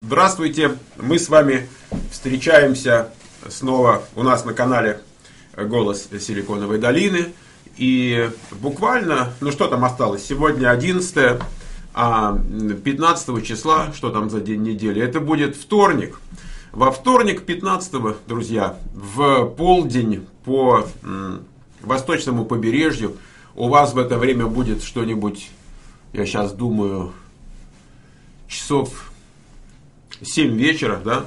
Здравствуйте, мы с вами встречаемся снова у нас на канале «Голос Силиконовой долины». И буквально, ну что там осталось, сегодня 11, а 15 числа, что там за день недели, это будет вторник. Во вторник 15, друзья, в полдень по восточному побережью у вас в это время будет что-нибудь, я сейчас думаю, часов 7 вечера, да,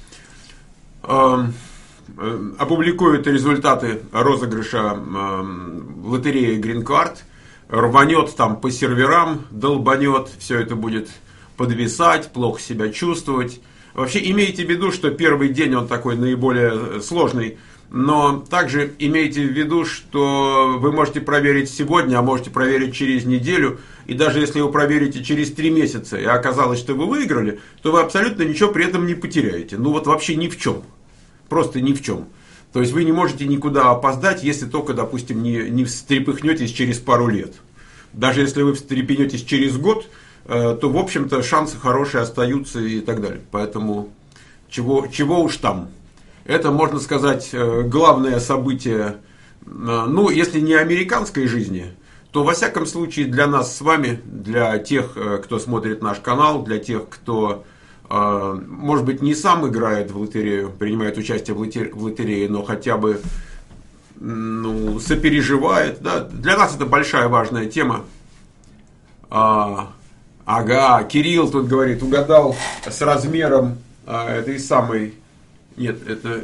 опубликуют результаты розыгрыша лотереи Green Card, рванет там по серверам, долбанет, все это будет подвисать, плохо себя чувствовать. Вообще имейте в виду, что первый день он такой наиболее сложный, но также имейте в виду, что вы можете проверить сегодня, а можете проверить через неделю, и даже если вы проверите через 3 месяца и оказалось, что вы выиграли, то вы абсолютно ничего при этом не потеряете. Ну вот вообще ни в чем. Просто ни в чем. То есть вы не можете никуда опоздать, если только, допустим, не встрепыхнетесь через пару лет. Даже если вы встрепенетесь через год, то, в общем-то, шансы хорошие остаются и так далее. Поэтому чего уж там. Это, можно сказать, главное событие, ну, если не американской жизни, то, во всяком случае, для нас с вами, для тех, кто смотрит наш канал, для тех, кто, может быть, не сам играет в лотерею, принимает участие в лотерее, но хотя бы сопереживает. Да? Для нас это большая важная тема. Ага, Кирилл тут говорит, угадал с размером этой самой... Нет,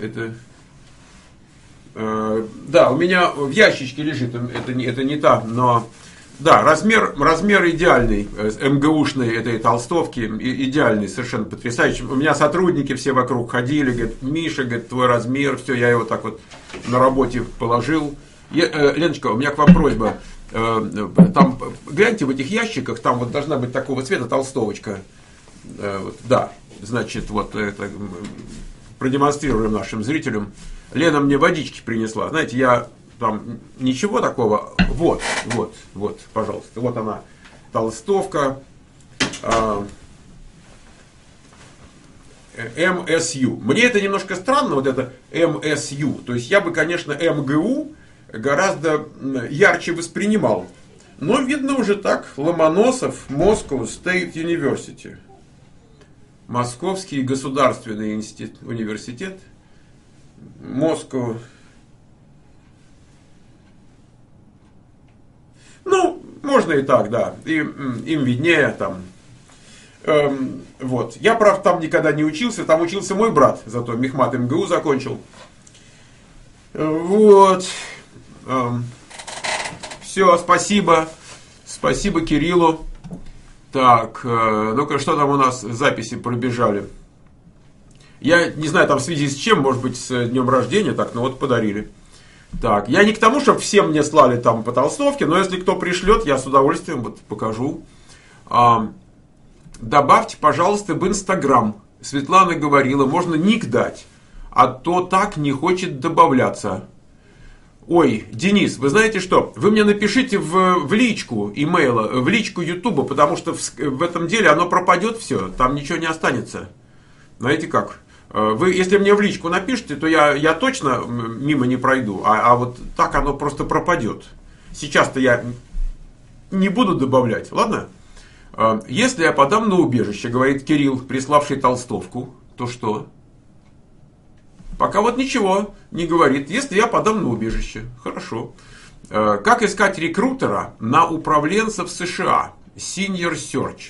да, у меня в ящичке лежит, это не та, но... Да, размер идеальный, МГУшной этой толстовки, идеальный, совершенно потрясающий. У меня сотрудники все вокруг ходили, говорят, Миша, говорит, твой размер, все, я его так вот на работе положил. Леночка, у меня к вам просьба. Там, гляньте в этих ящиках, там вот должна быть такого цвета толстовочка. Да, значит, вот это продемонстрируем нашим зрителям. Лена мне водички принесла. Знаете, я там ничего такого. Вот, пожалуйста. Вот она, толстовка. МСЮ. Мне это немножко странно, вот это МСЮ. То есть я бы, конечно, МГУ гораздо ярче воспринимал. Но видно уже так. Ломоносов, Moscow State University. Московский государственный университет. Москва. Ну, можно и так, да. Им виднее там. Вот. Я, правда, там никогда не учился. Там учился мой брат. Зато Мехмат МГУ закончил. Вот. Все, спасибо. Спасибо Кириллу. Так, ну-ка, что там у нас записи пробежали? Я не знаю, там в связи с чем, может быть, с днем рождения, так, ну вот подарили. Так, я не к тому, чтобы всем мне слали там по толстовке, но если кто пришлет, я с удовольствием вот покажу. Добавьте, пожалуйста, в Инстаграм. Светлана говорила, можно ник дать, а то так не хочет добавляться. Ой, Денис, вы знаете что? Вы мне напишите в личку имейла, в личку Ютуба, потому что в этом деле оно пропадет все, там ничего не останется. Знаете как? Вы, если мне в личку напишите, то я точно мимо не пройду, а вот так оно просто пропадет. Сейчас-то я не буду добавлять, ладно? Если я подам на убежище, говорит Кирилл, приславший толстовку, то что? Пока вот ничего не говорит. Если я подам на убежище, хорошо. Как искать рекрутера на управленцев США? Senior Search.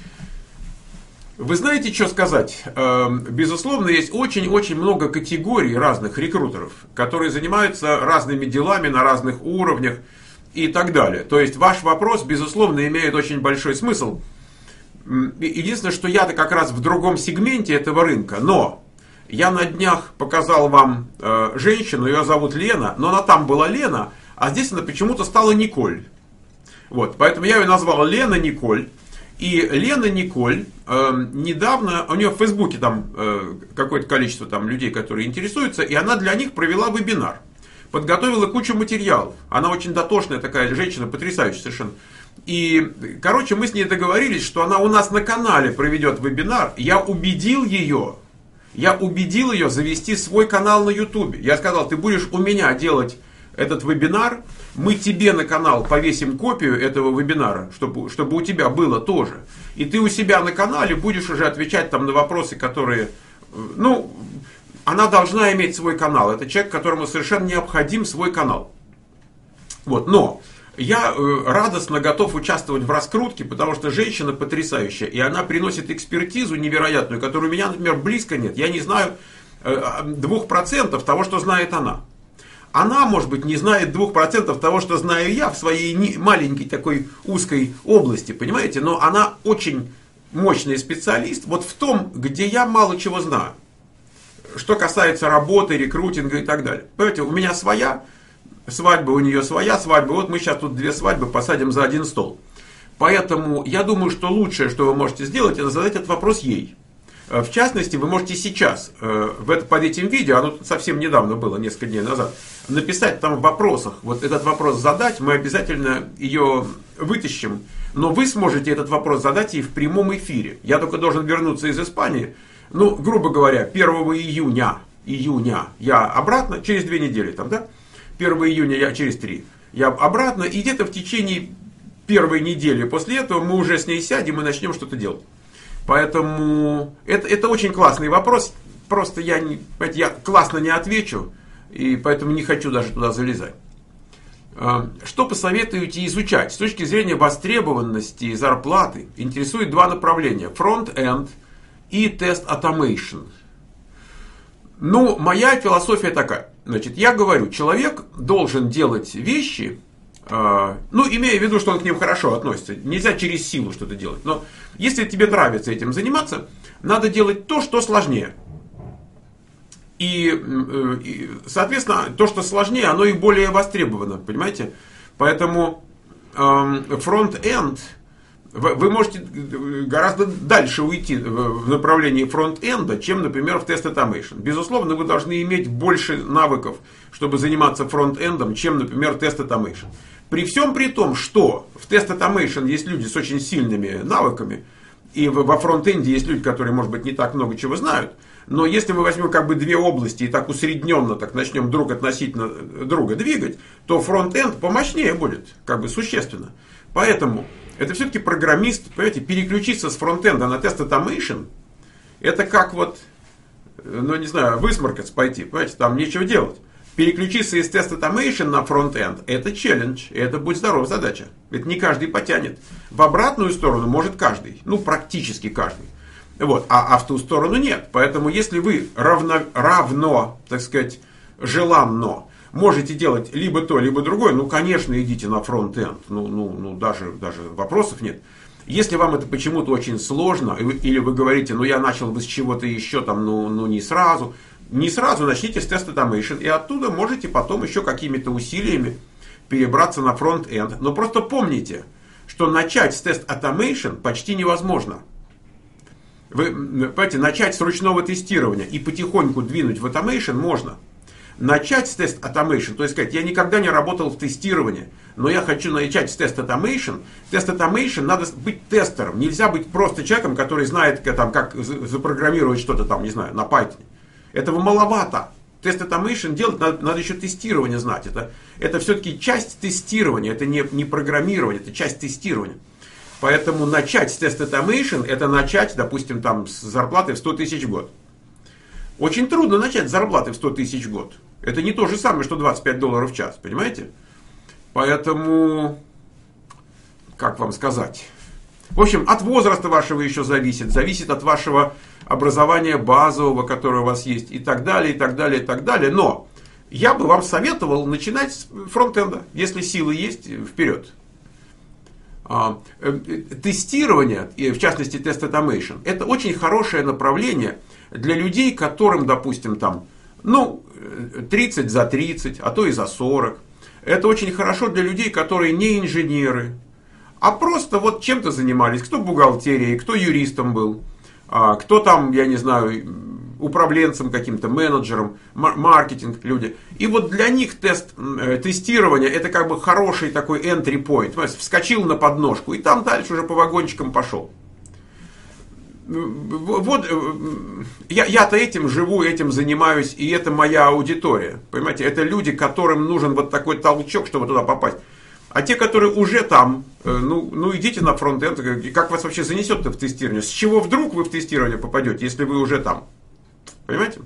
Вы знаете, что сказать? Безусловно, есть очень-очень много категорий разных рекрутеров, которые занимаются разными делами на разных уровнях и так далее. То есть ваш вопрос, безусловно, имеет очень большой смысл. Единственное, что я-то как раз в другом сегменте этого рынка, но я на днях показал вам женщину, ее зовут Лена, но она там была Лена, а здесь она почему-то стала Николь. Вот, поэтому я ее назвал Лена Николь. И Лена Николь недавно, у нее в Фейсбуке там какое-то количество там людей, которые интересуются, и она для них провела вебинар. Подготовила кучу материалов. Она очень дотошная такая женщина, потрясающая совершенно. И, короче, мы с ней договорились, что она у нас на канале проведет вебинар. Я убедил ее завести свой канал на Ютубе. Я сказал, ты будешь у меня делать этот вебинар, мы тебе на канал повесим копию этого вебинара, чтобы у тебя было тоже. И ты у себя на канале будешь уже отвечать там на вопросы, которые... Ну, она должна иметь свой канал. Это человек, которому совершенно необходим свой канал. Вот, но я радостно готов участвовать в раскрутке, потому что женщина потрясающая, и она приносит экспертизу невероятную, которой у меня, например, близко нет. Я не знаю 2% того, что знает она. Она, может быть, не знает 2% того, что знаю я в своей маленькой такой узкой области, понимаете? Но она очень мощный специалист вот в том, где я мало чего знаю. Что касается работы, рекрутинга и так далее. Понимаете, у меня своя свадьба, у нее своя свадьба. Вот мы сейчас тут 2 свадьбы посадим за один стол. Поэтому я думаю, что лучшее, что вы можете сделать, это задать этот вопрос ей. В частности, вы можете сейчас, под этим видео, оно совсем недавно было, несколько дней назад, написать там в вопросах, вот этот вопрос задать, мы обязательно ее вытащим, но вы сможете этот вопрос задать ей в прямом эфире. Я только должен вернуться из Испании, ну, грубо говоря, 1 июня я обратно, через 2 недели там, да? 1 июня я через 3, я обратно, и где-то в течение 1 недели после этого мы уже с ней сядем и начнем что-то делать. Поэтому это очень классный вопрос. Просто я классно не отвечу, и поэтому не хочу даже туда залезать. Что посоветуете изучать? С точки зрения востребованности и зарплаты интересует 2 направления. Фронт-энд и тест-automation. Ну, моя философия такая. Значит, я говорю, человек должен делать вещи, ну, имея в виду, что он к ним хорошо относится. Нельзя через силу что-то делать. Но если тебе нравится этим заниматься, надо делать то, что сложнее. И соответственно, то, что сложнее, оно и более востребовано. Понимаете? Поэтому фронт-энд, вы можете гораздо дальше уйти в направлении фронт-энда, чем, например, в тест-automation. Безусловно, вы должны иметь больше навыков, чтобы заниматься фронт-эндом, чем, например, тест-automation. При всем при том, что в тест-automation есть люди с очень сильными навыками, и во фронт-энде есть люди, которые, может быть, не так много чего знают, но если мы возьмем как бы 2 области и так усредненно так начнем друг относительно друга двигать, то фронт-энд помощнее будет, как бы существенно. Поэтому это все-таки программист, понимаете, переключиться с фронт-энда на тест-automation, это как вот, ну не знаю, высморкаться пойти, понимаете, там нечего делать. Переключиться из тест-automation на фронт-энд – это челлендж, и это, будь здоров, задача. Это не каждый потянет. В обратную сторону может каждый, ну практически каждый. Вот. А в ту сторону нет. Поэтому если вы равно, так сказать, желанно можете делать либо то, либо другое, ну конечно идите на фронт-энд, даже вопросов нет. Если вам это почему-то очень сложно, или вы говорите, ну я начал бы с чего-то еще, там, не сразу. Не сразу начните с тест-automation, и оттуда можете потом еще какими-то усилиями перебраться на фронт-энд. Но просто помните, что начать с тест-automation почти невозможно. Вы понимаете, начать с ручного тестирования и потихоньку двинуть в automation можно. Начать с тест-automation, то есть сказать, я никогда не работал в тестировании, но я хочу начать с тест-automation. Тест-automation надо быть тестером. Нельзя быть просто человеком, который знает, там, как запрограммировать что-то там, не знаю, на Python. Этого маловато. Тест-automation делать надо еще тестирование знать. Это все-таки часть тестирования, это не программирование, это часть тестирования. Поэтому начать с тест-automation, это начать, допустим, там, с зарплаты в 100 тысяч в год. Очень трудно начать с зарплаты в 100 тысяч в год. Это не то же самое, что $25 в час, понимаете? Поэтому, как вам сказать? В общем, от возраста вашего еще зависит от вашего образования базового, которое у вас есть, и так далее, и так далее, и так далее. Но я бы вам советовал начинать с фронтенда. Если силы есть, вперед. Тестирование, и в частности тест-automation, это очень хорошее направление для людей, которым, допустим, там, 30 за 30, а то и за 40. Это очень хорошо для людей, которые не инженеры, а просто вот чем-то занимались. Кто бухгалтерией, кто юристом был, кто там, я не знаю, управленцам каким-то, менеджерам, маркетинг люди. И вот для них тестирование это как бы хороший такой entry point. Понимаете, вскочил на подножку и там дальше уже по вагончикам пошел. Вот я-то этим живу, этим занимаюсь, и это моя аудитория. Понимаете, это люди, которым нужен вот такой толчок, чтобы туда попасть. А те, которые уже там, ну идите на фронт-энд, как вас вообще занесет-то в тестирование? С чего вдруг вы в тестирование попадете, если вы уже там? Понимаете?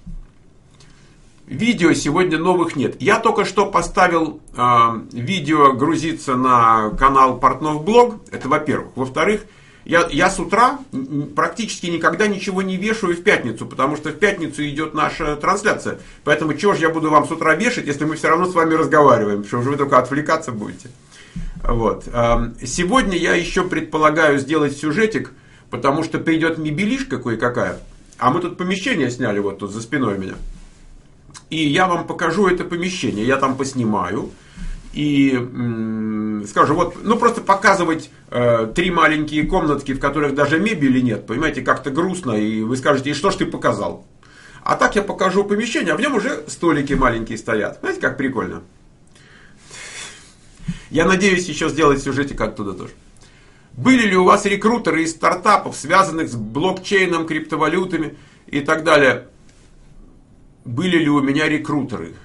Видео сегодня новых нет. Я только что поставил видео грузиться на канал Портнов Блог. Это во-первых. Во-вторых, я с утра практически никогда ничего не вешаю в пятницу, потому что в пятницу идет наша трансляция. Поэтому чего же я буду вам с утра вешать, если мы все равно с вами разговариваем, что вы только отвлекаться будете. Вот. Сегодня я еще предполагаю сделать сюжетик, потому что придет мебелишка кое-какая, а мы тут помещение сняли вот тут за спиной у меня. И я вам покажу это помещение, я там поснимаю. И скажу, вот, ну просто показывать 3 маленькие комнатки, в которых даже мебели нет, понимаете, как-то грустно, и вы скажете, и что ж ты показал? А так я покажу помещение, а в нем уже столики маленькие стоят. Знаете, как прикольно? Я надеюсь еще сделать сюжетик оттуда тоже. Были ли у вас рекрутеры из стартапов, связанных с блокчейном, криптовалютами и так далее? Были ли у меня рекрутеры?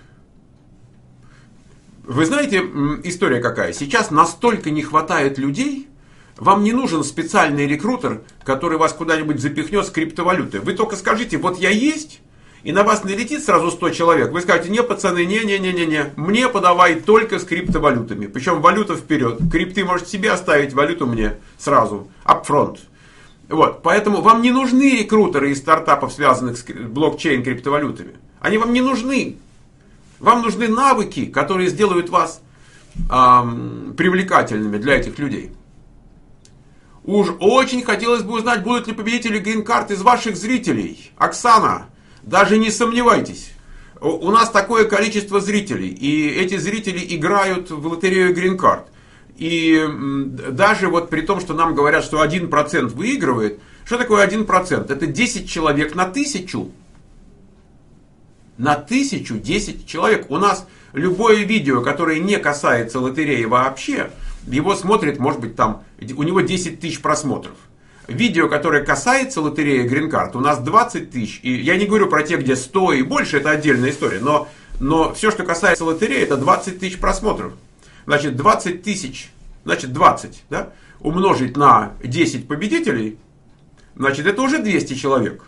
Вы знаете, история какая? Сейчас настолько не хватает людей, вам не нужен специальный рекрутер, который вас куда-нибудь запихнет с криптовалютой. Вы только скажите, вот я есть, и на вас налетит сразу 100 человек. Вы скажете, не, пацаны, не, мне подавай только с криптовалютами. Причем валюта вперед. Крипты можете себе оставить, валюту мне сразу, upfront. Вот, поэтому вам не нужны рекрутеры из стартапов, связанных с блокчейн, криптовалютами. Они вам не нужны. Вам нужны навыки, которые сделают вас привлекательными для этих людей. Уж очень хотелось бы узнать, будут ли победители грин-карт из ваших зрителей. Оксана, даже не сомневайтесь. У нас такое количество зрителей, и эти зрители играют в лотерею грин-карт. И даже вот при том, что нам говорят, что 1% выигрывает, что такое 1%? Это 10 человек на 1000. На 1000 10 человек. У нас любое видео, которое не касается лотереи вообще, его смотрит, может быть, там, у него 10 тысяч просмотров. Видео, которое касается лотереи грин-карт, у нас 20 тысяч. И я не говорю про те, где 100 и больше, это отдельная история. Но все, что касается лотереи, это 20 тысяч просмотров. Значит, 20 тысяч, значит 20, да, умножить на 10 победителей, значит, это уже 200 человек.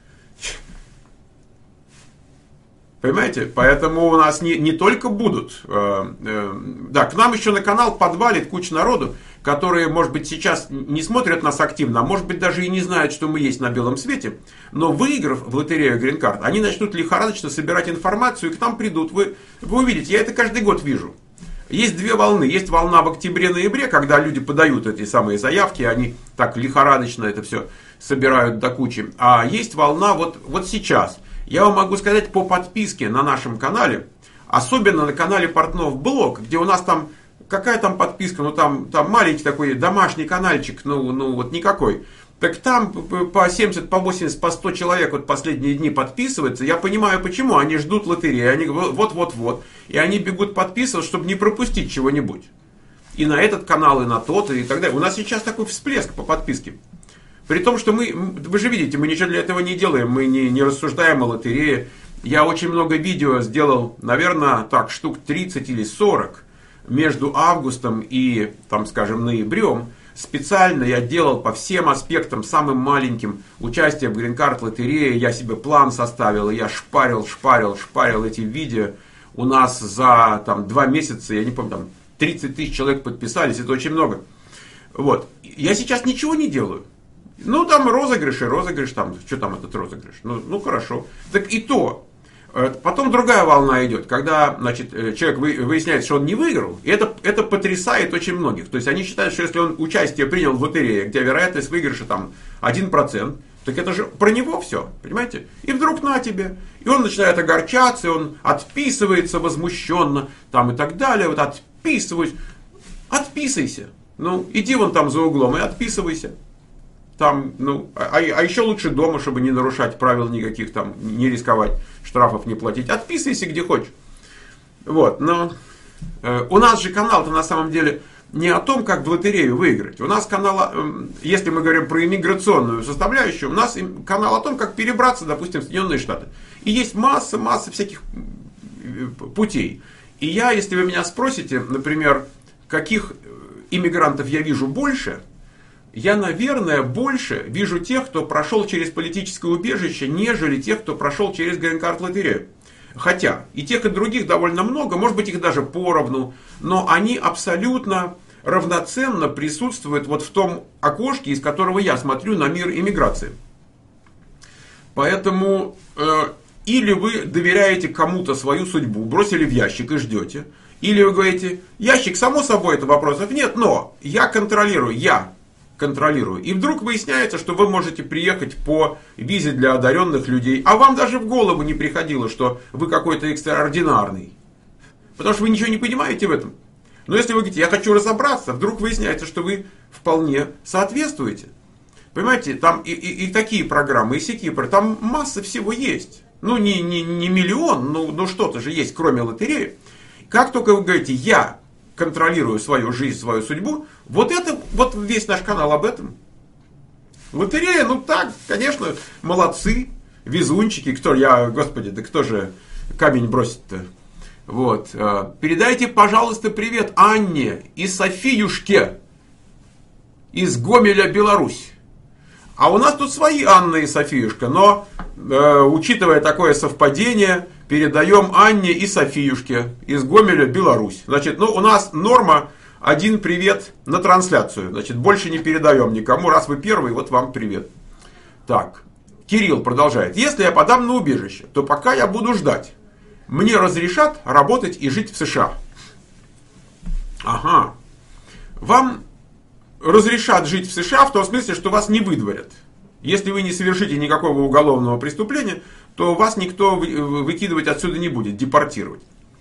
Понимаете? Поэтому у нас не только будут. Да, к нам еще на канал подвалит куча народу, которые, может быть, сейчас не смотрят нас активно, а может быть, даже и не знают, что мы есть на белом свете. Но выиграв в лотерею грин-карт, они начнут лихорадочно собирать информацию и к нам придут. Вы увидите, я это каждый год вижу. Есть 2 волны. Есть волна в октябре-ноябре, когда люди подают эти самые заявки, они так лихорадочно это все собирают до кучи. А есть волна вот сейчас. Я вам могу сказать по подписке на нашем канале, особенно на канале Портнов Блог, где у нас там, какая там подписка, ну там маленький такой домашний канальчик, ну вот никакой. Так там по 70, по 80, по 100 человек вот последние дни подписываются. Я понимаю почему, они ждут лотереи, они вот. И они бегут подписываться, чтобы не пропустить чего-нибудь. И на этот канал, и на тот, и так далее. У нас сейчас такой всплеск по подписке. При том, что вы же видите, мы ничего для этого не делаем, мы не рассуждаем о лотерее. Я очень много видео сделал, наверное, так, штук 30 или 40 между августом и, там, скажем, ноябрем. Специально я делал по всем аспектам, самым маленьким, участие в грин-карт лотерее. Я себе план составил, и я шпарил эти видео. У нас за 2 месяца, я не помню, там 30 тысяч человек подписались, это очень много. Вот. Я сейчас ничего не делаю. Ну, там розыгрыш, там, что там этот розыгрыш? Ну, хорошо. Так и то. Потом другая волна идет, когда, значит, человек выясняет, что он не выиграл, и это потрясает очень многих. То есть они считают, что если он участие принял в лотерее, где вероятность выигрыша там 1%, так это же про него все, понимаете? И вдруг на тебе. И он начинает огорчаться, и он отписывается возмущенно, там и так далее. Вот отписывайся. Ну, иди вон там за углом и отписывайся. там, ну, а еще лучше дома, чтобы не нарушать правил никаких, там, не рисковать, штрафов не платить. Отписывайся где хочешь. Вот, но у нас же канал-то на самом деле не о том, как в лотерею выиграть. У нас канал, если мы говорим про иммиграционную составляющую, у нас канал о том, как перебраться, допустим, в Соединенные Штаты. И есть масса всяких путей. И я, если вы меня спросите, например, каких иммигрантов я вижу больше, я, наверное, больше вижу тех, кто прошел через политическое убежище, нежели тех, кто прошел через грин-карт лотерею. Хотя и тех, и других довольно много, может быть их даже поровну, но они абсолютно равноценно присутствуют вот в том окошке, из которого я смотрю на мир иммиграции. Поэтому или вы доверяете кому-то свою судьбу, бросили в ящик и ждете, или вы говорите, ящик, само собой, это вопросов нет, но я контролирую. И вдруг выясняется, что вы можете приехать по визе для одаренных людей, а вам даже в голову не приходило, что вы какой-то экстраординарный. Потому что вы ничего не понимаете в этом. Но если вы говорите, я хочу разобраться, вдруг выясняется, что вы вполне соответствуете. Понимаете, там и такие программы, и сякие программы, там масса всего есть. Ну, не миллион, но что-то же есть, кроме лотереи. Как только вы говорите, я контролирую свою жизнь, свою судьбу, вот весь наш канал об этом. Лотерея, ну так, конечно, молодцы, везунчики, господи, да кто же камень бросит-то? Вот, передайте, пожалуйста, привет Анне и Софиюшке из Гомеля, Беларусь. А у нас тут свои Анна и Софиюшка, но, учитывая такое совпадение, передаем Анне и Софиюшке из Гомеля, Беларусь. Значит, ну, у нас норма один привет на трансляцию. Значит, больше не передаем никому. Раз вы первый, вот вам привет. Так, Кирилл продолжает. Если я подам на убежище, то пока я буду ждать. Мне разрешат работать и жить в США. Ага. Вам разрешат жить в США в том смысле, что вас не выдворят. Если вы не совершите никакого уголовного преступления, то вас никто выкидывать отсюда не будет, депортировать.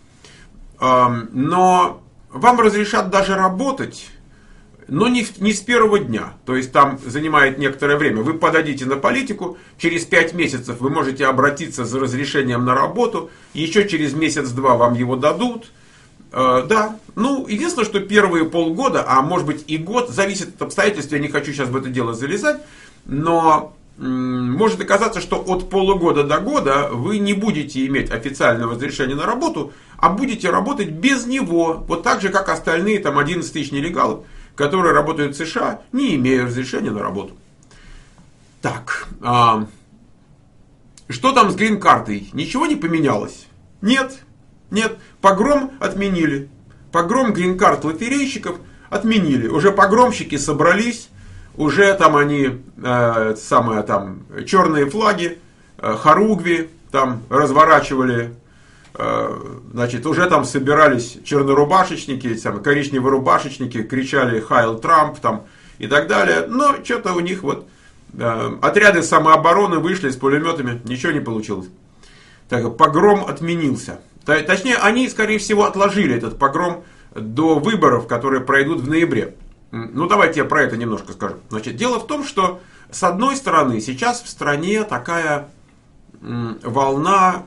Но вам разрешат даже работать, но не с первого дня. То есть там занимает некоторое время. Вы подадите на политику, через 5 месяцев вы можете обратиться за разрешением на работу, еще через месяц-два вам его дадут. Да, ну, единственное, что первые полгода, а может быть и год, зависит от обстоятельств, я не хочу сейчас в это дело залезать, но может оказаться, что от полугода до года вы не будете иметь официального разрешения на работу, а будете работать без него, вот так же, как остальные там 11 тысяч нелегалов, которые работают в США, не имея разрешения на работу. Так, что там с грин-картой? Ничего не поменялось? Нет, погром отменили. Погром грин-карт лотерейщиков отменили. Уже погромщики собрались, уже там они, черные флаги, хоругви там разворачивали. Значит, уже там собирались чернорубашечники, коричневые рубашечники, кричали «Хайл Трамп» там, и так далее. Но что-то у них вот отряды самообороны вышли с пулеметами, ничего не получилось. Так, погром отменился. Точнее, они, скорее всего, отложили этот погром до выборов, которые пройдут в ноябре. Ну, давайте я про это немножко скажу. Значит, дело в том, что, с одной стороны, сейчас в стране такая волна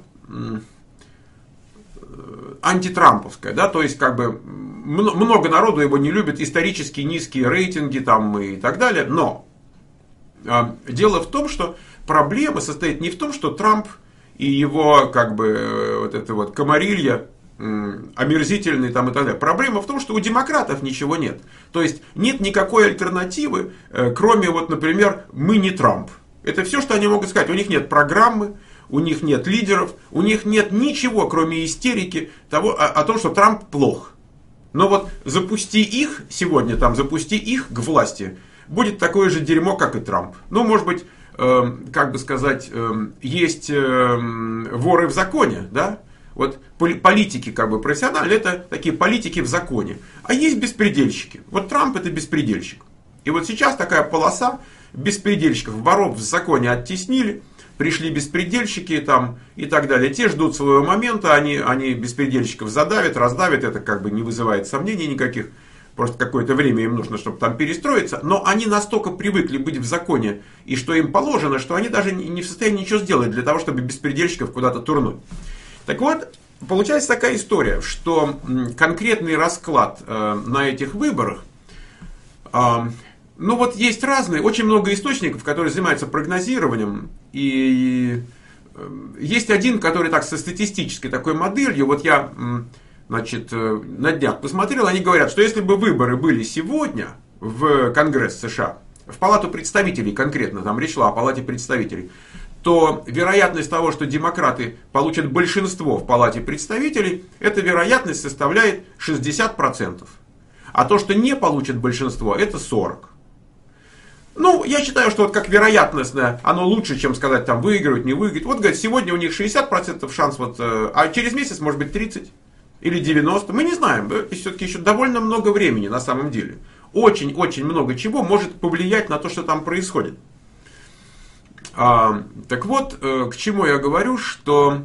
антитрамповская, да, то есть, как бы, много народу его не любит, исторически низкие рейтинги там и так далее, но дело в том, что проблема состоит не в том, что Трамп и его, как бы, вот это вот комарилья, омерзительный там и так далее. Проблема в том, что у демократов ничего нет. То есть нет никакой альтернативы, кроме, вот, например, «мы не Трамп». Это все, что они могут сказать. У них нет программы, у них нет лидеров, у них нет ничего, кроме истерики о том, что Трамп плох. Но вот запусти их сегодня, запусти их к власти, будет такое же дерьмо, как и Трамп. Ну, может быть, как бы сказать, есть воры в законе, да? Вот политики, как бы, профессиональные, это такие политики в законе. А есть беспредельщики. Вот Трамп это беспредельщик. И вот сейчас такая полоса беспредельщиков, воров в законе оттеснили, пришли беспредельщики там и так далее. Те ждут своего момента, они беспредельщиков задавят, раздавят, это как бы не вызывает сомнений никаких. просто какое-то время им нужно, чтобы там перестроиться, но они настолько привыкли быть в законе и что им положено, что они даже не в состоянии ничего сделать для того, чтобы беспредельщиков куда-то турнуть. Так вот, получается такая история, что конкретный расклад на этих выборах, ну вот есть разные, очень много источников, которые занимаются прогнозированием, и есть один, который так со статистической такой моделью, вот я, значит, на днях посмотрел, они говорят, что если бы выборы были сегодня в Конгресс США, в Палату представителей конкретно, там речь шла о Палате представителей, то вероятность того, что демократы получат большинство в Палате представителей, эта вероятность составляет 60%. А то, что не получат большинство, это 40%. Ну, я считаю, что вот как вероятностное, оно лучше, чем сказать, там, выигрывать, не выиграть. Вот, говорят, сегодня у них 60% шанс, вот, а через месяц, может быть, 30 или 90. Мы не знаем, все-таки еще довольно много времени на самом деле. Очень-очень много чего может повлиять на то, что там происходит. Так вот, к чему я говорю, что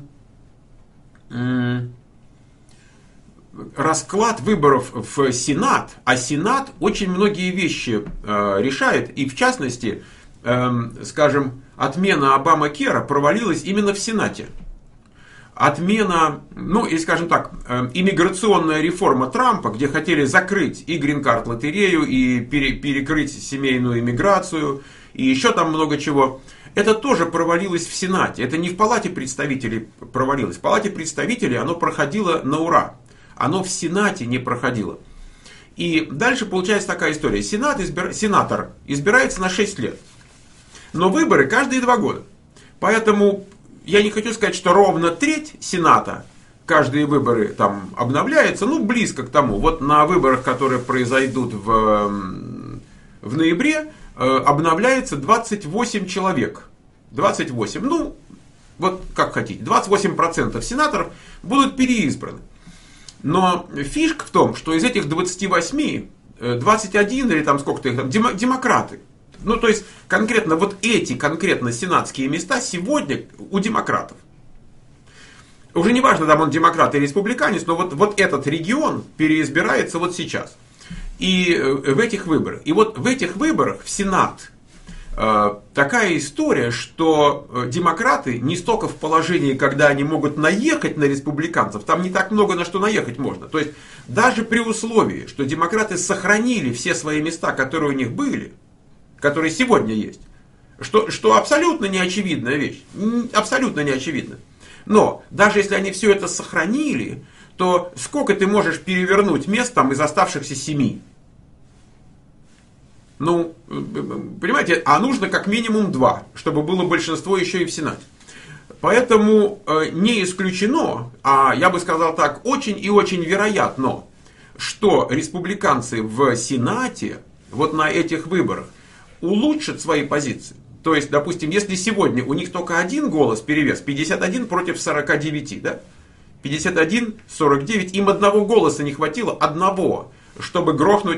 расклад выборов в Сенат, а Сенат очень многие вещи решает, и в частности, скажем, отмена Обама-Кера провалилась именно в Сенате. Отмена, ну и скажем так, иммиграционная реформа Трампа, где хотели закрыть и грин-карт лотерею, и перекрыть семейную иммиграцию, и еще там много чего, это тоже провалилось в Сенате. Это не в Палате представителей провалилось. В Палате представителей оно проходило на ура. Оно в Сенате не проходило. И дальше получается такая история. Сенатор избирается на 6 лет. Но выборы каждые 2 года. Поэтому я не хочу сказать, что ровно треть Сената каждые выборы там обновляется. Ну, близко к тому. Вот на выборах, которые произойдут в ноябре, обновляется 28 человек. 28. Ну, вот как хотите. 28% сенаторов будут переизбраны. Но фишка в том, что из этих 28, 21 или там сколько-то их там, демократы. Ну, то есть, конкретно вот эти конкретно сенатские места сегодня у демократов. Уже не важно, там он демократ или республиканец, но вот этот регион переизбирается вот сейчас. И в этих выборах. И вот в этих выборах в Сенат такая история, что демократы не столько в положении, когда они могут наехать на республиканцев, там не так много на что наехать можно. То есть даже при условии, что демократы сохранили все свои места, которые у них были, которые сегодня есть, что абсолютно неочевидная вещь, абсолютно неочевидно. Но даже если они все это сохранили, то сколько ты можешь перевернуть мест там из оставшихся 7? Ну, понимаете, а нужно как минимум 2, чтобы было большинство еще и в Сенате. Поэтому не исключено, а я бы сказал так, очень и очень вероятно, что республиканцы в Сенате вот на этих выборах улучшат свои позиции. То есть, допустим, если сегодня у них только 1 голос перевес, 51 против 49, да? 51, 49, им 1 голоса не хватило, 1, чтобы грохнуть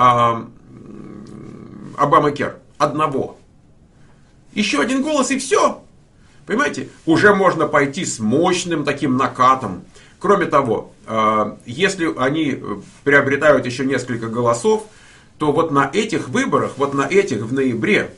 Обама-Кер. 1. Еще 1 голос и все. Понимаете? Уже можно пойти с мощным таким накатом. Кроме того, если они приобретают еще несколько голосов, то вот на этих выборах, вот на этих в ноябре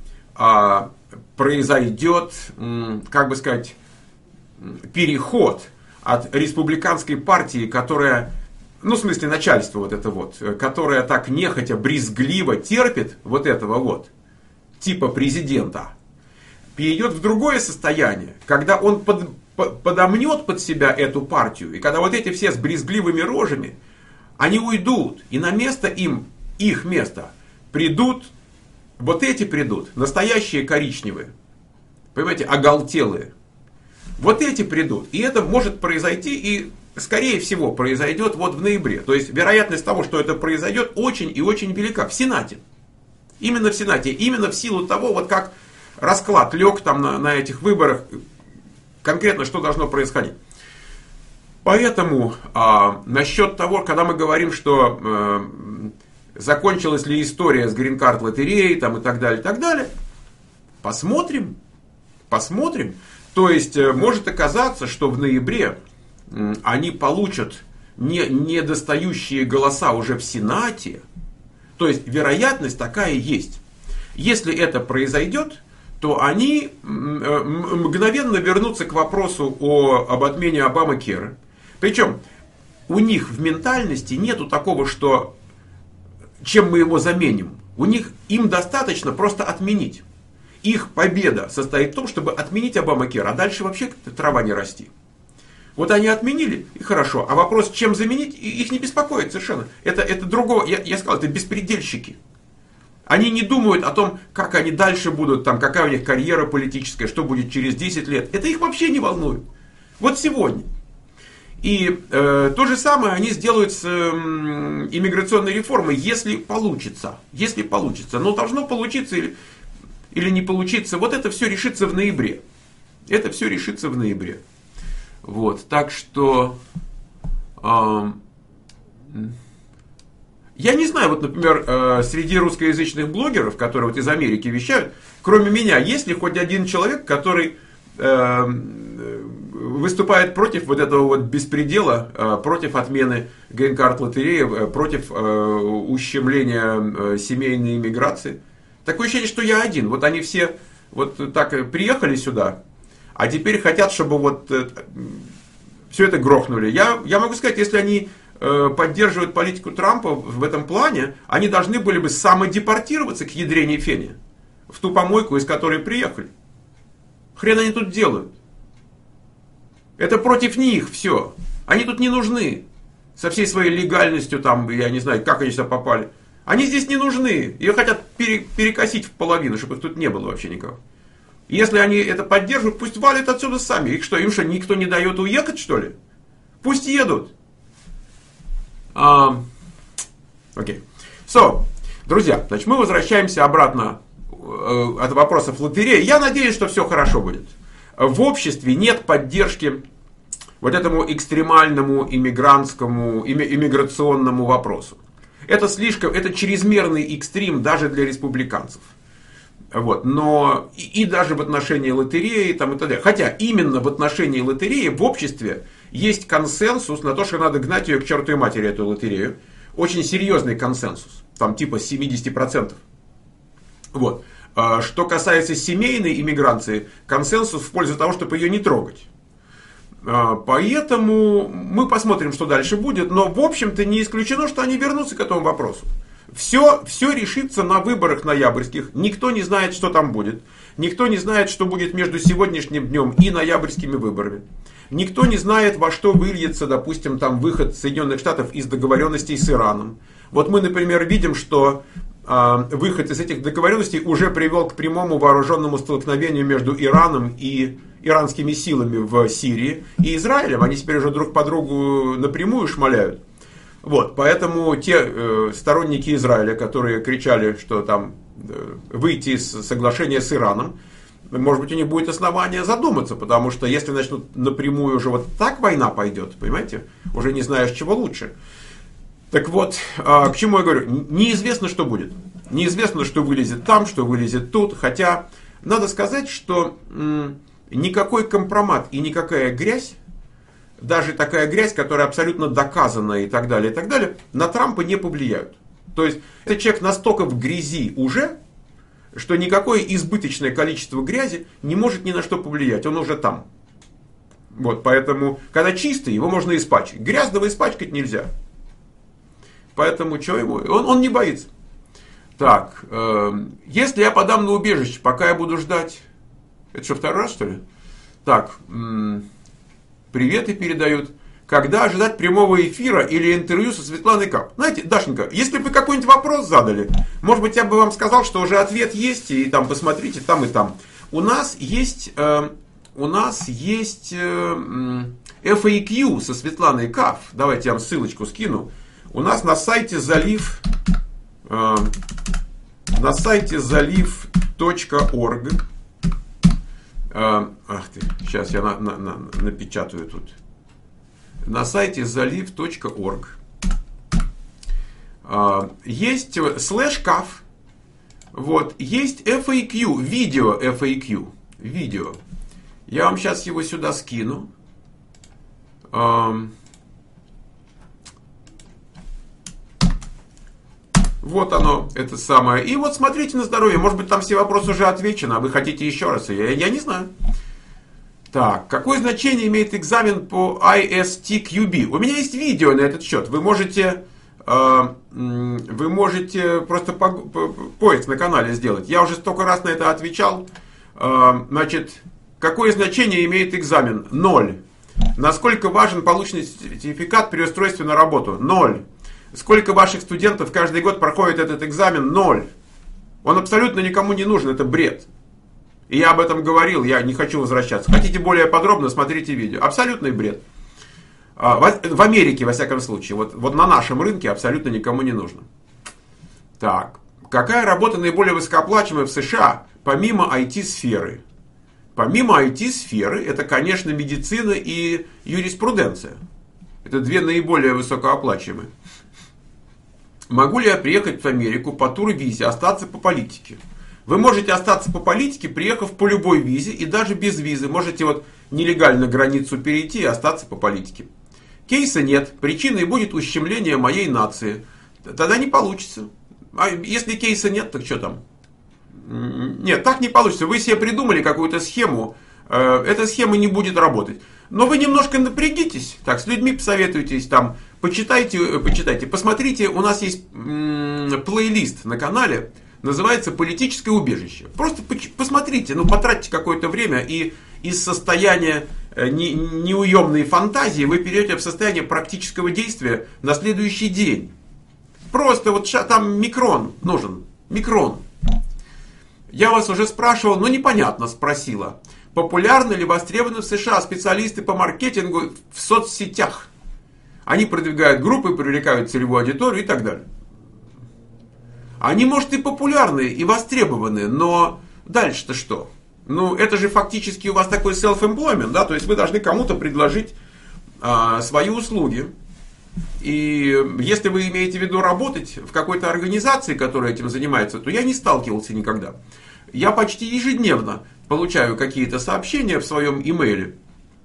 произойдет, как бы сказать, переход от республиканской партии, которая, ну, в смысле, начальство вот это вот, которое так нехотя, брезгливо терпит вот этого вот, типа президента, перейдет в другое состояние, когда он подомнет под себя эту партию, и когда вот эти все с брезгливыми рожами, они уйдут, и на место им, их место, придут, вот эти придут, настоящие коричневые, понимаете, оголтелые. Вот эти придут, и это может произойти, и скорее всего произойдет вот в ноябре. То есть вероятность того, что это произойдет, очень и очень велика в Сенате. Именно в Сенате, именно в силу того, вот как расклад лег там на этих выборах, конкретно что должно происходить. Поэтому насчет того, когда мы говорим, что закончилась ли история с грин-карт лотереей там, и так далее, посмотрим. То есть может оказаться, что в ноябре они получат недостающие голоса уже в Сенате. То есть вероятность такая есть. Если это произойдет, то они мгновенно вернутся к вопросу об отмене Обама-Кера. Причем у них в ментальности нету такого, что чем мы его заменим. Им достаточно просто отменить. Их победа состоит в том, чтобы отменить Обама-Кер, а дальше вообще трава не расти. Вот они отменили, и хорошо. А вопрос, чем заменить, их не беспокоит совершенно. Это другого, я сказал, это беспредельщики. Они не думают о том, как они дальше будут, там, какая у них карьера политическая, что будет через 10 лет. Это их вообще не волнует. Вот сегодня. И то же самое они сделают с иммиграционной реформой, если получится. Если получится. Но должно получиться или не получиться. Вот это все решится в ноябре. Это все решится в ноябре. Вот. Так что... Я не знаю, вот, например, среди русскоязычных блогеров, которые вот из Америки вещают, кроме меня, есть ли хоть один человек, который выступает против вот этого вот беспредела, против отмены грин-карт лотереи, против ущемления семейной иммиграции. Такое ощущение, что я один. Вот они все вот так приехали сюда, а теперь хотят, чтобы вот все это грохнули. Я могу сказать, если они поддерживают политику Трампа в этом плане, они должны были бы самодепортироваться к ядрене фени, в ту помойку, из которой приехали. Хрен они тут делают. Это против них все. Они тут не нужны. Со всей своей легальностью, там, я не знаю, как они сюда попали. Они здесь не нужны. Ее хотят перекосить в половину, чтобы их тут не было вообще никого. Если они это поддерживают, пусть валят отсюда сами. Им что, никто не дает уехать, что ли? Пусть едут. Окей. Друзья, значит, мы возвращаемся обратно от вопросов лотереи. Я надеюсь, что все хорошо будет. В обществе нет поддержки вот этому экстремальному иммиграционному вопросу. Это чрезмерный экстрим даже для республиканцев. Вот, но и даже в отношении лотереи там, и так далее. Хотя именно в отношении лотереи в обществе есть консенсус на то, что надо гнать ее к чертовой матери, эту лотерею. Очень серьезный консенсус. Там типа 70%. Вот. Что касается семейной иммиграции, консенсус в пользу того, чтобы ее не трогать. Поэтому мы посмотрим, что дальше будет. Но в общем-то не исключено, что они вернутся к этому вопросу. Все решится на выборах ноябрьских. Никто не знает, что там будет. Никто не знает, что будет между сегодняшним днем и ноябрьскими выборами. Никто не знает, во что выльется, допустим, там выход Соединенных Штатов из договоренностей с Ираном. Вот мы, например, видим, что выход из этих договоренностей уже привел к прямому вооруженному столкновению между Ираном и иранскими силами в Сирии и Израилем. Они теперь уже друг по другу напрямую шмаляют. Вот, поэтому те сторонники Израиля, которые кричали, что там выйти из соглашения с Ираном, может быть, у них будет основание задуматься, потому что если начнут напрямую уже вот так война пойдет, понимаете, уже не знаешь, чего лучше. Так вот, к чему я говорю? Неизвестно, что будет. Неизвестно, что вылезет там, что вылезет тут. Хотя, надо сказать, что никакой компромат и никакая грязь, даже такая грязь, которая абсолютно доказана и так далее, на Трампа не повлияют. То есть, этот человек настолько в грязи уже, что никакое избыточное количество грязи не может ни на что повлиять. Он уже там. Вот, поэтому, когда чистый, его можно испачкать. Грязного испачкать нельзя. Поэтому, что ему? Он не боится. Так, если я подам на убежище, пока я буду ждать... Это что, второй раз, что ли? Так, приветы передают. Когда ожидать прямого эфира или интервью со Светланой Кап? Знаете, Дашенька, если бы какой-нибудь вопрос задали, может быть, я бы вам сказал, что уже ответ есть, и там посмотрите там и там. У нас есть FAQ со Светланой Кап. Давайте я вам ссылочку скину. У нас на сайте залив.org. Ах ты, сейчас я напечатаю тут. На сайте залив.org есть /CAF, вот, есть FAQ, видео FAQ, видео. Я вам сейчас его сюда скину. Вот оно, это самое. И вот смотрите на здоровье. Может быть, там все вопросы уже отвечены, а вы хотите еще раз. Я не знаю. Так, какое значение имеет экзамен по ISTQB? У меня есть видео на этот счет. Вы можете просто поиск на канале сделать. Я уже столько раз на это отвечал. Значит, какое значение имеет экзамен? 0. Насколько важен полученный сертификат при устройстве на работу? 0. Сколько ваших студентов каждый год проходит этот экзамен? 0. Он абсолютно никому не нужен, это бред. И я об этом говорил, я не хочу возвращаться. Хотите более подробно, смотрите видео. Абсолютный бред. В Америке, во всяком случае, вот на нашем рынке абсолютно никому не нужно. Так, какая работа наиболее высокооплачиваемая в США, помимо IT-сферы? Помимо IT-сферы, это, конечно, медицина и юриспруденция. Это две наиболее высокооплачиваемые. Могу ли я приехать в Америку по тур-визе, остаться по политике? Вы можете остаться по политике, приехав по любой визе и даже без визы. Можете вот нелегально границу перейти и остаться по политике. Кейса нет. Причиной будет ущемление моей нации. Тогда не получится. А если кейса нет, так что там? Нет, так не получится. Вы себе придумали какую-то схему. Эта схема не будет работать. Но вы немножко напрягитесь. Так, с людьми посоветуйтесь. Там, почитайте. Посмотрите, у нас есть плейлист на канале. Называется «Политическое убежище». Просто посмотрите, потратьте какое-то время, и из состояния неуемной фантазии вы перейдете в состояние практического действия на следующий день. Просто вот там микрон нужен. Микрон. Я вас уже спрашивал, но непонятно спросила. Популярны ли востребованы в США специалисты по маркетингу в соцсетях? Они продвигают группы, привлекают целевую аудиторию и так далее. Они, может, и популярны, и востребованы, но дальше-то что? Это же фактически у вас такой self-employment, да, то есть вы должны кому-то предложить свои услуги. И если вы имеете в виду работать в какой-то организации, которая этим занимается, то я не сталкивался никогда. Я почти ежедневно получаю какие-то сообщения в своем имейле,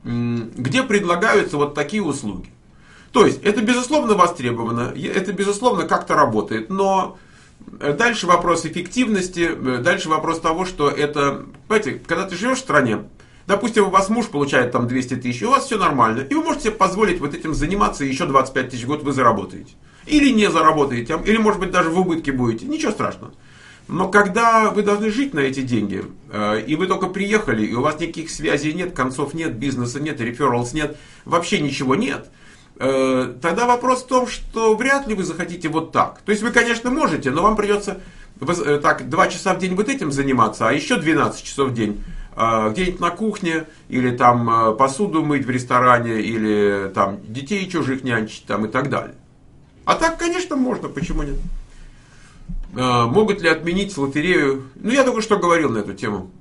где предлагаются вот такие услуги. То есть это безусловно востребовано, это безусловно как-то работает, но дальше вопрос эффективности, дальше вопрос того, что это, понимаете, когда ты живешь в стране, допустим, у вас муж получает там 200 тысяч, у вас все нормально, и вы можете себе позволить вот этим заниматься, и еще 25 тысяч в год вы заработаете. Или не заработаете, или может быть даже в убытке будете, ничего страшного. Но когда вы должны жить на эти деньги, и вы только приехали, и у вас никаких связей нет, концов нет, бизнеса нет, рефералс нет, вообще ничего нет, тогда вопрос в том, что вряд ли вы захотите вот так. То есть вы, конечно, можете, но вам придется так 2 часа в день вот этим заниматься, а еще 12 часов в день где-нибудь на кухне, или там посуду мыть в ресторане, или там детей чужих нянчить там, и так далее. А так, конечно, можно, почему нет? Могут ли отменить лотерею? Я только что говорил на эту тему.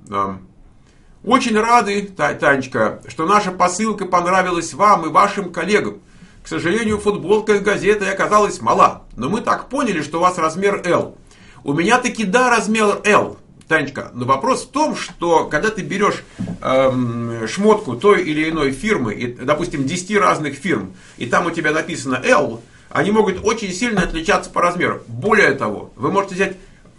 Очень рады, Танечка, что наша посылка понравилась вам и вашим коллегам. К сожалению, футболка с газетой оказалась мала, но мы так поняли, что у вас размер L. У меня таки да, размер L, Танечка, но вопрос в том, что когда ты берешь шмотку той или иной фирмы, и, допустим, 10 разных фирм, и там у тебя написано L, они могут очень сильно отличаться по размеру. Более того, вы можете взять,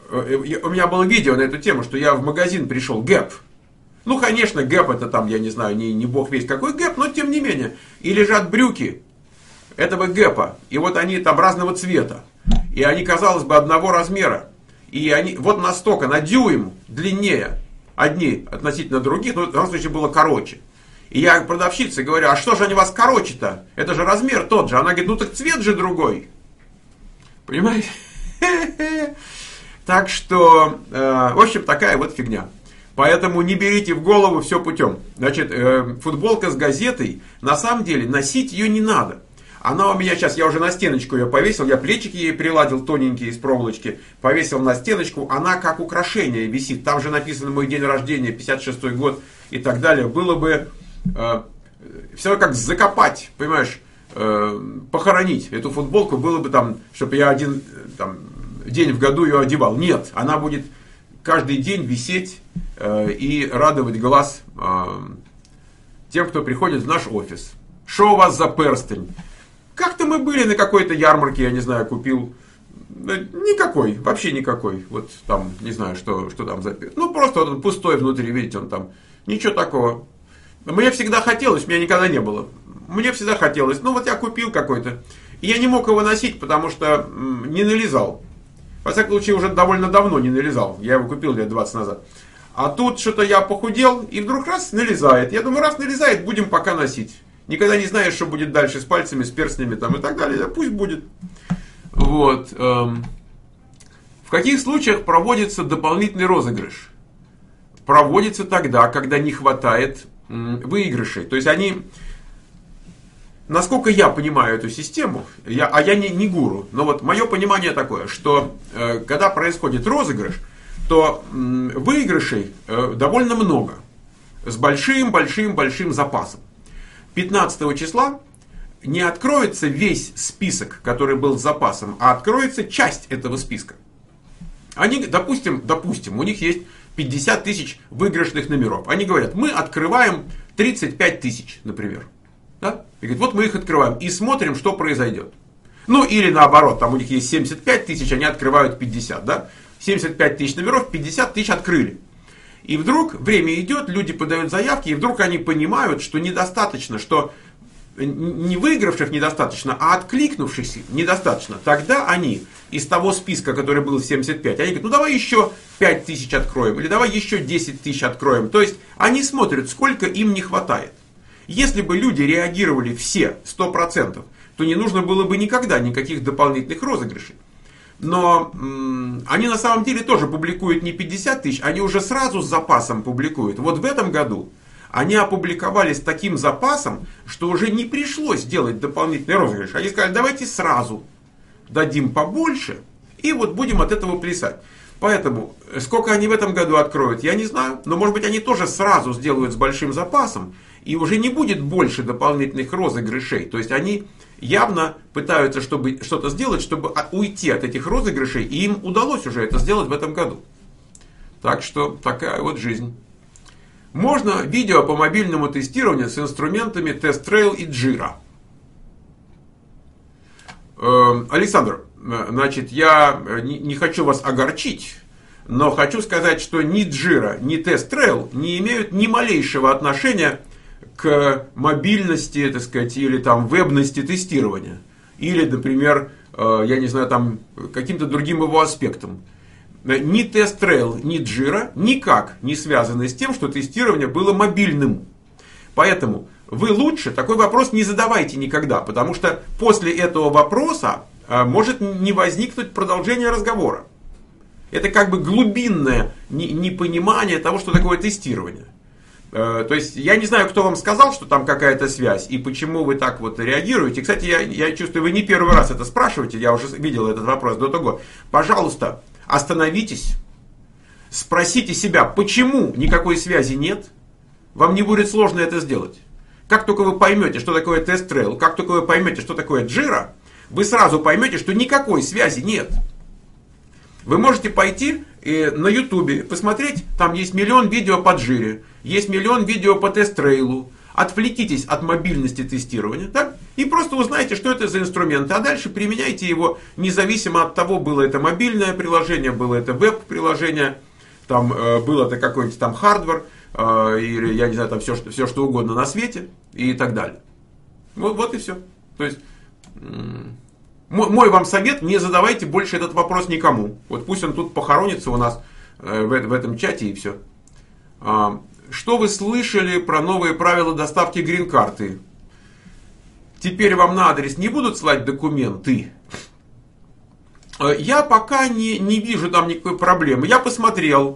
у меня было видео на эту тему, что я в магазин пришел, Gap. Конечно, Gap это там, я не знаю, не бог весть какой Gap, но тем не менее. И лежат брюки этого Гэпа, и вот они там разного цвета, и они, казалось бы, одного размера, и они вот настолько, на дюйм длиннее одни относительно других, в данном случае было короче. И я продавщице говорю, а что же они у вас короче-то? Это же размер тот же. Она говорит, так цвет же другой. Понимаете? Так что, в общем, такая вот фигня. Поэтому не берите в голову все путем. Значит, футболка с газетой, на самом деле, носить ее не надо. Она у меня сейчас, я уже на стеночку ее повесил, я плечики ей приладил тоненькие из проволочки, повесил на стеночку, она как украшение висит, там же написано мой день рождения, 56-й год и так далее. Было бы все как закопать, понимаешь, похоронить эту футболку, было бы там, чтобы я один день в году ее одевал. Нет, она будет каждый день висеть и радовать глаз тем, кто приходит в наш офис. Что у вас за перстень? Как-то мы были на какой-то ярмарке, я не знаю, купил Никакой, вообще никакой. Вот там, не знаю, что там записано. Ну, просто он пустой внутри, видите, он там. Ничего такого. Мне всегда хотелось, у меня никогда не было. Мне всегда хотелось. Ну, вот я купил какой-то. И я не мог его носить, потому что не налезал. Во всяком случае, уже довольно давно не налезал. Я его купил лет 20 назад. А тут что-то я похудел, и вдруг раз налезает. Я думаю, раз налезает, будем пока носить. Никогда не знаешь, что будет дальше с пальцами, с перстнями там, и так далее. Пусть будет. Вот. В каких случаях проводится дополнительный розыгрыш? Проводится тогда, когда не хватает выигрышей. То есть они, насколько я понимаю эту систему, я не гуру, но вот мое понимание такое, что когда происходит розыгрыш, то выигрышей довольно много, с большим запасом. 15 числа не откроется весь список, который был с запасом, а откроется часть этого списка. Они, допустим, у них есть 50 тысяч выигрышных номеров. Они говорят, мы открываем 35 тысяч, например. Да? И говорят, вот мы их открываем и смотрим, что произойдет. Ну или наоборот, там у них есть 75 тысяч, они открывают 50. Да? 75 тысяч номеров, 50 тысяч открыли. И вдруг время идет, люди подают заявки, и вдруг они понимают, что недостаточно, что не выигравших недостаточно, а откликнувшихся недостаточно. Тогда они из того списка, который был в 75, они говорят, ну давай еще 5 тысяч откроем, или давай еще 10 тысяч откроем. То есть они смотрят, сколько им не хватает. Если бы люди реагировали все 100%, то не нужно было бы никогда никаких дополнительных розыгрышей. Но они на самом деле тоже публикуют не 50 тысяч, они уже сразу с запасом публикуют. Вот в этом году они опубликовали с таким запасом, что уже не пришлось делать дополнительный розыгрыш. Они сказали, давайте сразу дадим побольше, и вот будем от этого плясать. Поэтому, сколько они в этом году откроют, я не знаю. Но может быть они тоже сразу сделают с большим запасом, и уже не будет больше дополнительных розыгрышей. То есть они явно пытаются что-то сделать, чтобы уйти от этих розыгрышей, и им удалось уже это сделать в этом году. Так что такая вот жизнь. Можно видео по мобильному тестированию с инструментами TestRail и Jira. Александр, значит, я не хочу вас огорчить, но хочу сказать, что ни Jira, ни TestRail не имеют ни малейшего отношения к мобильности, так сказать, или там вебности тестирования. Или, например, я не знаю, там каким-то другим его аспектам. Ни TestRail, ни Jira никак не связаны с тем, что тестирование было мобильным. Поэтому вы лучше такой вопрос не задавайте никогда, потому что после этого вопроса может не возникнуть продолжение разговора. Это как бы глубинное непонимание того, что такое тестирование. То есть я не знаю, кто вам сказал, что там какая-то связь и почему вы так вот реагируете. Кстати, я чувствую, вы не первый раз это спрашиваете, я уже видел этот вопрос до того. Пожалуйста, остановитесь, спросите себя, почему никакой связи нет. Вам не будет сложно это сделать. Как только вы поймете, что такое TestRail, как только вы поймете, что такое Jira, вы сразу поймете, что никакой связи нет. Вы можете пойти на YouTube, посмотреть, там есть миллион видео по Jira, есть миллион видео по TestRail. Отвлекитесь от мобильности тестирования, да, и просто узнайте, что это за инструменты, а дальше применяйте его независимо от того, было это мобильное приложение, было это веб-приложение, там было это какой-нибудь там хардвер, или я не знаю, там все что угодно на свете и так далее. Вот и все. То есть мой вам совет, не задавайте больше этот вопрос никому. Вот пусть он тут похоронится у нас в этом чате и все. Что вы слышали про новые правила доставки грин-карты? Теперь вам на адрес не будут слать документы? Я пока не вижу там никакой проблемы. Я посмотрел.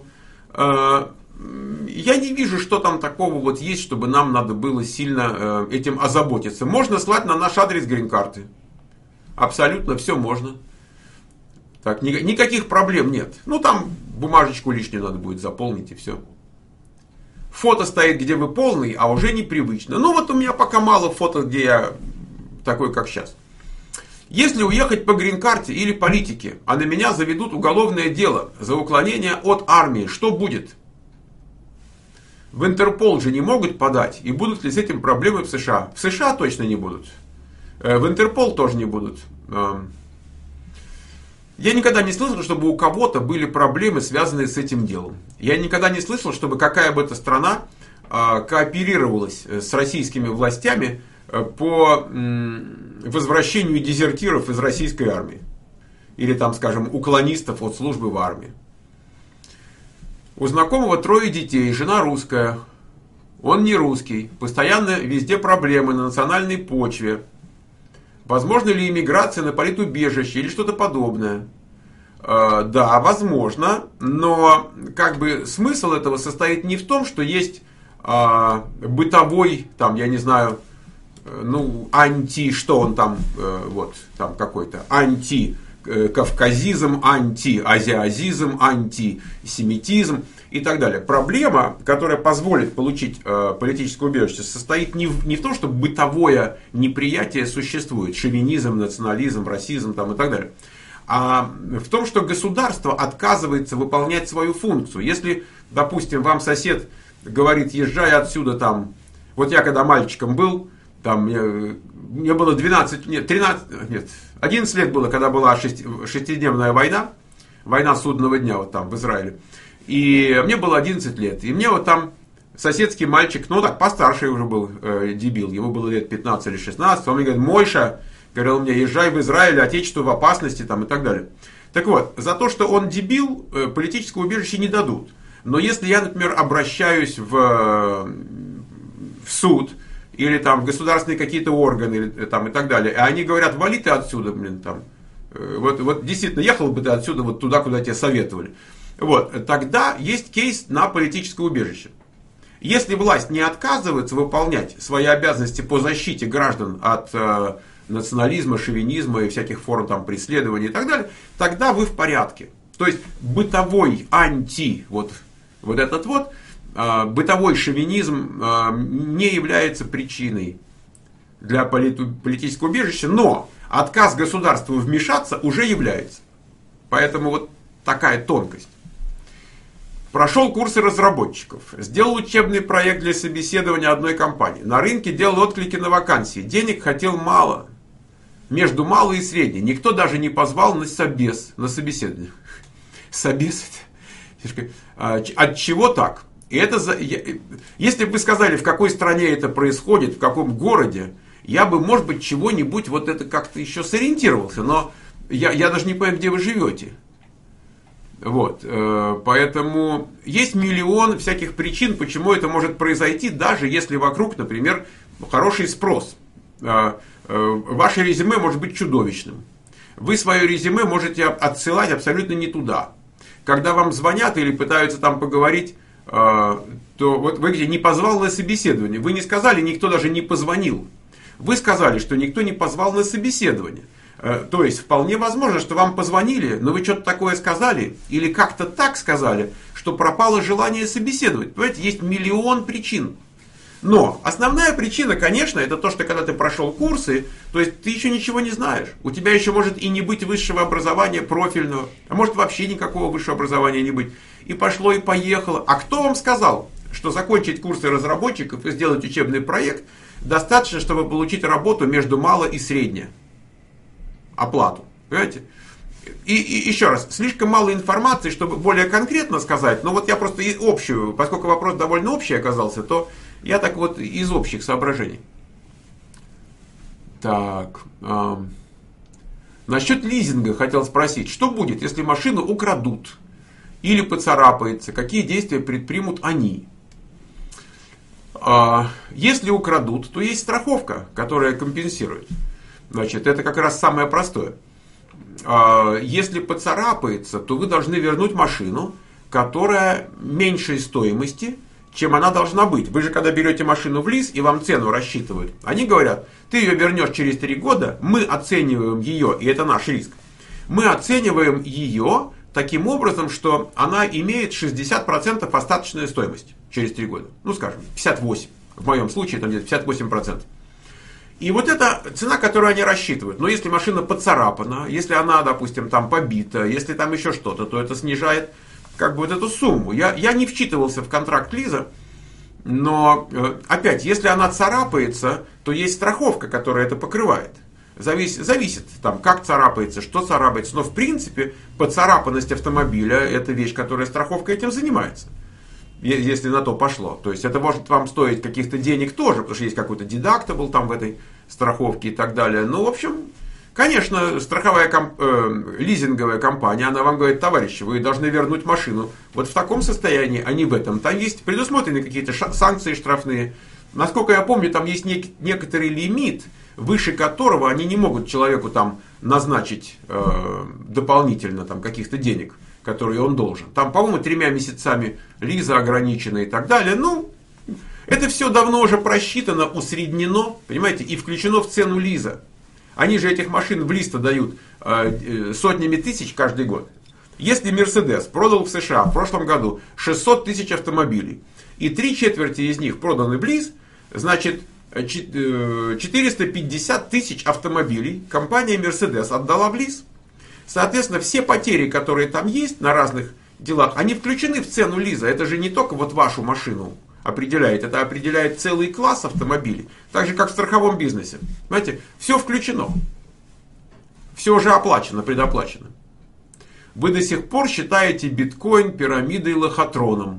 Я не вижу, что там такого вот есть, чтобы нам надо было сильно этим озаботиться. Можно слать на наш адрес грин-карты. Абсолютно все можно. Так, никаких проблем нет. Ну там бумажечку лишнюю надо будет заполнить и все. Фото стоит, где вы полный, а уже непривычно. Ну вот у меня пока мало фото, где я такой, как сейчас. Если уехать по грин-карте или политике, а на меня заведут уголовное дело за уклонение от армии, что будет? В Интерпол же не могут подать, и будут ли с этим проблемы в США? В США точно не будут. В Интерпол тоже не будут. Я никогда не слышал, чтобы у кого-то были проблемы, связанные с этим делом. Я никогда не слышал, чтобы какая бы эта страна кооперировалась с российскими властями по возвращению дезертиров из российской армии. Или там, скажем, уклонистов от службы в армии. У знакомого 3 детей, жена русская, он не русский, постоянно везде проблемы на национальной почве. Возможно ли иммиграция на политубежище или что-то подобное? Да, возможно, но как бы смысл этого состоит не в том, что есть бытовой, там, я не знаю, что он там, вот, там какой-то, антикавказизм, антиазиазизм, антисемитизм и так далее. Проблема, которая позволит получить политическое убежище, состоит не в том, что бытовое неприятие существует, шовинизм, национализм, расизм там, и так далее, а в том, что государство отказывается выполнять свою функцию. Если, допустим, вам сосед говорит, езжай отсюда там, вот я когда мальчиком был, там мне было 11 лет было, когда была шестидневная война судного дня вот там в Израиле. И мне было 11 лет. И мне вот там соседский мальчик, так постарше уже был дебил, ему было лет 15 или 16, он мне говорит, Мойша, говорил мне, езжай в Израиль, отечество в опасности там, и так далее. Так вот, за то, что он дебил, политического убежища не дадут. Но если я, например, обращаюсь в суд, или там в государственные какие-то органы, там, и так далее, и они говорят, вали ты отсюда, там, вот действительно, ехал бы ты отсюда вот туда, куда тебе советовали. Вот, тогда есть кейс на политическое убежище. Если власть не отказывается выполнять свои обязанности по защите граждан от национализма, шовинизма и всяких форм там, преследований и так далее, тогда вы в порядке. То есть бытовой бытовой шовинизм не является причиной для политического убежища, но отказ государства вмешаться уже является. Поэтому вот такая тонкость. Прошел курсы разработчиков, сделал учебный проект для собеседования одной компании. На рынке делал отклики на вакансии. Денег хотел мало. Между мало и средней. Никто даже не позвал на собеседование. Собес? От чего так? И если бы вы сказали, в какой стране это происходит, в каком городе, я бы, может быть, чего-нибудь вот это как-то еще сориентировался. Но я даже не понимаю, где вы живете. Вот, поэтому есть миллион всяких причин, почему это может произойти, даже если вокруг, например, хороший спрос. Ваше резюме может быть чудовищным. Вы свое резюме можете отсылать абсолютно не туда. Когда вам звонят или пытаются там поговорить, то вот вы где не позвал на собеседование. Вы не сказали, никто даже не позвонил. Вы сказали, что никто не позвал на собеседование. То есть вполне возможно, что вам позвонили, но вы что-то такое сказали, или как-то так сказали, что пропало желание собеседовать. Понимаете, есть миллион причин. Но основная причина, конечно, это то, что когда ты прошел курсы, то есть ты еще ничего не знаешь. У тебя еще может и не быть высшего образования профильного, а может вообще никакого высшего образования не быть. И пошло, и поехало. А кто вам сказал, что закончить курсы разработчиков и сделать учебный проект достаточно, чтобы получить работу между мало и средне? Оплату. Понимаете? И еще раз, слишком мало информации, чтобы более конкретно сказать, но вот я просто общую, поскольку вопрос довольно общий оказался, то я так вот из общих соображений. Так, насчет лизинга хотел спросить, что будет, если машину украдут или поцарапается, какие действия предпримут они? Если украдут, то есть страховка, которая компенсирует. Значит, это как раз самое простое. Если поцарапается, то вы должны вернуть машину, которая меньшей стоимости, чем она должна быть. Вы же когда берете машину в лиз и вам цену рассчитывают, они говорят, ты ее вернешь через 3 года, мы оцениваем ее, и это наш риск, мы оцениваем ее таким образом, что она имеет 60% остаточную стоимость через 3 года. Ну, скажем, 58%. В моем случае там где-то 58%. И вот это цена, которую они рассчитывают. Но если машина поцарапана, если она, допустим, там побита, если там еще что-то, то это снижает как бы вот эту сумму. Я не вчитывался в контракт лиза, но опять, если она царапается, то есть страховка, которая это покрывает. Зависит, там, как царапается, что царапается. Но в принципе поцарапанность автомобиля — это вещь, которая страховка этим занимается. Если на то пошло. То есть это может вам стоить каких-то денег тоже, потому что есть какой-то дедактабл там в этой страховке и так далее. Ну, в общем, конечно, лизинговая компания, она вам говорит: товарищи, вы должны вернуть машину вот в таком состоянии, а не в этом. Там есть предусмотрены какие-то санкции штрафные. Насколько я помню, там есть некоторый лимит, выше которого они не могут человеку там назначить дополнительно там каких-то денег, которые он должен. Там, по-моему, 3 месяцами лиза ограничена и так далее. Ну, это все давно уже просчитано, усреднено, понимаете, и включено в цену лиза. Они же этих машин в лиз дают сотнями тысяч каждый год. Если Mercedes продал в США в прошлом году 600 тысяч автомобилей, и 3/4 из них проданы в лиз, значит, 450 тысяч автомобилей компания Mercedes отдала в лиз. Соответственно, все потери, которые там есть на разных делах, они включены в цену лиза. Это же не только вот вашу машину определяет, это определяет целый класс автомобилей. Так же, как в страховом бизнесе. Понимаете, все включено. Все уже оплачено, предоплачено. Вы до сих пор считаете биткоин пирамидой лохотроном.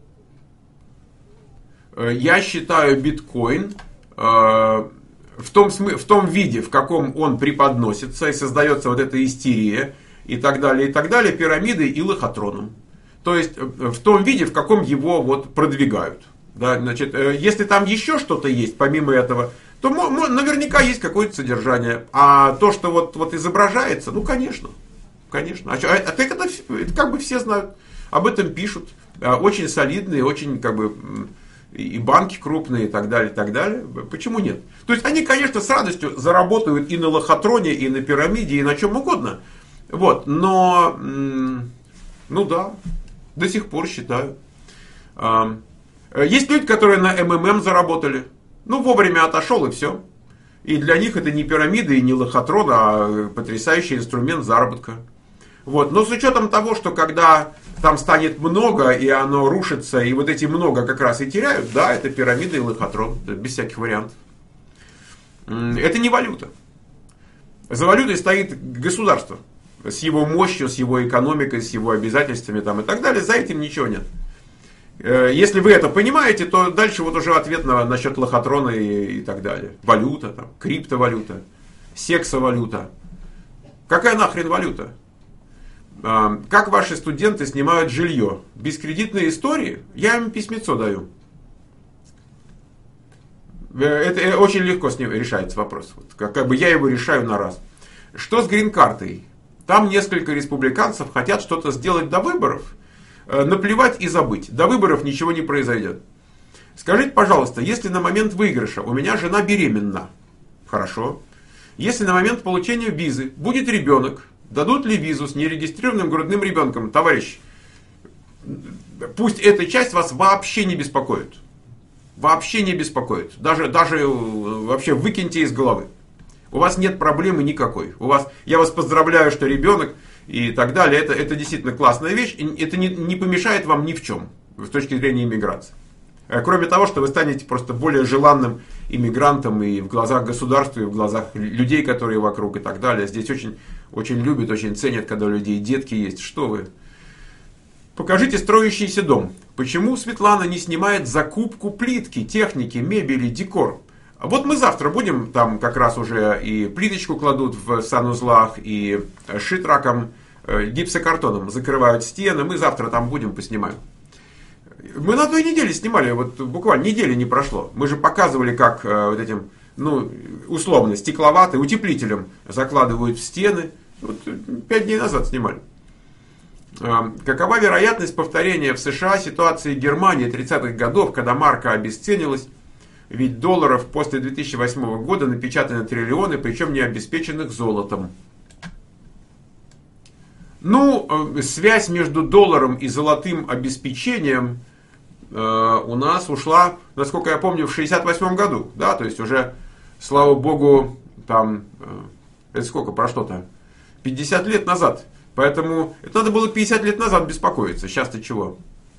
Я считаю биткоин в том виде, в каком он преподносится и создается вот эта истерия и так далее, пирамидой и лохотроном. То есть в том виде, в каком его вот продвигают. Да, значит, если там еще что-то есть помимо этого, то наверняка есть какое-то содержание. А то, что вот изображается, ну конечно. Конечно. Это как бы все знают. Об этом пишут. Очень солидные, очень как бы и банки крупные и так далее, и так далее. Почему нет? То есть они, конечно, с радостью заработают и на лохотроне, и на пирамиде, и на чем угодно. Вот. Но, ну да, до сих пор считаю. Есть люди, которые на МММ заработали. Ну, вовремя отошел и все. И для них это не пирамида и не лохотрон, а потрясающий инструмент заработка. Вот. Но с учетом того, что когда там станет много, и оно рушится, и вот эти много как раз и теряют, да, это пирамида и лохотрон, без всяких вариантов. Это не валюта. За валютой стоит государство. С его мощью, с его экономикой, с его обязательствами там, и так далее. За этим ничего нет. Если вы это понимаете, то дальше вот уже ответ насчет лохотрона и так далее. Валюта, там, криптовалюта, сексовалюта. Какая нахрен валюта? Как ваши студенты снимают жилье? Без кредитной истории? Я им письмецо даю. Это очень легко с ним решается вопрос. Как бы я его решаю на раз. Что с грин-картой? Там несколько республиканцев хотят что-то сделать до выборов. Наплевать и забыть. До выборов ничего не произойдет. Скажите, пожалуйста, если на момент выигрыша у меня жена беременна, хорошо. Если на момент получения визы будет ребенок, дадут ли визу с нерегистрированным грудным ребенком? Товарищ, пусть эта часть вас вообще не беспокоит. Вообще не беспокоит. Даже вообще выкиньте из головы. У вас нет проблемы никакой. Я вас поздравляю, что ребенок и так далее. Это действительно классная вещь. Это не помешает вам ни в чем с точки зрения иммиграции. Кроме того, что вы станете просто более желанным иммигрантом и в глазах государства, и в глазах людей, которые вокруг и так далее. Здесь очень, очень любят, очень ценят, когда у людей детки есть. Что вы? Покажите строящийся дом. Почему Светлана не снимает закупку плитки, техники, мебели, декор? Вот мы завтра будем, там как раз уже и плиточку кладут в санузлах, и шитраком, гипсокартоном закрывают стены. Мы завтра там будем, поснимаем. Мы на той неделе снимали, вот буквально недели не прошло. Мы же показывали, как вот этим, условно, стекловатым утеплителем закладывают в стены. Вот 5 дней назад снимали. Какова вероятность повторения в США ситуации Германии 30-х годов, когда марка обесценилась? Ведь долларов после 2008 года напечатаны триллионы, причем не обеспеченных золотом. Связь между долларом и золотым обеспечением у нас ушла, насколько я помню, в 1968 году. Да, то есть уже, слава богу, там, это сколько прошло-то? 50 лет назад. Поэтому это надо было 50 лет назад беспокоиться. Сейчас-то чего?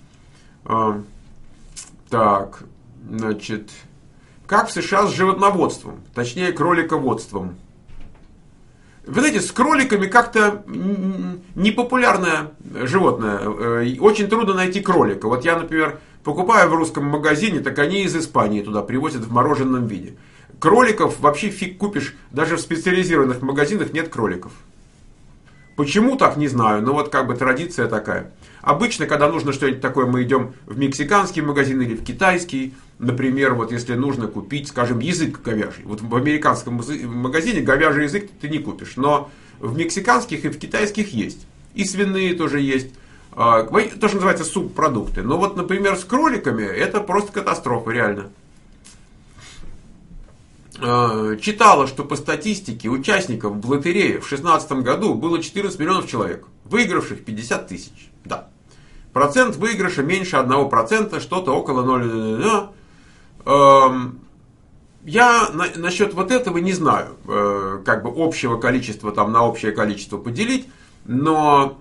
Так, значит, как в США с животноводством, точнее кролиководством? Вы знаете, с кроликами как-то непопулярное животное. Очень трудно найти кролика. Вот я, например, покупаю в русском магазине, так они из Испании туда привозят в мороженом виде. Кроликов вообще фиг купишь. Даже в специализированных магазинах нет кроликов. Почему так, не знаю, но вот как бы традиция такая. Обычно, когда нужно что-нибудь такое, мы идем в мексиканский магазин или в китайский. Например, вот если нужно купить, скажем, язык говяжий. Вот в американском магазине говяжий язык ты не купишь. Но в мексиканских и в китайских есть. И свиные тоже есть. То, что называется субпродукты. Но вот, например, с кроликами это просто катастрофа, реально. Читала, что по статистике участников в лотерее в 2016 году было 14 миллионов человек, выигравших 50 тысяч. Да. Процент выигрыша меньше 1%, что-то около 0,00. Я насчет вот этого не знаю, как бы общего количества там на общее количество поделить, но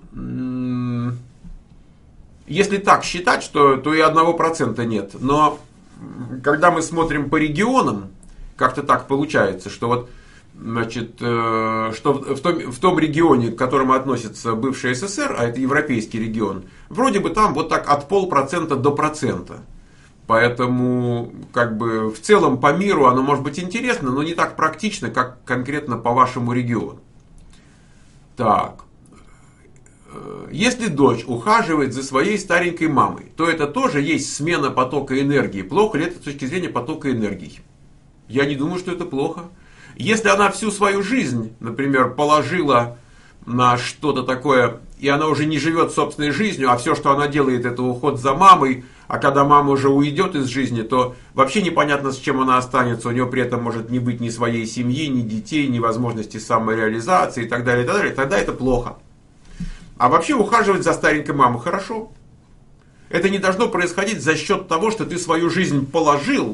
если так считать, то и 1% нет. Но когда мы смотрим по регионам, как-то так получается, что вот, значит, что в том регионе, к которому относится бывший СССР, а это европейский регион, вроде бы там вот так от 0,5% до 1%. Поэтому, как бы, в целом по миру оно может быть интересно, но не так практично, как конкретно по вашему региону. Так. Если дочь ухаживает за своей старенькой мамой, то это тоже есть смена потока энергии. Плохо ли это с точки зрения потока энергии? Я не думаю, что это плохо. Если она всю свою жизнь, например, положила на что-то такое, и она уже не живет собственной жизнью, а все, что она делает, это уход за мамой, а когда мама уже уйдет из жизни, то вообще непонятно, с чем она останется. У нее при этом может не быть ни своей семьи, ни детей, ни возможности самореализации и так далее, и так далее. Тогда это плохо. А вообще ухаживать за старенькой мамой хорошо. Это не должно происходить за счет того, что ты свою жизнь положил,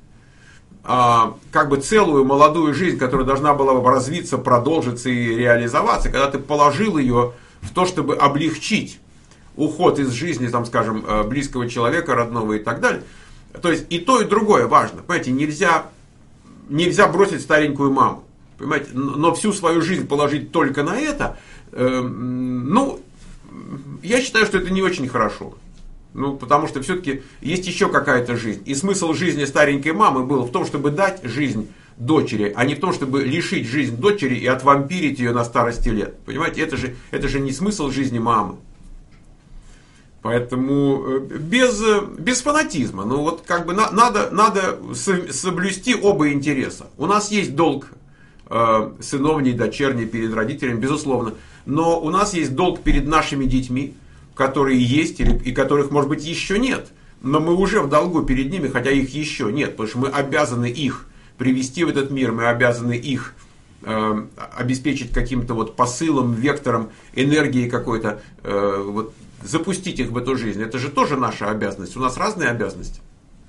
как бы целую молодую жизнь, которая должна была бы развиться, продолжиться и реализоваться, когда ты положил ее в то, чтобы облегчить уход из жизни, там, скажем, близкого человека, родного и так далее. То есть и то, и другое важно. Понимаете, нельзя бросить старенькую маму. Понимаете, но всю свою жизнь положить только на это, ну, я считаю, что это не очень хорошо. Ну, потому что все-таки есть еще какая-то жизнь. И смысл жизни старенькой мамы был в том, чтобы дать жизнь дочери, а не в том, чтобы лишить жизнь дочери и отвампирить ее на старости лет. Понимаете, это же не смысл жизни мамы. Поэтому без фанатизма. Ну, вот как бы надо соблюсти оба интереса. У нас есть долг сыновний, дочерний перед родителями, безусловно. Но у нас есть долг перед нашими детьми, которые есть и которых, может быть, еще нет. Но мы уже в долгу перед ними, хотя их еще нет. Потому что мы обязаны их привести в этот мир, мы обязаны их обеспечить каким-то вот посылом, вектором, энергией какой-то, вот, запустить их в эту жизнь. Это же тоже наша обязанность. У нас разные обязанности.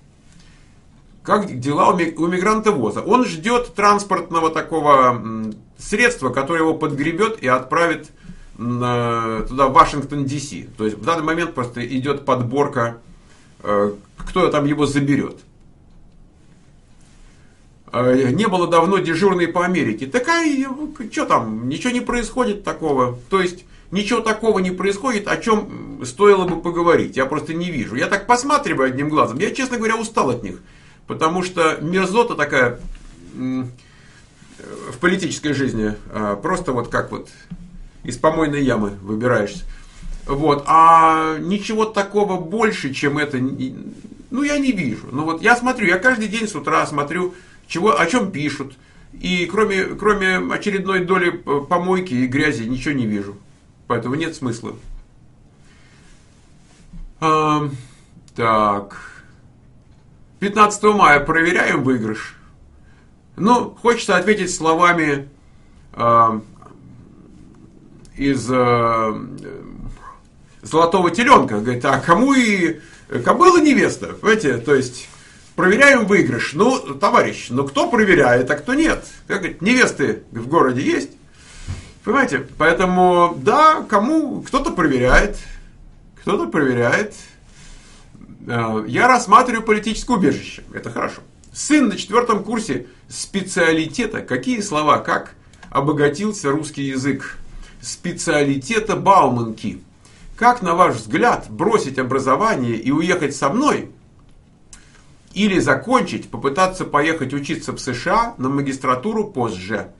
Как дела у мигрантовоза? Он ждет транспортного такого средства, которое его подгребет и отправит туда, в Вашингтон, Д.С. То есть в данный момент просто идет подборка, кто там его заберет. Не было давно дежурной по Америке. Такая, что там, ничего не происходит такого. То есть ничего такого не происходит, о чем стоило бы поговорить. Я просто не вижу. Я так посматриваю одним глазом. Я, честно говоря, устал от них. Потому что мерзота такая в политической жизни. Просто вот как вот из помойной ямы выбираешься. Вот. А ничего такого больше, чем это, ну, я не вижу. Ну, вот я смотрю, я каждый день с утра смотрю, о чем пишут. И кроме очередной доли помойки и грязи ничего не вижу. Поэтому нет смысла. Так. 15 мая проверяем выигрыш. Ну, хочется ответить словами из «Золотого теленка». Говорит, а кому и кобыла невеста? Понимаете, то есть проверяем выигрыш. Ну, товарищ, ну кто проверяет, а кто нет? Как говорит, невесты в городе есть? Понимаете? Поэтому, да, кто-то проверяет. Кто-то проверяет. Я рассматриваю политическое убежище. Это хорошо. Сын на 4 курсе специалитета. Какие слова, как обогатился русский язык. Специалитета Бауманки. Как, на ваш взгляд, бросить образование и уехать со мной? Или закончить, попытаться поехать учиться в США на магистратуру позже?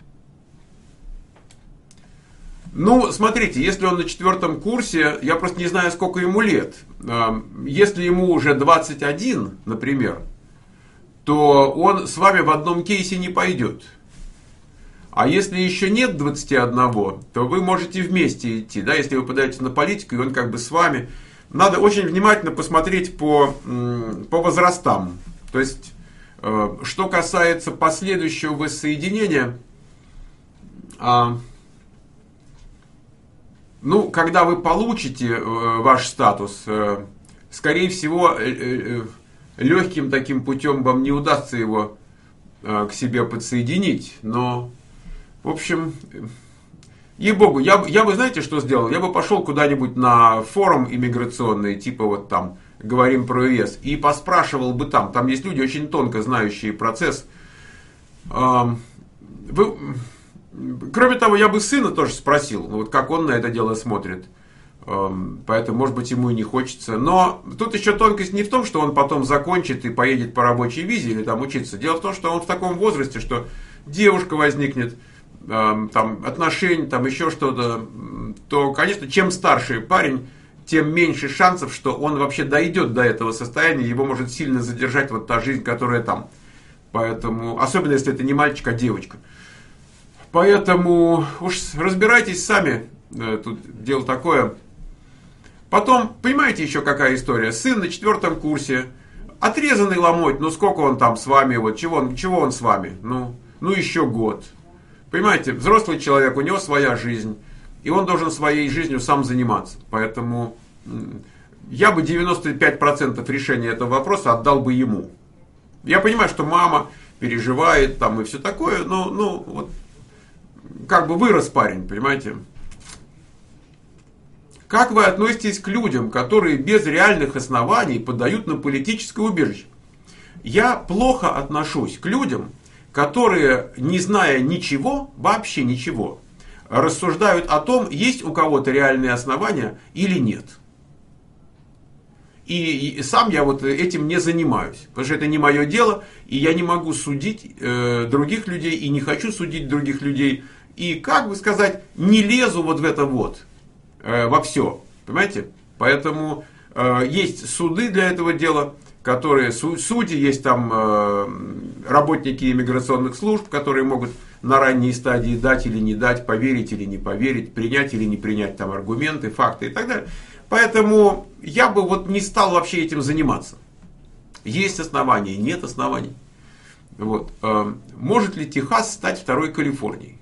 Ну, смотрите, если он на 4 курсе, я просто не знаю, сколько ему лет. Если ему уже 21, например, то он с вами в одном кейсе не пойдет. А если еще нет 21, то вы можете вместе идти, да, если вы подаете на политику, и он как бы с вами. Надо очень внимательно посмотреть по возрастам. То есть, что касается последующего воссоединения, ну, когда вы получите ваш статус, скорее всего, легким таким путем вам не удастся его к себе подсоединить, но... В общем, ей-богу, я бы, знаете, что сделал? Я бы пошел куда-нибудь на форум иммиграционный, типа вот там, говорим про ЕС, и поспрашивал бы там есть люди, очень тонко знающие процесс. Кроме того, я бы сына тоже спросил, вот как он на это дело смотрит. Поэтому, может быть, ему и не хочется. Но тут еще тонкость не в том, что он потом закончит и поедет по рабочей визе или там учиться. Дело в том, что он в таком возрасте, что девушка возникнет, там, отношения, там еще что-то, то, конечно, чем старше парень, тем меньше шансов, что он вообще дойдет до этого состояния, его может сильно задержать вот та жизнь, которая там. Поэтому, особенно если это не мальчик, а девочка. Поэтому уж разбирайтесь сами, тут дело такое. Потом, понимаете еще какая история? Сын на 4 курсе, отрезанный ломоть, ну сколько он там с вами, вот чего он с вами? Ну еще год. Понимаете, взрослый человек, у него своя жизнь, и он должен своей жизнью сам заниматься. Поэтому я бы 95% решения этого вопроса отдал бы ему. Я понимаю, что мама переживает там и все такое, но вот как бы вырос парень, понимаете. Как вы относитесь к людям, которые без реальных оснований подают на политическое убежище? Я плохо отношусь к людям, которые, не зная ничего, вообще ничего, рассуждают о том, есть у кого-то реальные основания или нет. И сам я вот этим не занимаюсь, потому что это не мое дело, и я не могу судить других людей, и не хочу судить других людей, и, как бы сказать, не лезу вот в это вот, во все, понимаете? Поэтому есть суды для этого дела, которые судьи, есть там работники иммиграционных служб, которые могут на ранней стадии дать или не дать, поверить или не поверить, принять или не принять там аргументы, факты и так далее. Поэтому я бы вот не стал вообще этим заниматься. Есть основания, нет оснований. Вот. Может ли Техас стать второй Калифорнией?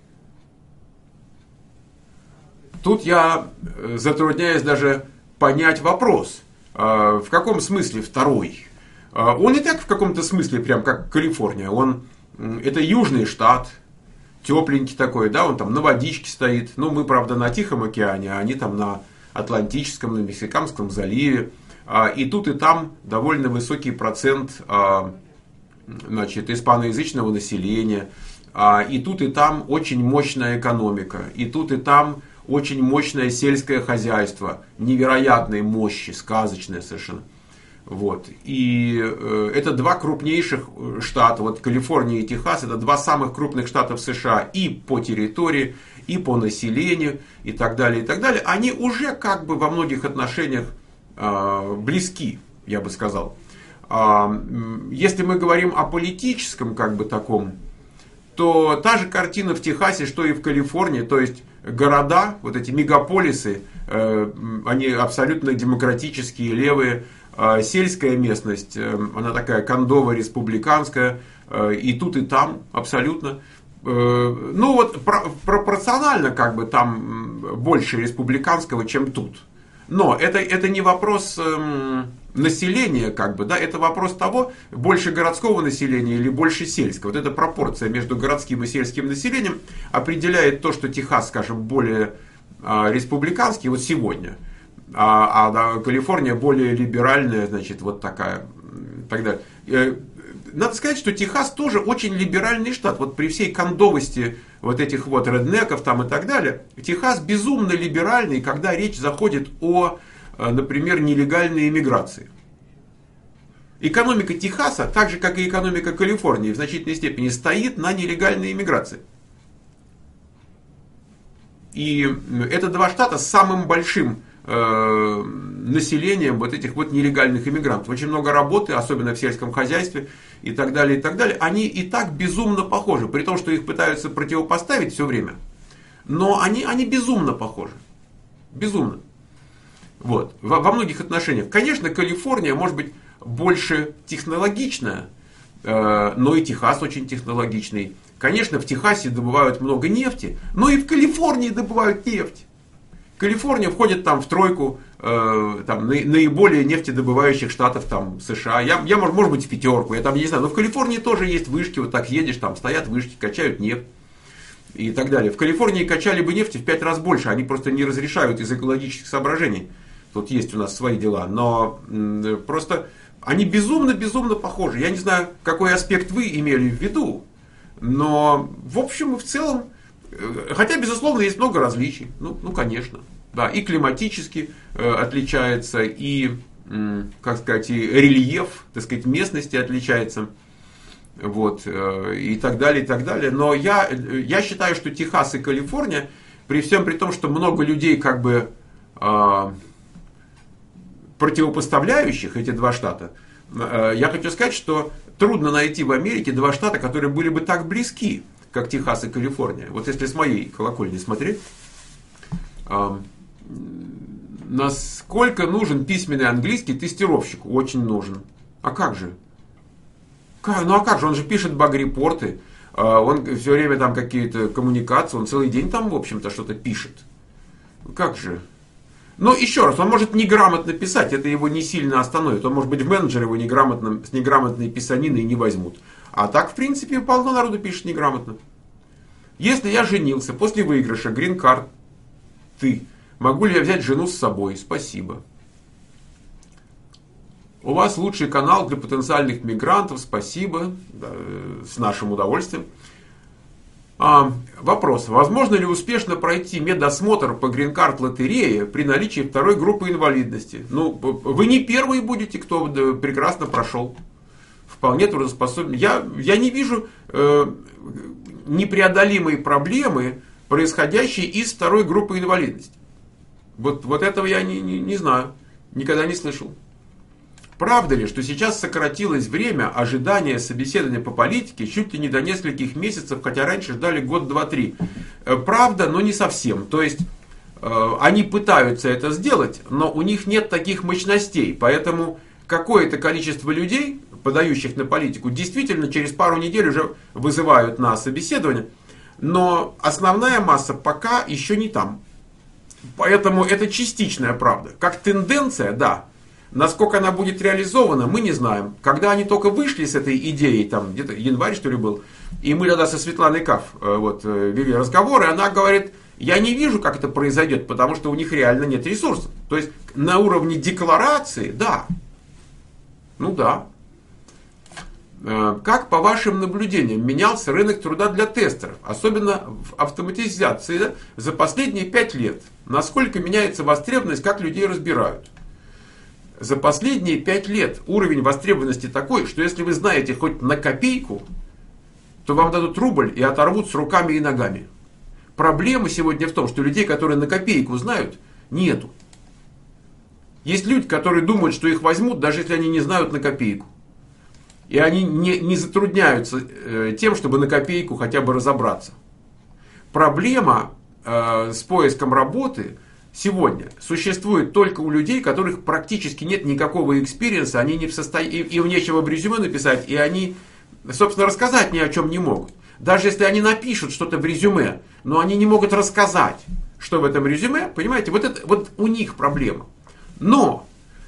Тут я затрудняюсь даже понять вопрос. В каком смысле второй? Он и так в каком-то смысле прям как Калифорния. Это южный штат, тепленький такой, да, он там на водичке стоит. Ну, мы, правда, на Тихом океане, а они там на Атлантическом, на Мексиканском заливе. И тут и там довольно высокий процент, значит, испаноязычного населения. И тут и там очень мощная экономика. И тут и там очень мощное сельское хозяйство, невероятной мощи, сказочное совершенно. Вот. И это два крупнейших штата, вот Калифорния и Техас, это два самых крупных штата в США и по территории, и по населению, и так далее, и так далее. Они уже как бы во многих отношениях близки, я бы сказал. Если мы говорим о политическом как бы таком, то та же картина в Техасе, что и в Калифорнии, то есть города, вот эти мегаполисы, они абсолютно демократические, левые. Сельская местность, она такая кондово-республиканская, и тут, и там абсолютно. Ну вот пропорционально как бы там больше республиканского, чем тут. Но это не вопрос населения, как бы, да, это вопрос того, больше городского населения или больше сельского. Вот эта пропорция между городским и сельским населением определяет то, что Техас, скажем, более республиканский вот сегодня. А Калифорния более либеральная, значит, вот такая, так далее. надо сказать, что Техас тоже очень либеральный штат. Вот при всей кондовости вот этих вот реднеков там и так далее, Техас безумно либеральный, когда речь заходит о, например, нелегальной иммиграции. Экономика Техаса, так же как и экономика Калифорнии, в значительной степени стоит на нелегальной иммиграции. И это два штата с самым большим населением вот этих вот нелегальных иммигрантов. Очень много работы, особенно в сельском хозяйстве и так далее, и так далее. Они и так безумно похожи, при том, что их пытаются противопоставить все время. Но они безумно похожи. Безумно. Вот. Во многих отношениях. Конечно, Калифорния может быть больше технологичная, но и Техас очень технологичный. Конечно, в Техасе добывают много нефти, но и в Калифорнии добывают нефть. Калифорния входит там в тройку там, наиболее нефтедобывающих штатов там, США. Я может быть, в пятерку, я там не знаю. Но в Калифорнии тоже есть вышки, вот так едешь, там стоят вышки, качают нефть и так далее. В Калифорнии качали бы нефти в 5 раз больше, они просто не разрешают из экологических соображений. Тут есть у нас свои дела, но просто они безумно похожи. Я не знаю, какой аспект вы имели в виду, но в общем и в целом, хотя, безусловно, есть много различий. Ну конечно. Да, и климатически отличается, и, как сказать, и рельеф, так сказать, местности отличается. Вот, и так далее, и так далее. Но я считаю, что Техас и Калифорния, при всем при том, что много людей как бы противопоставляющих эти два штата, я хочу сказать, что трудно найти в Америке два штата, которые были бы так близки, как Техас и Калифорния. Вот если с моей колокольни смотреть, насколько нужен письменный английский тестировщику? Очень нужен. А как же? Ну а как же? Он же пишет баг-репорты, он все время там какие-то коммуникации, он целый день там, в общем-то, что-то пишет. Как же? Но еще раз, он может неграмотно писать, это его не сильно остановит. Он может быть в менеджер его с неграмотной писаниной не возьмут. А так, в принципе, полно народу пишет неграмотно. Если я женился после выигрыша грин-карт, могу ли я взять жену с собой? Спасибо. У вас лучший канал для потенциальных мигрантов. Спасибо. Да, с нашим удовольствием. Вопрос. Возможно ли успешно пройти медосмотр по грин-карт лотерее при наличии второй группы инвалидности? Ну, вы не первые будете, кто прекрасно прошел. Вполне трудоспособен. Я не вижу непреодолимые проблемы, происходящие из второй группы инвалидности. Вот этого я не знаю. Никогда не слышал. Правда ли, что сейчас сократилось время ожидания собеседования по политике чуть ли не до нескольких месяцев, хотя раньше ждали год, два, три? Правда, но не совсем. То есть, они пытаются это сделать, но у них нет таких мощностей. Поэтому какое-то количество людей, подающих на политику, действительно через пару недель уже вызывают на собеседование. Но основная масса пока еще не там. Поэтому это частичная правда. Как тенденция, да. Насколько она будет реализована, мы не знаем. Когда они только вышли с этой идеей, там где-то январь, что ли, был, и мы тогда со Светланой Каф вели разговоры, она говорит, я не вижу, как это произойдет, потому что у них реально нет ресурсов. То есть на уровне декларации, да. Ну да. Как по вашим наблюдениям менялся рынок труда для тестеров, особенно в автоматизации, за последние 5 лет? Насколько меняется востребованность, как людей разбирают? За последние 5 лет уровень востребованности такой, что если вы знаете хоть на копейку, то вам дадут рубль и оторвут с руками и ногами. Проблема сегодня в том, что людей, которые на копейку знают, нету. Есть люди, которые думают, что их возьмут, даже если они не знают на копейку. И они не затрудняются тем, чтобы на копейку хотя бы разобраться. Проблема с поиском работы сегодня существует только у людей, у которых практически нет никакого экспириенса, они не в состоянии, им нечего в резюме написать, и они, собственно, рассказать ни о чем не могут. Даже если они напишут что-то в резюме, но они не могут рассказать, что в этом резюме, понимаете, вот у них проблема. Но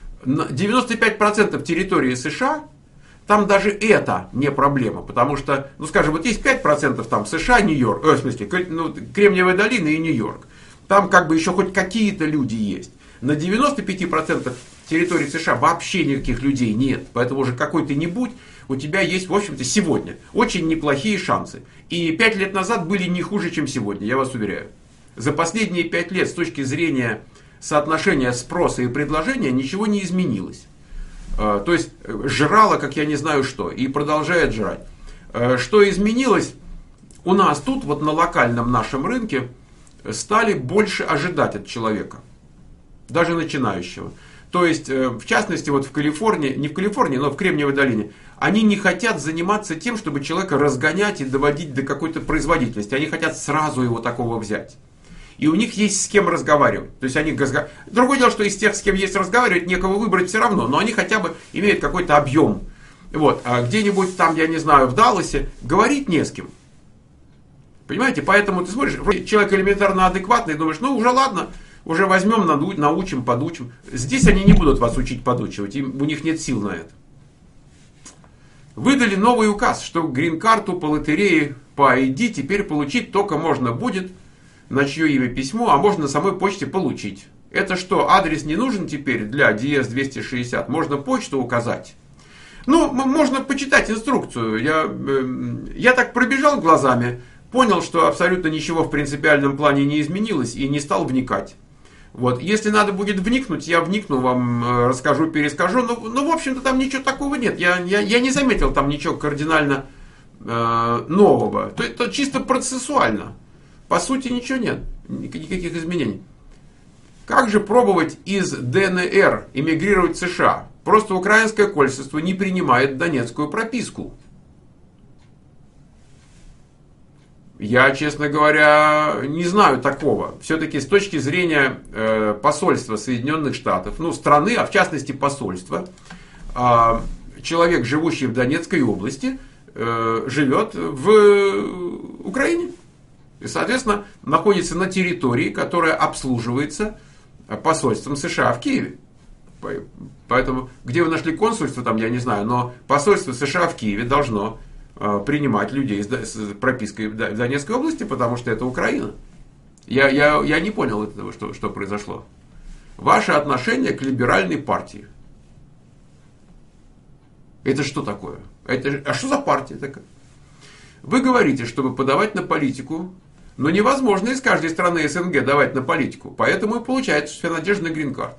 95% территории США, там даже это не проблема, потому что, ну скажем, вот есть 5% там США, Нью-Йорк, в смысле, Кремниевая долина и Нью-Йорк. Там как бы еще хоть какие-то люди есть. На 95% территории США вообще никаких людей нет. Поэтому уже какой-то не будь, у тебя есть, в общем-то, сегодня очень неплохие шансы. И 5 лет назад были не хуже, чем сегодня, я вас уверяю. За последние 5 лет с точки зрения соотношения спроса и предложения ничего не изменилось. То есть жрало, как я не знаю что, и продолжает жрать. Что изменилось? У нас тут, вот на локальном нашем рынке, стали больше ожидать от человека. Даже начинающего. То есть, в частности, вот в Калифорнии, не в Калифорнии, но в Кремниевой долине, они не хотят заниматься тем, чтобы человека разгонять и доводить до какой-то производительности. Они хотят сразу его такого взять. И у них есть с кем разговаривать. То есть они Другое дело, что из тех, с кем есть разговаривать, некого выбрать все равно, но они хотя бы имеют какой-то объем. Вот. А где-нибудь там, я не знаю, в Далласе, говорить не с кем. Понимаете? Поэтому ты смотришь, человек элементарно адекватный, думаешь, ну уже ладно, уже возьмем, научим, подучим. Здесь они не будут вас учить подучивать, у них нет сил на это. Выдали новый указ, что грин-карту по лотерее по ID теперь получить только можно будет, на чье имя письмо, а можно на самой почте получить. Это что, адрес не нужен теперь для DS-260? Можно почту указать? Ну, можно почитать инструкцию. Я так пробежал глазами, понял, что абсолютно ничего в принципиальном плане не изменилось и не стал вникать. Вот. Если надо будет вникнуть, я вникну, вам расскажу, перескажу. Но в общем-то, там ничего такого нет. Я не заметил там ничего кардинально нового. Это чисто процессуально. По сути, ничего нет. Никаких изменений. Как же пробовать из ДНР эмигрировать в США? Просто украинское консульство не принимает донецкую прописку. Я, честно говоря, не знаю такого. Все-таки с точки зрения посольства Соединенных Штатов, ну, страны, а в частности посольства, человек, живущий в Донецкой области, живет в Украине. И, соответственно, находится на территории, которая обслуживается посольством США в Киеве. Поэтому, где вы нашли консульство, там, я не знаю, но посольство США в Киеве должно принимать людей с пропиской в Донецкой области, потому что это Украина. Я не понял этого, что произошло. Ваше отношение к либеральной партии. Это что такое? А что за партия такая? Вы говорите, чтобы подавать на политику, но невозможно из каждой страны СНГ давать на политику. Поэтому и получается, что вся надежда на грин-карт.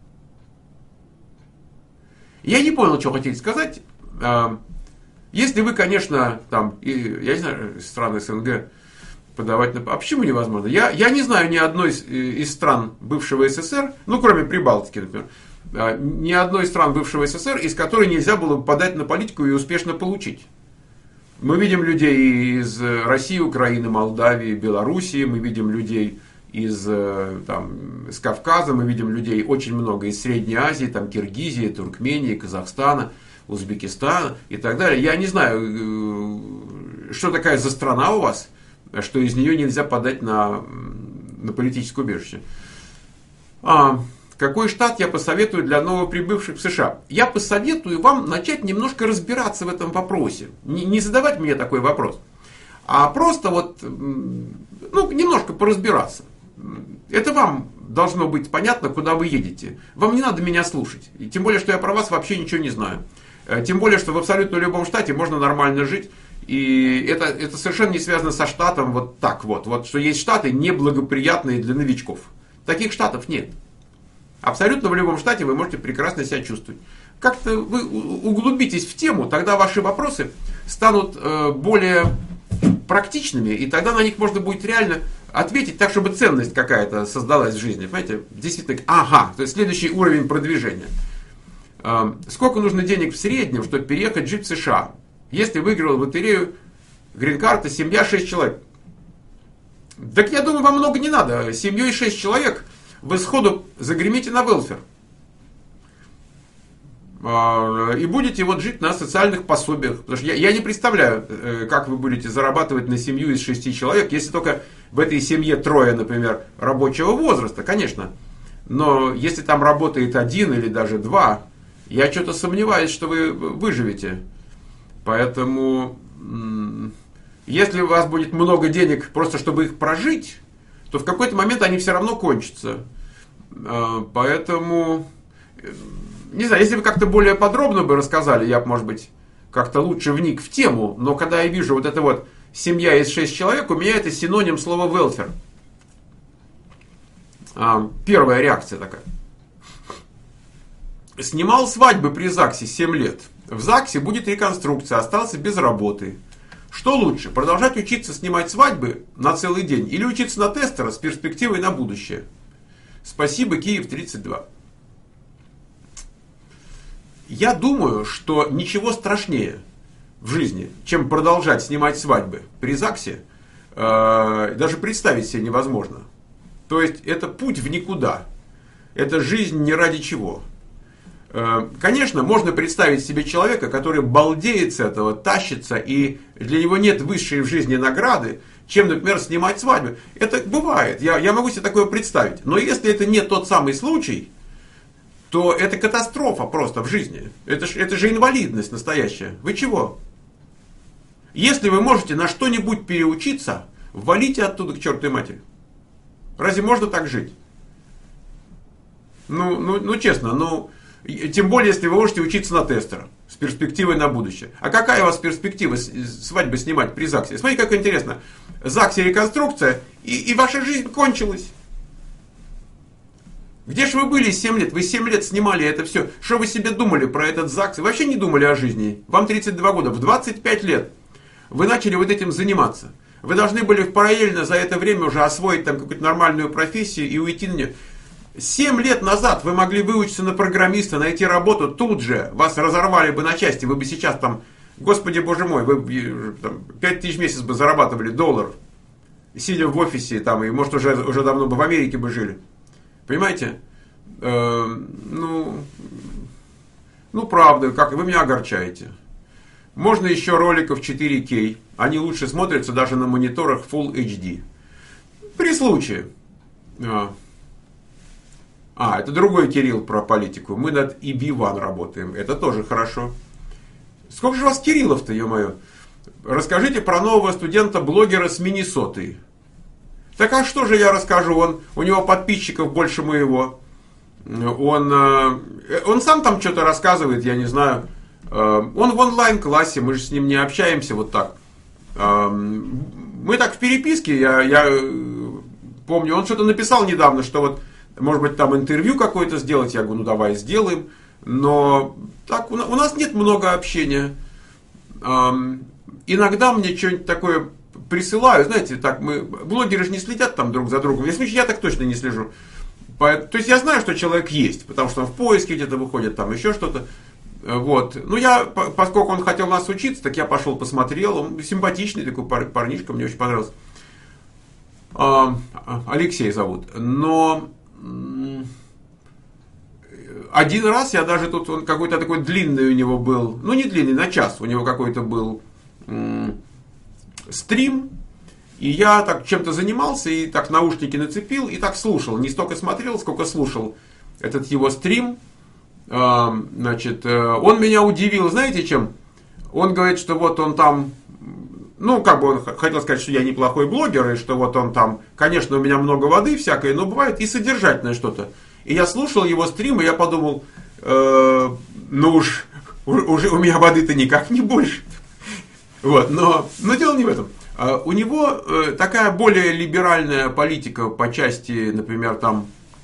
Я не понял, что хотите сказать. Если вы, конечно, там, я не знаю, страны СНГ подавать на... А почему невозможно? Я не знаю ни одной из стран бывшего СССР, ну, кроме Прибалтики, например, ни одной из стран бывшего СССР, из которой нельзя было подать на политику и успешно получить. Мы видим людей из России, Украины, Молдавии, Белоруссии, мы видим людей из Кавказа, мы видим людей очень много из Средней Азии, там, Киргизии, Туркмении, Казахстана, Узбекистана и так далее. Я не знаю, что такая за страна у вас, что из нее нельзя подать на политическое убежище. Какой штат я посоветую для новоприбывших в США? Я посоветую вам начать немножко разбираться в этом вопросе. Не задавать мне такой вопрос, а просто вот, немножко поразбираться. Это вам должно быть понятно, куда вы едете. Вам не надо меня слушать. И тем более, что я про вас вообще ничего не знаю. Тем более, что в абсолютно любом штате можно нормально жить. И это совершенно не связано со штатом вот так вот. Вот что есть штаты неблагоприятные для новичков. Таких штатов нет. Абсолютно в любом штате вы можете прекрасно себя чувствовать. Как-то вы углубитесь в тему, тогда ваши вопросы станут более практичными, и тогда на них можно будет реально ответить так, чтобы ценность какая-то создалась в жизни. Понимаете? Действительно, то есть следующий уровень продвижения. Сколько нужно денег в среднем, чтобы переехать жить в США? Если выиграл в лотерею грин-карта, семья 6 человек. Так я думаю, вам много не надо. Семьей 6 человек вы сходу загремите на велфер. И будете вот жить на социальных пособиях. Потому что я не представляю, как вы будете зарабатывать на семью из 6 человек, если только в этой семье трое, например, рабочего возраста, конечно. Но если там работает один или даже два, я что-то сомневаюсь, что вы выживете. Поэтому, если у вас будет много денег просто чтобы их прожить, то в какой-то момент они все равно кончатся. Поэтому, не знаю, если вы как-то более подробно бы рассказали, я бы, может быть, как-то лучше вник в тему, но когда я вижу вот это вот семья из 6 человек, у меня это синоним слова welfare. Первая реакция такая. Снимал свадьбы при ЗАГСе 7 лет. В ЗАГСе будет реконструкция, остался без работы. Что лучше, продолжать учиться снимать свадьбы на целый день или учиться на тестера с перспективой на будущее? Спасибо, Киев 32. Я думаю, что ничего страшнее в жизни, чем продолжать снимать свадьбы при ЗАГСе, даже представить себе невозможно. То есть это путь в никуда. Это жизнь не ради чего. Конечно, можно представить себе человека, который балдеет с этого, тащится, и для него нет высшей в жизни награды, чем, например, снимать свадьбы. Это бывает, я могу себе такое представить. Но если это не тот самый случай, то это катастрофа просто в жизни. Это же инвалидность настоящая. Вы чего? Если вы можете на что-нибудь переучиться, валите оттуда к чертовой матери. Разве можно так жить? Ну честно, тем более, если вы можете учиться на тестера с перспективой на будущее. А какая у вас перспектива свадьбы снимать при ЗАГСе? Смотрите, как интересно. ЗАГСе реконструкция, и ваша жизнь кончилась. Где же вы были 7 лет? Вы 7 лет снимали это все. Что вы себе думали про этот ЗАГС? Вы вообще не думали о жизни. Вам 32 года. В 25 лет вы начали вот этим заниматься. Вы должны были параллельно за это время уже освоить там какую-то нормальную профессию и уйти на нее. 7 лет назад вы могли выучиться на программиста, найти работу, тут же вас разорвали бы на части, вы бы сейчас там, господи боже мой, вы там, 5000 в месяц бы зарабатывали долларов, сидя в офисе там, и может уже давно бы в Америке бы жили. Понимаете? Правда, как вы меня огорчаете. Можно еще роликов 4К, они лучше смотрятся даже на мониторах Full HD. При случае. Это другой Кирилл про политику. Мы над EB1 работаем. Это тоже хорошо. Сколько же у вас Кириллов-то, ё-моё? Расскажите про нового студента-блогера с Миннесоты. Так а что же я расскажу? У него подписчиков больше моего. Он сам там что-то рассказывает, я не знаю. Он в онлайн-классе, мы же с ним не общаемся вот так. Мы так в переписке, я помню, он что-то написал недавно, что вот может быть, там интервью какое-то сделать, я говорю, давай сделаем. Но так у нас нет много общения. Иногда мне что-нибудь такое присылают. Знаете, так блогеры же не следят там друг за другом. Если я так точно не слежу. То есть я знаю, что человек есть, потому что он в поиске где-то выходит, там еще что-то. Вот. Поскольку он хотел нас учиться, так я пошел посмотрел. Он симпатичный такой парнишка, мне очень понравился. Алексей зовут. Но один раз я даже тут, он какой-то такой длинный у него был, не длинный, на час у него какой-то был стрим, и я так чем-то занимался, и так наушники нацепил, и так слушал, не столько смотрел, сколько слушал этот его стрим. Он меня удивил, знаете чем? Он говорит, что вот он там, он хотел сказать, что я неплохой блогер, и что вот он там, конечно, у меня много воды всякой, но бывает и содержательное что-то. И я слушал его стрим, и я подумал, уже у меня воды-то никак не больше. Вот, но дело не в этом. У него такая более либеральная политика по части, например, там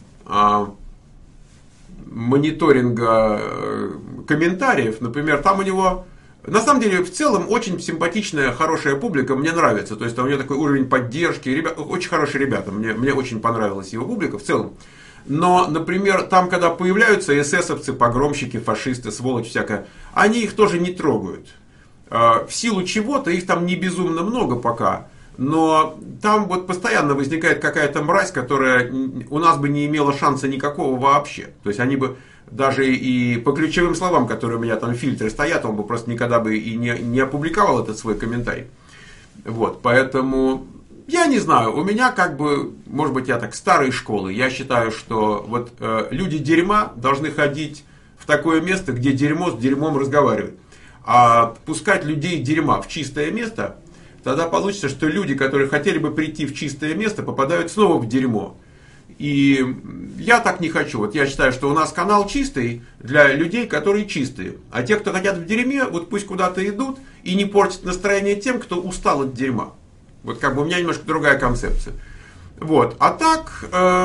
мониторинга комментариев. Например, там у него... На самом деле, в целом, очень симпатичная, хорошая публика, мне нравится. То есть, там у него такой уровень поддержки. Очень хорошие ребята, мне очень понравилась его публика в целом. Но, например, там, когда появляются эсэсовцы, погромщики, фашисты, сволочь всякая, они их тоже не трогают. В силу чего-то, их там не безумно много пока. Но там вот постоянно возникает какая-то мразь, которая у нас бы не имела шанса никакого вообще. То есть, они бы... Даже и по ключевым словам, которые у меня там фильтры стоят, он бы просто никогда бы и не опубликовал этот свой комментарий. Вот, поэтому, я не знаю, у меня может быть, я так старой школы, я считаю, что вот люди дерьма должны ходить в такое место, где дерьмо с дерьмом разговаривает. А пускать людей дерьма в чистое место, тогда получится, что люди, которые хотели бы прийти в чистое место, попадают снова в дерьмо. И я так не хочу. Вот я считаю, что у нас канал чистый для людей, которые чистые. А те, кто хотят в дерьме, вот пусть куда-то идут и не портят настроение тем, кто устал от дерьма. Вот как бы у меня немножко другая концепция. Вот. А так,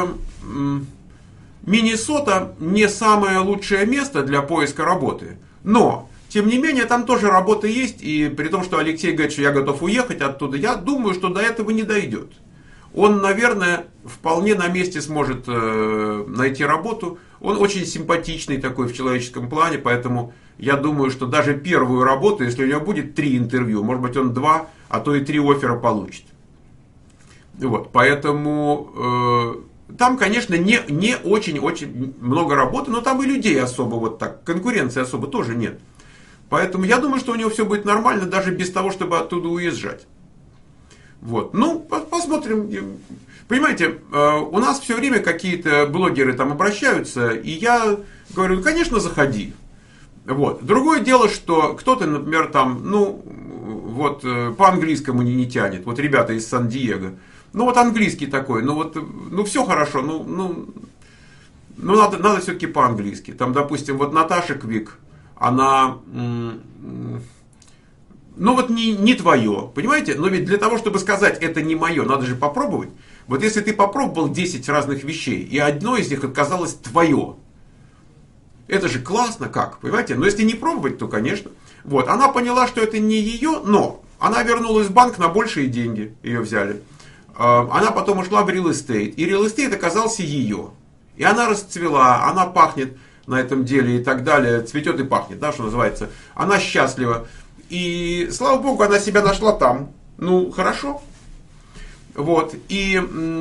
Миннесота не самое лучшее место для поиска работы. Но, тем не менее, там тоже работа есть. И при том, что Алексей говорит, что я готов уехать оттуда, я думаю, что до этого не дойдет. Он, наверное, вполне на месте сможет найти работу. Он очень симпатичный такой в человеческом плане, поэтому я думаю, что даже первую работу, если у него будет 3 интервью, может быть, он 2, а то и 3 оффера получит. Вот, поэтому там, конечно, не очень-очень много работы, но там и людей особо вот так, конкуренции особо тоже нет. Поэтому я думаю, что у него все будет нормально, даже без того, чтобы оттуда уезжать. Вот. Ну, посмотрим. Понимаете, у нас все время какие-то блогеры там обращаются, и я говорю, ну, конечно, заходи. Вот. Другое дело, что кто-то, например, там, ну, вот по-английскому не тянет. Вот ребята из Сан-Диего. Ну, вот английский такой, ну, вот, ну, все хорошо, ну надо все-таки по-английски. Там, допустим, вот Наташа Квик, она... Ну вот не твое, понимаете? Но ведь для того, чтобы сказать, это не мое, надо же попробовать. Вот если ты попробовал 10 разных вещей, и одно из них оказалось твое, это же классно, как, понимаете? Но если не пробовать, то, конечно. Вот, она поняла, что это не ее, но она вернулась в банк на большие деньги, ее взяли. Она потом ушла в real estate, и real estate оказался ее. И она расцвела, она пахнет на этом деле и так далее, цветет и пахнет, да, что называется. Она счастлива. И, слава богу, она себя нашла там. Ну, хорошо. Вот. И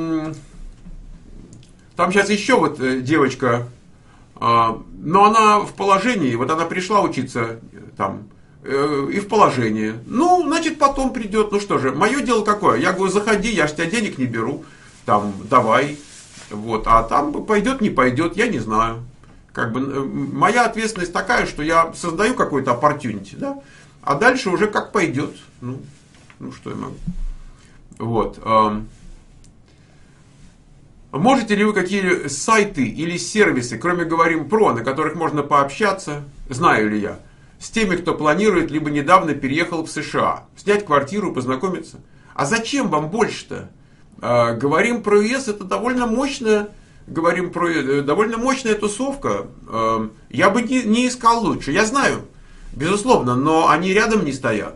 там сейчас еще вот девочка, но она в положении, вот она пришла учиться там, и в положении. Ну, значит, потом придет. Ну что же, мое дело какое? Я говорю, заходи, я же тебя денег не беру. Там, давай. Вот. А там пойдет, не пойдет, я не знаю. Как бы, моя ответственность такая, что я создаю какой-то opportunity, да? А дальше уже как пойдет. Ну что я могу. Вот. Можете ли вы какие сайты или сервисы, кроме «Говорим про», на которых можно пообщаться, знаю ли я, с теми, кто планирует, либо недавно переехал в США, снять квартиру, познакомиться? А зачем вам больше-то? «Говорим про ЕС» это довольно мощная, довольно мощная тусовка. Я бы не искал лучше. Я знаю, безусловно, но они рядом не стоят.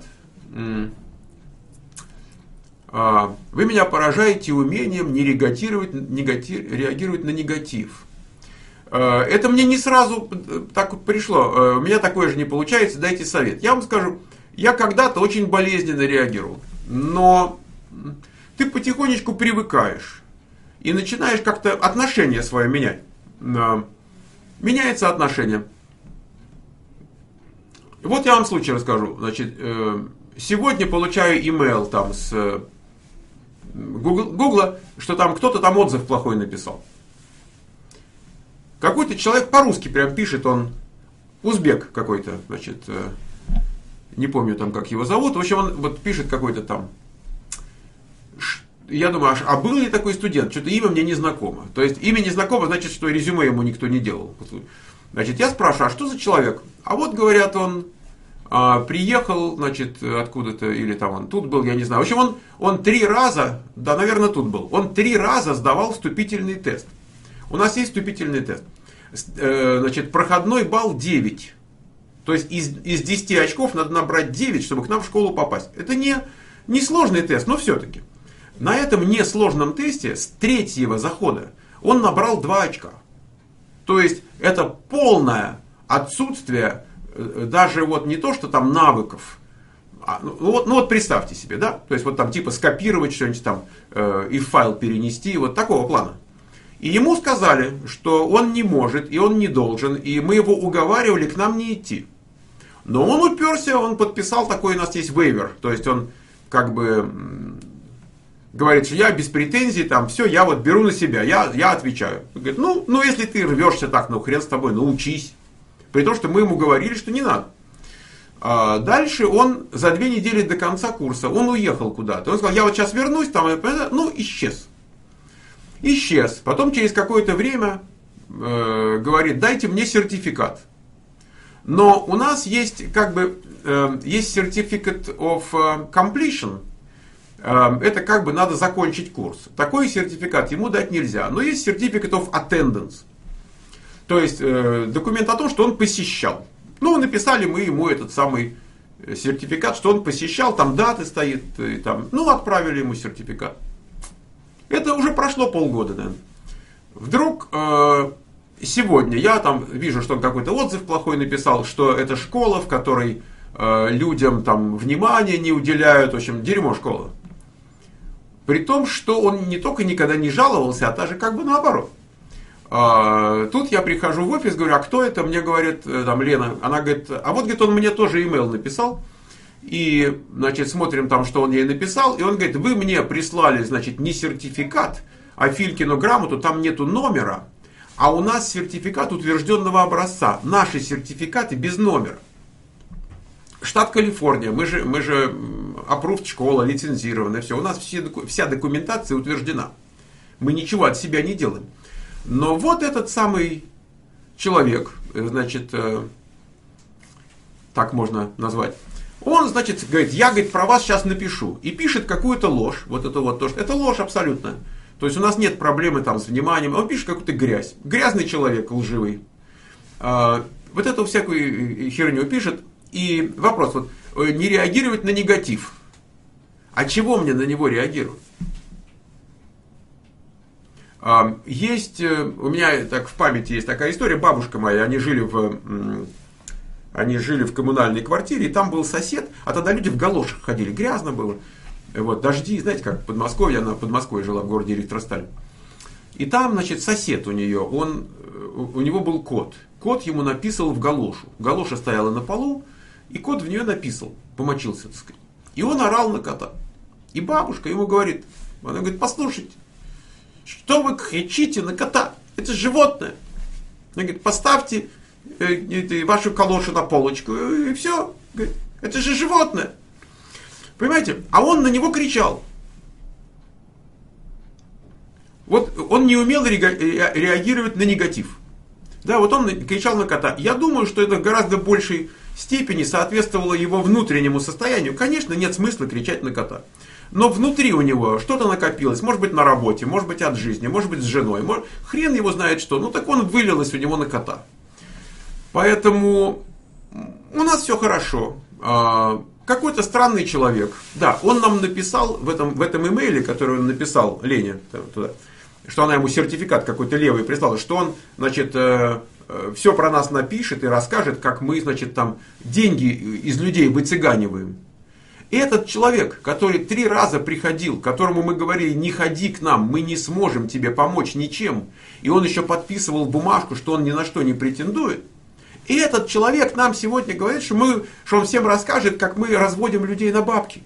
Вы меня поражаете умением не реагировать на негатив. Это мне не сразу так пришло. У меня такое же не получается, дайте совет. Я вам скажу, я когда-то очень болезненно реагировал. Но ты потихонечку привыкаешь. И начинаешь как-то отношение свое менять. Меняется отношение. Вот я вам случай расскажу. Значит, сегодня получаю имейл там с Гугла, что там кто-то там отзыв плохой написал. Какой-то человек по-русски прям пишет, он узбек какой-то, значит, не помню там как его зовут. В общем, он вот пишет какой-то там. Я думаю, а был ли такой студент? Что-то имя мне не знакомо. То есть имя не знакомо, значит, что резюме ему никто не делал. Значит, я спрашиваю, а что за человек? А вот, говорят, он приехал, значит, откуда-то, или там он тут был, я не знаю. В общем, он 3 раза, да, наверное, тут был, он 3 раза сдавал вступительный тест. У нас есть вступительный тест. Значит, проходной балл 9. То есть из 10 очков надо набрать 9, чтобы к нам в школу попасть. Это не сложный тест, но все-таки. На этом несложном тесте с 3-го захода он набрал 2 очка. То есть это полное отсутствие даже вот не то, что там навыков. Ну вот представьте себе, да? То есть вот там типа скопировать что-нибудь там и в файл перенести, вот такого плана. И ему сказали, что он не может, и он не должен, и мы его уговаривали к нам не идти. Но он уперся, он подписал такой, у нас есть вейвер, то есть он как бы говорит, что я без претензий, там, все, я вот беру на себя, я отвечаю. Он говорит, ну, если ты рвешься так, ну, хрен с тобой, научись. При том, что мы ему говорили, что не надо. Дальше он за 2 недели до конца курса, он уехал куда-то. Он сказал, я вот сейчас вернусь, там, ну, исчез. Исчез. Потом через какое-то время говорит, дайте мне сертификат. Но у нас есть есть Certificate of Completion. Это надо закончить курс. Такой сертификат ему дать нельзя. Но есть Certificate of Attendance. То есть документ о том, что он посещал. Написали мы ему этот самый сертификат, что он посещал, там даты стоит, и там, отправили ему сертификат. Это уже прошло полгода, наверное. Вдруг сегодня я там вижу, что он какой-то отзыв плохой написал, что это школа, в которой людям там внимания не уделяют, в общем, дерьмо школа. При том, что он не только никогда не жаловался, а даже наоборот. Тут я прихожу в офис, говорю, а кто это? Мне говорит, там, Лена. Она говорит, а вот, говорит, он мне тоже имейл написал. И, значит, смотрим там, что он ей написал. И он говорит, вы мне прислали, значит, не сертификат, а Филькину грамоту, там нету номера. А у нас сертификат утвержденного образца. Наши сертификаты без номера. Штат Калифорния, мы же approved школа, лицензированная, все. У нас вся документация утверждена. Мы ничего от себя не делаем. Но вот этот самый человек, значит, так можно назвать, он, значит, говорит, я, говорит, про вас сейчас напишу. И пишет какую-то ложь. Вот это вот то, что... Это ложь абсолютно. То есть у нас нет проблемы там с вниманием. Он пишет какую-то грязь. Грязный человек, лживый. Вот эту всякую херню пишет. И вопрос, не реагировать на негатив. А чего мне на него реагировать? Есть, у меня так в памяти есть такая история, бабушка моя, они жили в коммунальной квартире, и там был сосед, а тогда люди в галошах ходили, грязно было, дожди, знаете, как в Подмосковье, она в Подмосковье жила, в городе Электросталь. И там, значит, сосед у нее, у него был кот, кот ему написал в галошу, галоша стояла на полу, и кот в нее написал, помочился, так сказать, и он орал на кота. И бабушка ему говорит, она говорит, послушайте, что вы кричите на кота? Это животное. Она говорит, поставьте вашу калошу на полочку, и все. Говорит, это же животное. Понимаете? А он на него кричал. Вот он не умел реагировать на негатив. Да, вот он кричал на кота. Я думаю, что это в гораздо большей степени соответствовало его внутреннему состоянию. Конечно, нет смысла кричать на кота. Но внутри у него что-то накопилось, может быть на работе, может быть от жизни, может быть с женой, хрен его знает что. Так он вылилось у него на кота. Поэтому у нас все хорошо. Какой-то странный человек, да, он нам написал в этом имейле, который он написал Лене, туда, что она ему сертификат какой-то левый прислала, что он, значит, все про нас напишет и расскажет, как мы, значит, там деньги из людей выцыганиваем. И этот человек, который 3 раза приходил, которому мы говорили, не ходи к нам, мы не сможем тебе помочь ничем, и он еще подписывал бумажку, что он ни на что не претендует, и этот человек нам сегодня говорит, что он всем расскажет, как мы разводим людей на бабки.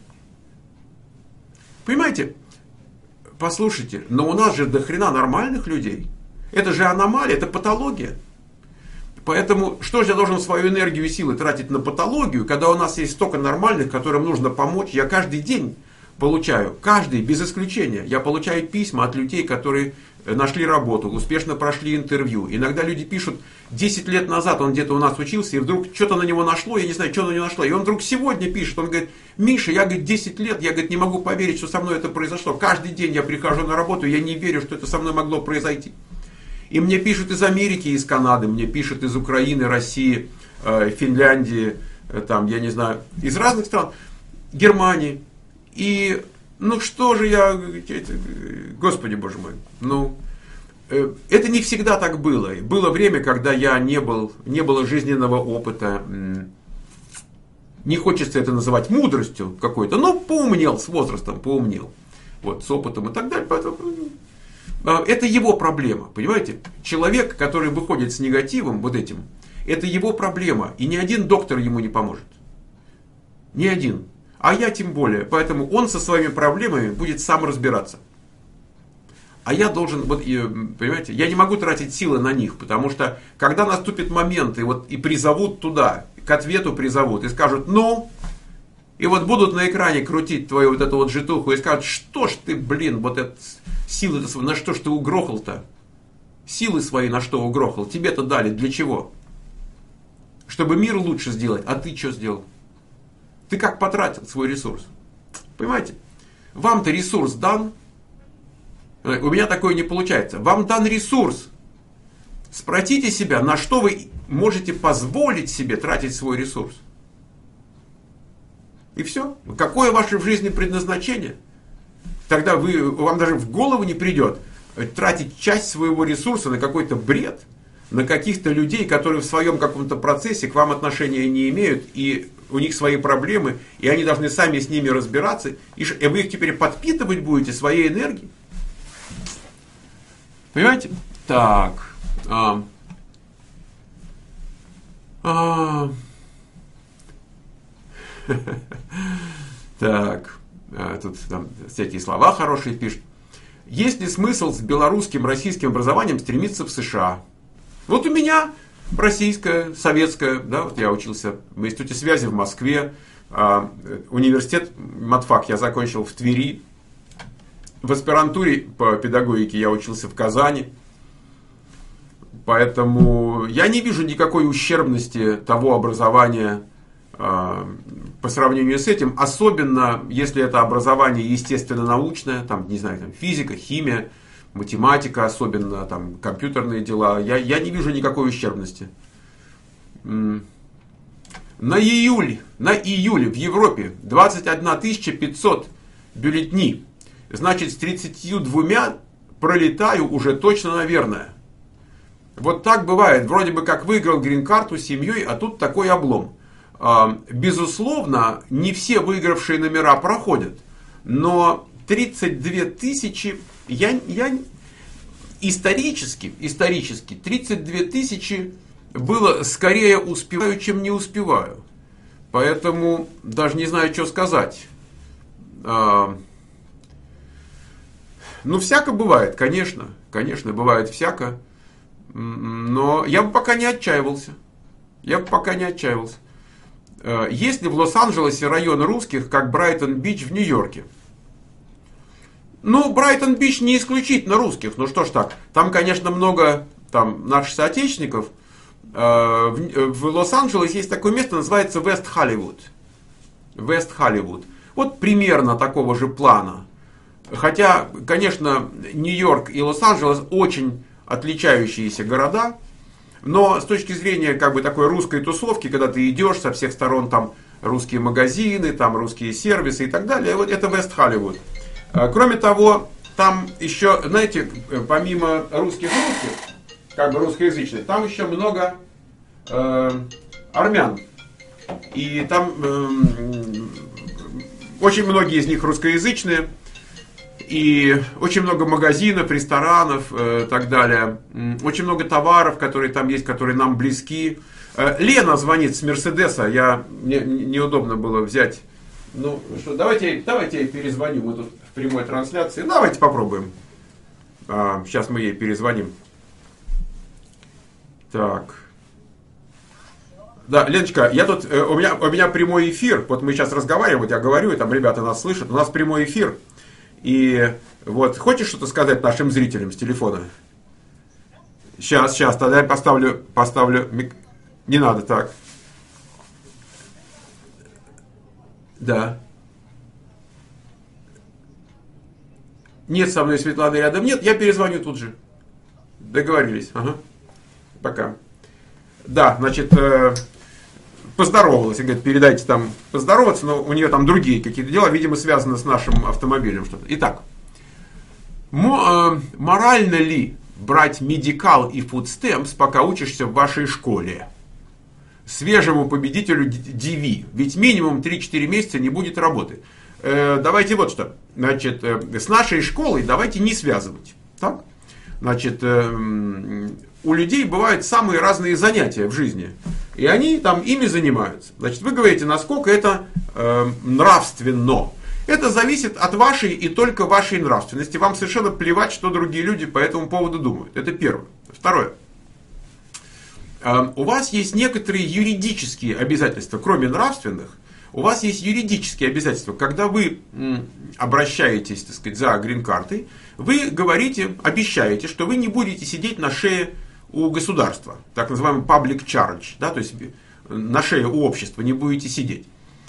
Понимаете? Послушайте, но у нас же до хрена нормальных людей. Это же аномалия, это патология. Поэтому что же я должен свою энергию и силы тратить на патологию, когда у нас есть столько нормальных, которым нужно помочь? Я каждый день получаю, каждый, без исключения, я получаю письма от людей, которые нашли работу, успешно прошли интервью. Иногда люди пишут, 10 лет назад он где-то у нас учился, и вдруг что-то на него нашло, я не знаю, что на него нашло. И он вдруг сегодня пишет, он говорит, Миша, я, говорит, 10 лет, я, говорит, не могу поверить, что со мной это произошло. Каждый день я прихожу на работу, я не верю, что это со мной могло произойти. И мне пишут из Америки, из Канады, мне пишут из Украины, России, Финляндии, там, я не знаю, из разных стран, Германии. И, что же я, Господи Боже мой, это не всегда так было. Было время, когда не было жизненного опыта, не хочется это называть мудростью какой-то, но поумнел с возрастом, поумнел, вот, с опытом и так далее, поэтому... Это его проблема, понимаете? Человек, который выходит с негативом вот этим, это его проблема, и ни один доктор ему не поможет. Ни один. А я тем более. Поэтому он со своими проблемами будет сам разбираться. А я должен, понимаете, я не могу тратить силы на них, потому что когда наступит момент, и призовут туда, к ответу призовут, и скажут, и будут на экране крутить твою вот эту вот житуху, и скажут, что ж ты, вот это Силы-то на что ж ты угрохал-то? Силы свои на что угрохал? Тебе-то дали для чего? Чтобы мир лучше сделать, а ты что сделал? Ты как потратил свой ресурс? Понимаете? Вам-то ресурс дан. У меня такое не получается. Вам дан ресурс. Спросите себя, на что вы можете позволить себе тратить свой ресурс. И все. Какое ваше в жизни предназначение? Тогда вам даже в голову не придет тратить часть своего ресурса на какой-то бред, на каких-то людей, которые в своем каком-то процессе к вам отношения не имеют, и у них свои проблемы, и они должны сами с ними разбираться, и вы их теперь подпитывать будете своей энергией. Понимаете? Так. Так. Тут там всякие слова хорошие пишут. Есть ли смысл с белорусским, российским образованием стремиться в США? Вот у меня российское, советское, да, вот я учился в Институте связи в Москве, университет матфак я закончил в Твери, в аспирантуре по педагогике я учился в Казани, поэтому я не вижу никакой ущербности того образования по сравнению с этим, особенно если это образование естественно-научное, там, не знаю, там, физика, химия, математика, особенно там, компьютерные дела, я не вижу никакой ущербности. На июль в Европе 21 500 бюллетеней. Значит, с 32 пролетаю уже точно, наверное. Вот так бывает. Вроде бы как выиграл грин-карту с семьей, а тут такой облом. Безусловно, не все выигравшие номера проходят. Но 32 тысячи, исторически 32 тысячи было скорее успеваю, чем не успеваю. Поэтому даже не знаю, что сказать. Ну, всяко бывает, конечно, бывает всяко. Но я бы пока не отчаивался. Есть ли в Лос-Анджелесе район русских, как Брайтон-Бич в Нью-Йорке? Ну, Брайтон-Бич не исключительно русских. Ну что ж так, там, конечно, много там, наших соотечественников. В Лос-Анджелесе есть такое место, называется Вест-Холливуд. Вот примерно такого же плана. Хотя, конечно, Нью-Йорк и Лос-Анджелес очень отличающиеся города. Но с точки зрения как бы такой русской тусовки, когда ты идешь со всех сторон, там русские магазины, там русские сервисы и так далее, вот это Вест-Холливуд. Кроме того, там еще, знаете, помимо русских, как бы русскоязычных, там еще много армян. И там очень многие из них русскоязычные. И очень много магазинов, ресторанов и так далее. Очень много товаров, которые там есть, которые нам близки. Лена звонит с Мерседеса. Мне неудобно было взять. Ну что, давайте я ей перезвоню. Мы тут в прямой трансляции. Давайте попробуем. Сейчас мы ей перезвоним. Так. Да, Леночка, я тут, у меня прямой эфир. Вот мы сейчас разговариваем, вот я говорю, и там ребята нас слышат. У нас прямой эфир. И вот, хочешь что-то сказать нашим зрителям с телефона? Сейчас, тогда я поставлю. Не надо так. Да. Нет, со мной Светланы рядом нет, я перезвоню тут же. Договорились. Ага. Пока. Да, значит, поздоровалась и говорит, передайте там поздороваться, но у нее там другие какие-то дела, видимо, связаны с нашим автомобилем что-то. Итак, морально ли брать медикал и фудстемпс, пока учишься в вашей школе? Свежему победителю DV, ведь минимум 3-4 месяца не будет работы. Давайте вот что, значит, с нашей школой давайте не связывать. Так? Значит, у людей бывают самые разные занятия в жизни. И они там ими занимаются. Значит, вы говорите, насколько это нравственно. Это зависит от вашей и только вашей нравственности. Вам совершенно плевать, что другие люди по этому поводу думают. Это первое. Второе. У вас есть некоторые юридические обязательства, кроме нравственных. У вас есть юридические обязательства. Когда вы обращаетесь, так сказать, за грин-картой, вы говорите, обещаете, что вы не будете сидеть на шее у государства, так называемый public charge, да, то есть на шее у общества не будете сидеть.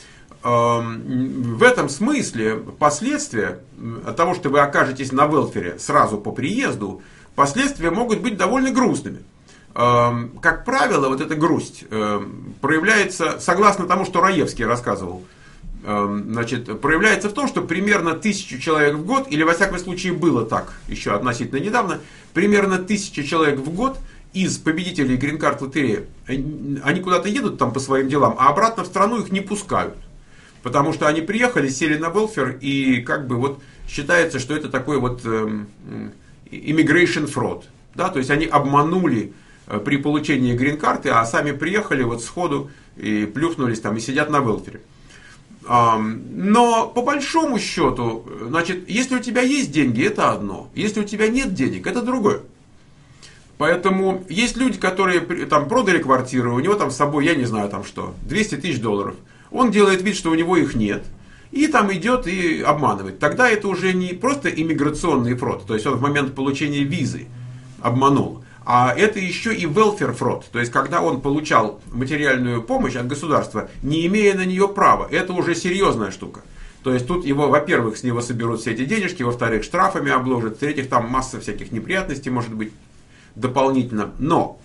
В этом смысле последствия от того, что вы окажетесь на велфере сразу по приезду, последствия могут быть довольно грустными. Как правило, вот эта грусть проявляется, согласно тому, что Раевский рассказывал, значит, проявляется в том, что примерно 1000 человек в год, или во всяком случае было так еще относительно недавно, примерно 1000 человек в год из победителей грин-карт лотереи, они куда-то едут там по своим делам, а обратно в страну их не пускают. Потому что они приехали, сели на велфер, и как бы вот считается, что это такой вот immigration fraud. Да? То есть они обманули при получении грин-карты, а сами приехали вот сходу и плюхнулись там и сидят на велфере. Но по большому счету, значит, если у тебя есть деньги, это одно. Если у тебя нет денег, это другое. Поэтому есть люди, которые там продали квартиру, у него там с собой, я не знаю там что, 200 тысяч долларов. Он делает вид, что у него их нет. И там идет и обманывает. Тогда это уже не просто иммиграционный фрод. То есть он в момент получения визы обманул. А это еще и welfare fraud. То есть когда он получал материальную помощь от государства, не имея на нее права. Это уже серьезная штука. То есть тут его, во-первых, с него соберут все эти денежки, во-вторых, штрафами обложат, в-третьих, там масса всяких неприятностей может быть дополнительно. Но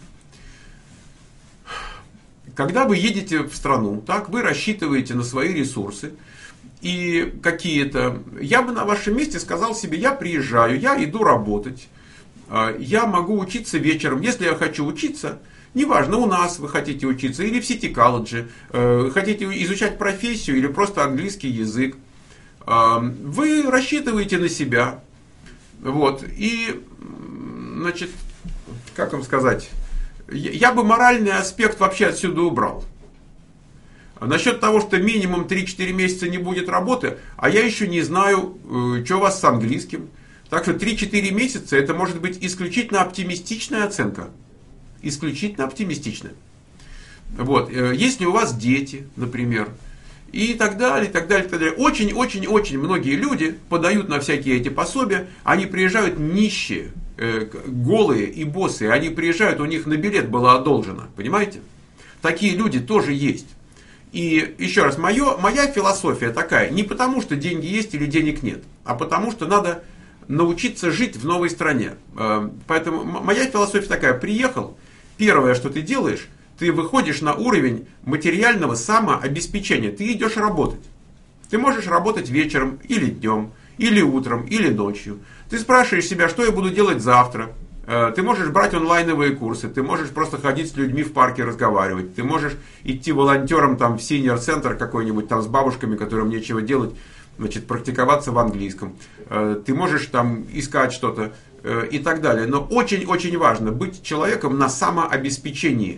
когда вы едете в страну, так, вы рассчитываете на свои ресурсы и какие-то... Я бы на вашем месте сказал себе, я приезжаю, я иду работать, я могу учиться вечером. Если я хочу учиться, неважно, у нас вы хотите учиться, или в City College, хотите изучать профессию, или просто английский язык, вы рассчитываете на себя. Вот, и, значит, как вам сказать... Я бы моральный аспект вообще отсюда убрал. Насчет того, что минимум 3-4 месяца не будет работы, а я еще не знаю, что у вас с английским. Так что 3-4 месяца это может быть исключительно оптимистичная оценка. Исключительно оптимистичная. Вот. Если у вас дети, например, и так далее, и так далее, и так далее. Очень-очень-очень многие люди подают на всякие эти пособия, они приезжают нищие, голые и босые, они приезжают, у них на билет было одолжено, понимаете? Такие люди тоже есть. И еще раз, моя философия такая, не потому что деньги есть или денег нет, а потому что надо научиться жить в новой стране. Поэтому моя философия такая, приехал, первое, что ты делаешь, ты выходишь на уровень материального самообеспечения, ты идешь работать. Ты можешь работать вечером или днем, или утром, или ночью. Ты спрашиваешь себя, что я буду делать завтра. Ты можешь брать онлайновые курсы, ты можешь просто ходить с людьми в парке разговаривать, ты можешь идти волонтером там, в синьор-центр какой-нибудь там, с бабушками, которым нечего делать, значит, практиковаться в английском. Ты можешь там искать что-то и так далее. Но очень-очень важно быть человеком на самообеспечении.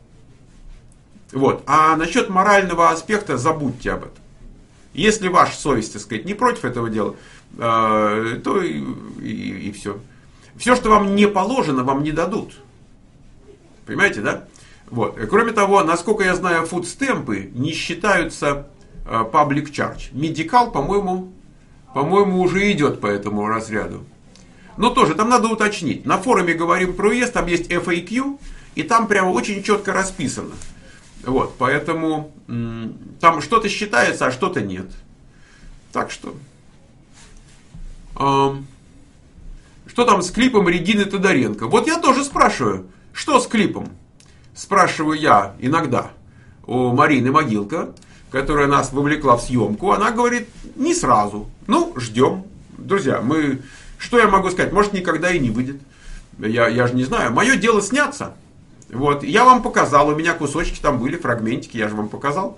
Вот. А насчет морального аспекта забудьте об этом. Если ваша совесть, так сказать, не против этого дела, то и все. Все, что вам не положено, вам не дадут. Понимаете, да? Вот. Кроме того, насколько я знаю, фудстемпы не считаются public charge. Медикал, по-моему, уже идет по этому разряду. Но тоже, там надо уточнить. На форуме говорим про ЕС, там есть FAQ, и там прямо очень четко расписано. Вот, поэтому там что-то считается, а что-то нет. Так что... Что там с клипом Регины Тодоренко? Вот я тоже спрашиваю, что с клипом? Спрашиваю я иногда у Марины Могилко, которая нас вовлекла в съемку. Она говорит, не сразу. Ну, ждем. Друзья, что я могу сказать? Может, никогда и не выйдет. Я же не знаю. Мое дело сняться. Вот, я вам показал, у меня кусочки там были, фрагментики, я же вам показал.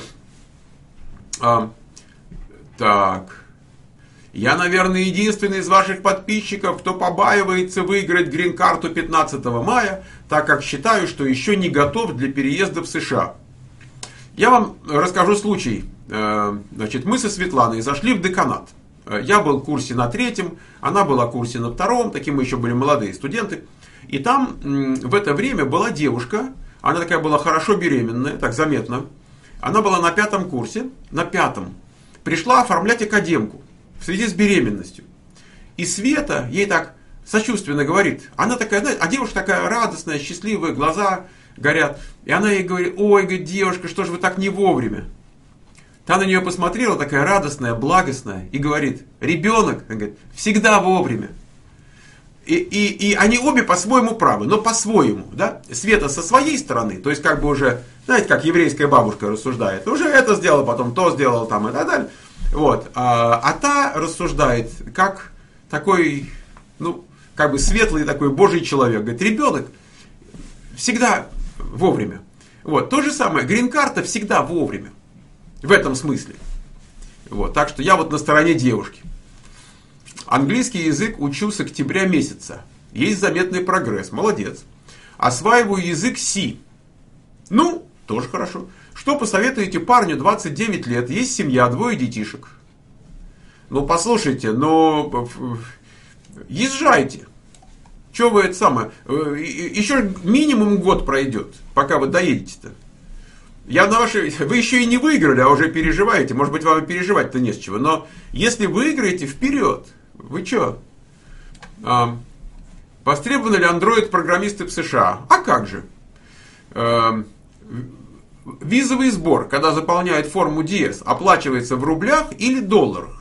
Так. Я, наверное, единственный из ваших подписчиков, кто побаивается выиграть грин-карту 15 мая, так как считаю, что еще не готов для переезда в США. Я вам расскажу случай. Значит, мы со Светланой зашли в деканат. Я был в курсе на 3-м, она была в курсе на 2-м, такие мы еще были молодые студенты. И там в это время была девушка, она такая была хорошо беременная, так заметно. Она была на 5-м курсе, на 5-м. Пришла оформлять академку. в связи с беременностью. И Света ей так сочувственно говорит, она такая, знаете, а девушка такая радостная, счастливая, глаза горят. И она ей говорит, ой, говорит, девушка, что же вы так не вовремя? Та на нее посмотрела, такая радостная, благостная, и говорит, ребенок, она говорит, всегда вовремя. И они обе по-своему правы, но по-своему, да? Света со своей стороны, то есть как бы уже, знаете, как еврейская бабушка рассуждает, уже это сделала, потом то сделала, там и так далее. Вот. А та рассуждает, как такой, ну, как бы светлый такой Божий человек. Говорит, ребенок всегда вовремя. Вот. То же самое, грин-карта всегда вовремя. В этом смысле. Вот. Так что я вот на стороне девушки. Английский язык учу с октября месяца. Есть заметный прогресс. Молодец. Осваиваю язык Си. Ну, тоже хорошо. Что посоветуете парню 29 лет, есть семья, 2 детишек? Ну, послушайте, но езжайте. Че вы это самое? Еще минимум год пройдет, пока вы доедете-то. Вы еще и не выиграли, а уже переживаете. Может быть, вам и переживать-то не с чего. Но если выиграете, вперед. Вы что? Востребованы ли андроид-программисты в США? А как же? Визовый сбор, когда заполняет форму DS, оплачивается в рублях или долларах?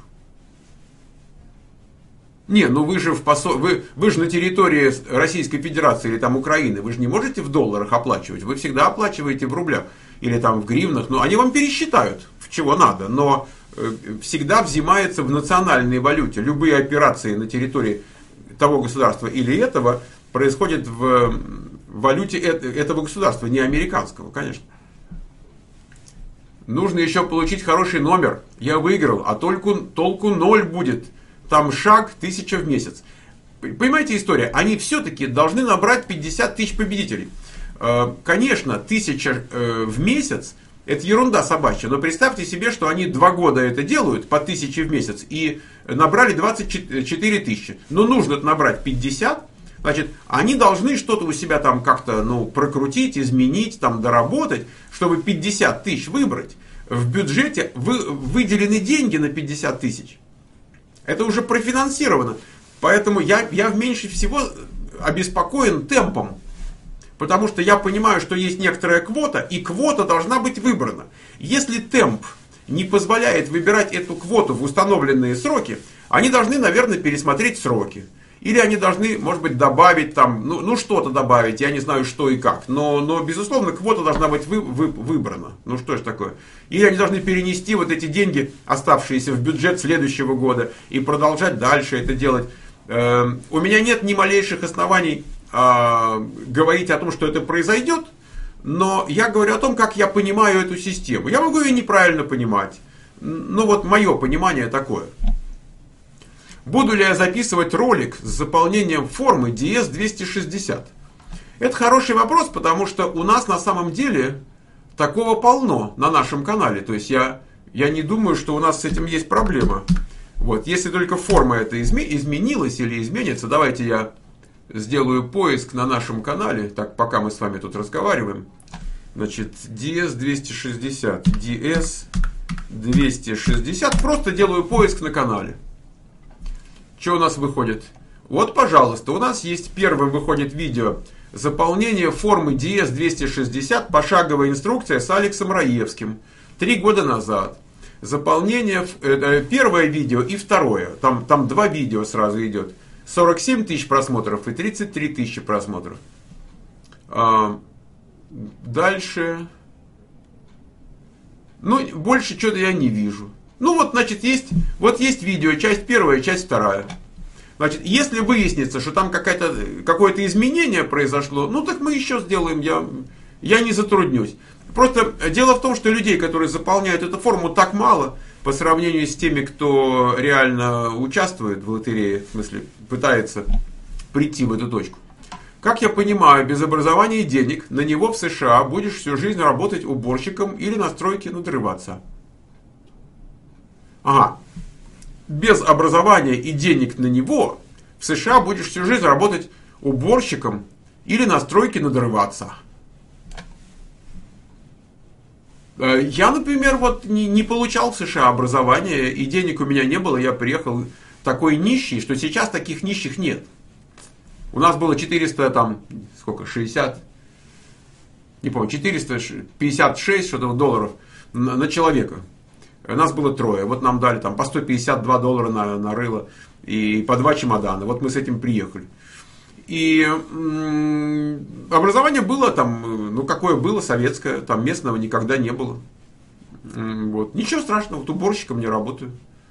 Не, ну вы же вы же на территории Российской Федерации или там Украины, вы же не можете в долларах оплачивать, вы всегда оплачиваете в рублях или там в гривнах, ну они вам пересчитают, в чего надо, но всегда взимается в национальной валюте. Любые операции на территории того государства или этого происходят в валюте этого государства, не американского, конечно. Нужно еще получить хороший номер. Я выиграл, а толку 0 будет. Там шаг 1000 в месяц. Понимаете история? Они все-таки должны набрать 50 тысяч победителей. Конечно, 1000 в месяц это ерунда собачья. Но представьте себе, что они 2 года это делают по 1000 в месяц и набрали 24 тысячи. Но нужно набрать 50. Значит, они должны что-то у себя там как-то прокрутить, изменить, там, доработать, чтобы 50 тысяч выбрать. В бюджете выделены деньги на 50 тысяч. Это уже профинансировано. Поэтому я меньше всего обеспокоен темпом. Потому что я понимаю, что есть некоторая квота, и квота должна быть выбрана. Если темп не позволяет выбирать эту квоту в установленные сроки, они должны, наверное, пересмотреть сроки. Или они должны, может быть, добавить там, что-то добавить, я не знаю, что и как. Но безусловно, квота должна быть выбрана. Ну, что же такое? Или они должны перенести вот эти деньги, оставшиеся в бюджет следующего года, и продолжать дальше это делать. У меня нет ни малейших оснований говорить о том, что это произойдет, но я говорю о том, как я понимаю эту систему. Я могу ее неправильно понимать. Но вот мое понимание такое. Буду ли я записывать ролик с заполнением формы DS-260? Это хороший вопрос, потому что у нас на самом деле такого полно на нашем канале. То есть я не думаю, что у нас с этим есть проблема. Вот. Если только форма эта изменилась или изменится, давайте я сделаю поиск на нашем канале, так пока мы с вами тут разговариваем. Значит, DS-260, DS-260, просто делаю поиск на канале. Что у нас выходит? Вот, пожалуйста, у нас есть первым выходит видео заполнение формы DS-260, пошаговая инструкция с Алексом Раевским 3 года назад. Заполнение, первое видео и второе, там 2 видео сразу идет. 47 тысяч просмотров и 33 тысячи просмотров. Дальше. Больше что-то я не вижу. Значит, есть видео, часть первая, часть вторая. Значит, если выяснится, что там какое-то изменение произошло, так мы еще сделаем, я не затруднюсь. Просто дело в том, что людей, которые заполняют эту форму, так мало по сравнению с теми, кто реально участвует в лотерее, в смысле, пытается прийти в эту точку. Как я понимаю, без образования и денег на него в США будешь всю жизнь работать уборщиком или на стройке надрываться. Ага. Без образования и денег на него в США будешь всю жизнь работать уборщиком или на стройке надрываться. Я, например, вот не получал в США образование, и денег у меня не было, я приехал такой нищий, что сейчас таких нищих нет. У нас было 400, там, сколько, 60, не помню, 456 что-то долларов на человека. Нас было трое. Вот нам дали там по $152 на рыло и по 2 чемодана. Вот мы с этим приехали. И образование было там, ну какое было, советское, там местного никогда не было. Вот. Ничего страшного, вот уборщиком не работаю.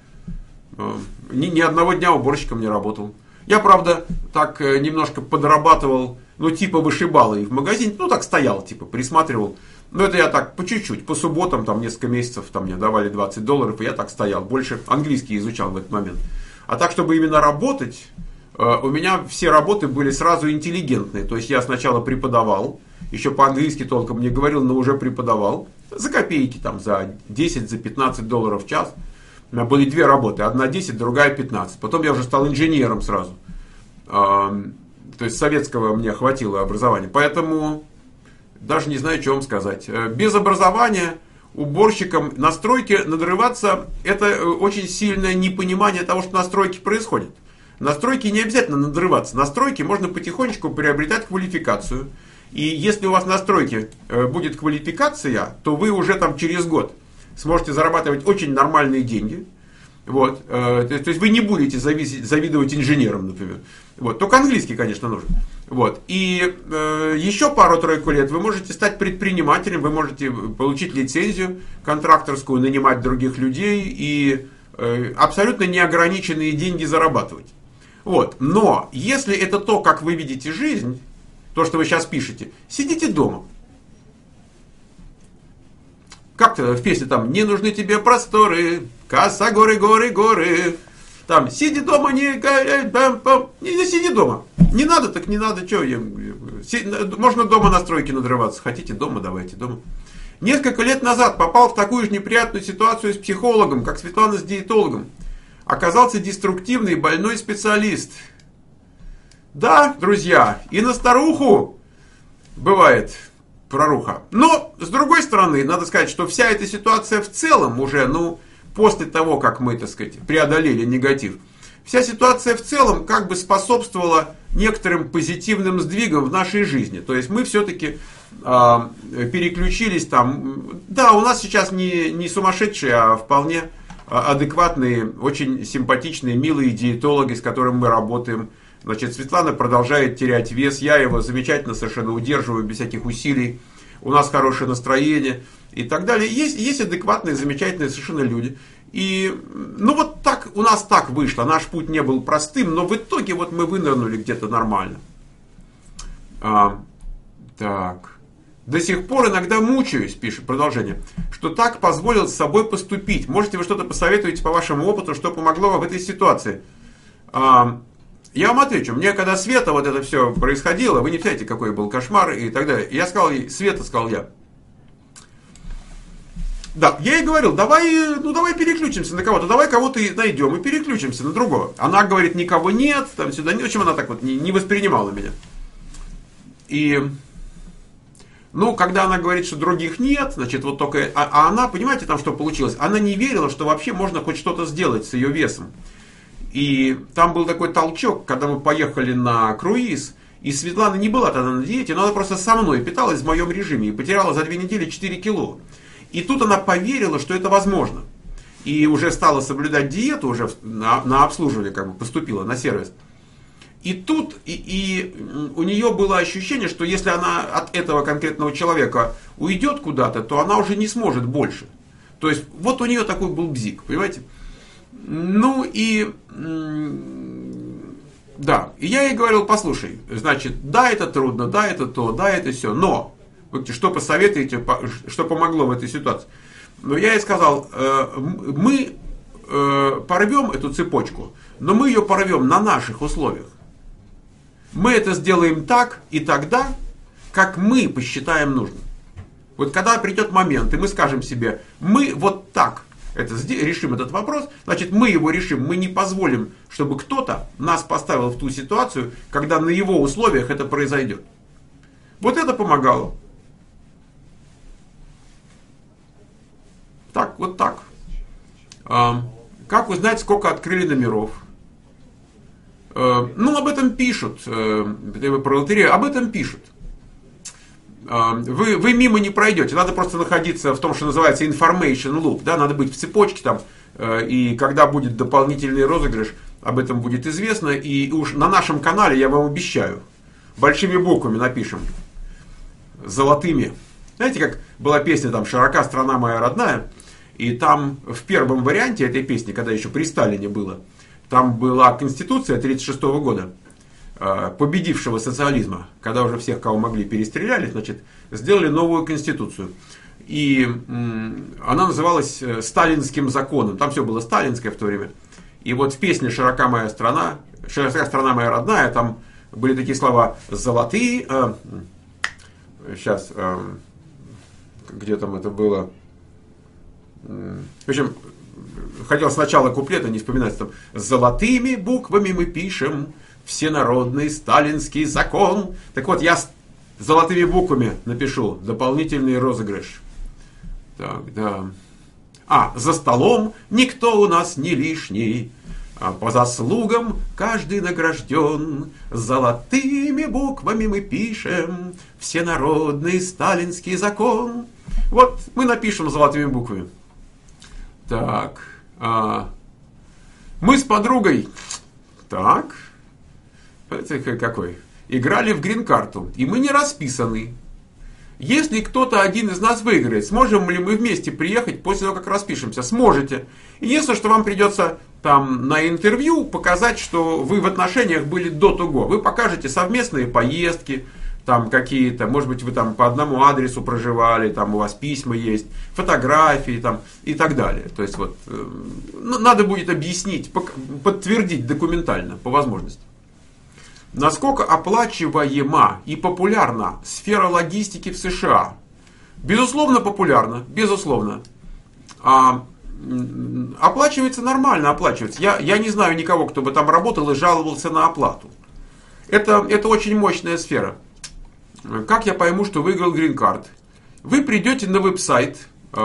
Ни одного дня уборщиком не работал. Я, правда, так немножко подрабатывал, ну типа вышибала и в магазине, ну так стоял, типа присматривал. Но это я так по чуть-чуть, по субботам, там несколько месяцев, там мне давали $20, и я так стоял. Больше английский изучал в этот момент. А так, чтобы именно работать, у меня все работы были сразу интеллигентные. То есть я сначала преподавал, еще по-английски толком не говорил, но уже преподавал. За копейки, там, за 10, за $15 в час. У меня были две работы, одна 10, другая 15. Потом я уже стал инженером сразу. То есть советского мне хватило образования. Поэтому даже не знаю, что вам сказать. Без образования уборщиком на стройке надрываться — это очень сильное непонимание того, что на стройке происходит. На стройке не обязательно надрываться. На стройке можно потихонечку приобретать квалификацию. И если у вас на стройке будет квалификация, то вы уже там через год сможете зарабатывать очень нормальные деньги. Вот. То есть вы не будете завидовать инженерам, например. Вот. Только английский, конечно, нужен. Вот. И еще пару-тройку лет вы можете стать предпринимателем, вы можете получить лицензию контракторскую, нанимать других людей и абсолютно неограниченные деньги зарабатывать. Вот. Но если это то, как вы видите жизнь, то, что вы сейчас пишете, сидите дома. Как-то в песне там «Не нужны тебе просторы, коса, горы, горы, горы». Там «Сиди дома, не сиди дома». Не надо, так не надо. Что? Можно дома на стройке надрываться. Хотите дома, давайте дома. Несколько лет назад попал в такую же неприятную ситуацию с психологом, как Светлана с диетологом. Оказался деструктивный больной специалист. Да, друзья, и на старуху бывает проруха. Но, с другой стороны, надо сказать, что вся эта ситуация в целом уже, после того, как мы, так сказать, преодолели негатив, вся ситуация в целом как бы способствовала некоторым позитивным сдвигам в нашей жизни. То есть мы все-таки переключились там. Да, у нас сейчас не сумасшедшие, а вполне адекватные, очень симпатичные, милые диетологи, с которыми мы работаем. Значит, Светлана продолжает терять вес, я его замечательно совершенно удерживаю, без всяких усилий, у нас хорошее настроение и так далее. Есть адекватные, замечательные совершенно люди. И, вот так, у нас так вышло, наш путь не был простым, но в итоге вот мы вынырнули где-то нормально. Так. До сих пор иногда мучаюсь, пишет продолжение, что так позволил с собой поступить. Можете вы что-то посоветовать по вашему опыту, что помогло вам в этой ситуации? Я вам отвечу. Мне когда Света вот это все происходило, вы не представляете, какой был кошмар и так далее. Я сказал ей, Света, сказал я. Да, я ей говорил, давай переключимся на кого-то, давай кого-то найдем и переключимся на другого. Она говорит, никого нет, там сюда нет. В общем, она так вот не воспринимала меня. И, когда она говорит, что других нет, значит, вот только... А она, понимаете, там что получилось? Она не верила, что вообще можно хоть что-то сделать с ее весом. И там был такой толчок, когда мы поехали на круиз, и Светлана не была тогда на диете, но она просто со мной питалась в моем режиме и потеряла за 2 недели 4 кило. И тут она поверила, что это возможно. И уже стала соблюдать диету, уже на обслуживание поступила, на сервис. И тут и у нее было ощущение, что если она от этого конкретного человека уйдет куда-то, то она уже не сможет больше. То есть вот у нее такой был бзик, понимаете? Да, и я ей говорил, послушай, значит, да, это трудно, да, это то, да, это все, но, что посоветуете, что помогло в этой ситуации? Но я ей сказал, мы порвем эту цепочку, но мы ее порвем на наших условиях. Мы это сделаем так и тогда, как мы посчитаем нужным. Вот когда придет момент, и мы скажем себе, мы вот так решим этот вопрос, значит, мы его решим, мы не позволим, чтобы кто-то нас поставил в ту ситуацию, когда на его условиях это произойдет. Вот это помогало. Так, вот так. Как узнать, сколько открыли номеров? Ну, об этом пишут. Про лотерею об этом пишут. Вы мимо не пройдете. Надо просто находиться в том, что называется information loop. Да? Надо быть в цепочке там. И когда будет дополнительный розыгрыш, об этом будет известно. И уж на нашем канале, я вам обещаю, большими буквами напишем. Золотыми. Знаете, как была песня там «Широка страна моя родная». И там в первом варианте этой песни, когда еще при Сталине было, там была Конституция 1936 года, победившего социализма, когда уже всех, кого могли, перестреляли, значит, сделали новую Конституцию. И она называлась «Сталинским законом». Там все было сталинское в то время. И вот в песне «Широка страна моя родная», там были такие слова «золотые». Сейчас, где там это было? В общем, хотел сначала куплета не вспоминать, там «Золотыми буквами мы пишем всенародный сталинский закон». Так вот, я золотыми буквами напишу дополнительный розыгрыш. Так, да. За столом никто у нас не лишний, по заслугам каждый награжден. Золотыми буквами мы пишем всенародный сталинский закон. Вот мы напишем золотыми буквами. Так. Мы с подругой. Так. Это какой? Играли в грин-карту. И мы не расписаны. Если кто-то один из нас выиграет, сможем ли мы вместе приехать после того, как распишемся? Сможете. Единственное, что вам придется там на интервью показать, что вы в отношениях были до того. Вы покажете совместные поездки, там какие-то, может быть, вы там по одному адресу проживали, там у вас письма есть, фотографии там и так далее. То есть вот надо будет объяснить, подтвердить документально по возможности. Насколько оплачиваема и популярна сфера логистики в США? Безусловно, популярна, безусловно. Оплачивается нормально, оплачивается. Я не знаю никого, кто бы там работал и жаловался на оплату. Это очень мощная сфера. Как я пойму, что выиграл грин-карт? Вы придете на веб-сайт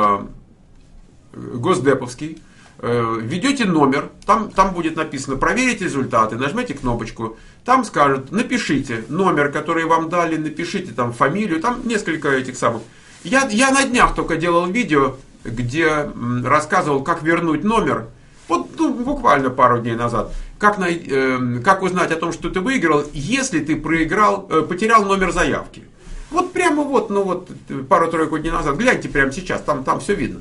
госдеповский, введете номер, там будет написано «Проверить результаты», нажмете кнопочку, там скажут «Напишите номер, который вам дали, напишите там фамилию», там несколько этих самых. Я на днях только делал видео, где рассказывал, как вернуть номер, вот буквально пару дней назад, как узнать о том, что ты выиграл, если ты потерял номер заявки. Вот прямо пару-тройку дней назад, гляньте прямо сейчас, там все видно.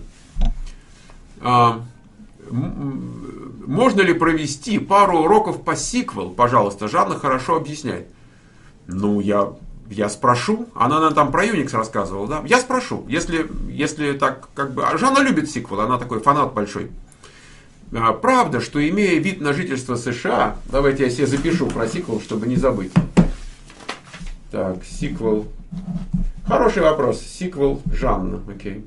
Можно ли провести пару уроков по сиквел, пожалуйста? Жанна хорошо объясняет. Ну, я спрошу. Она там про Unix рассказывала, да? Я спрошу. Если так, как бы... Жанна любит сиквел, она такой фанат большой. Правда, что имея вид на жительство США... Давайте я себе запишу про сиквел, чтобы не забыть. Так, сиквел. Хороший вопрос. Сиквел Жанна. Окей.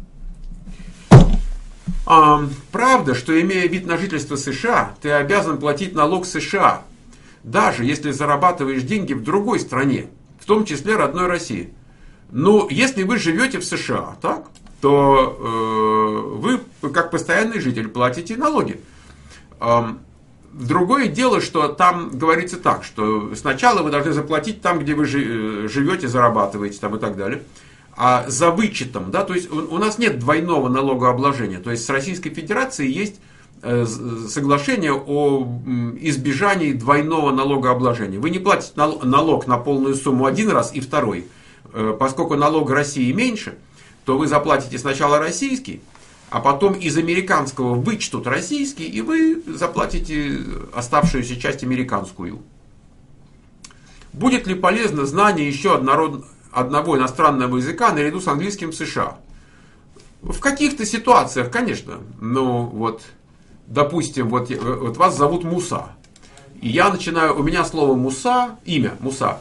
Правда, что имея вид на жительство США, ты обязан платить налог США, даже если зарабатываешь деньги в другой стране, в том числе родной России. Но если вы живете в США, так, то вы, как постоянный житель, платите налоги. Другое дело, что там говорится так, что сначала вы должны заплатить там, где вы живете, зарабатываете там, и так далее. А за вычетом, да, то есть у нас нет двойного налогообложения. То есть с Российской Федерацией есть соглашение о избежании двойного налогообложения. Вы не платите налог на полную сумму один раз и второй. Поскольку налог России меньше, то вы заплатите сначала российский, а потом из американского вычтут российский, и вы заплатите оставшуюся часть американскую. Будет ли полезно знание еще одного иностранного языка наряду с английским в США? В каких-то ситуациях, конечно. Ну, вот, допустим, вот вас зовут Муса. И я начинаю, у меня слово Муса, имя Муса,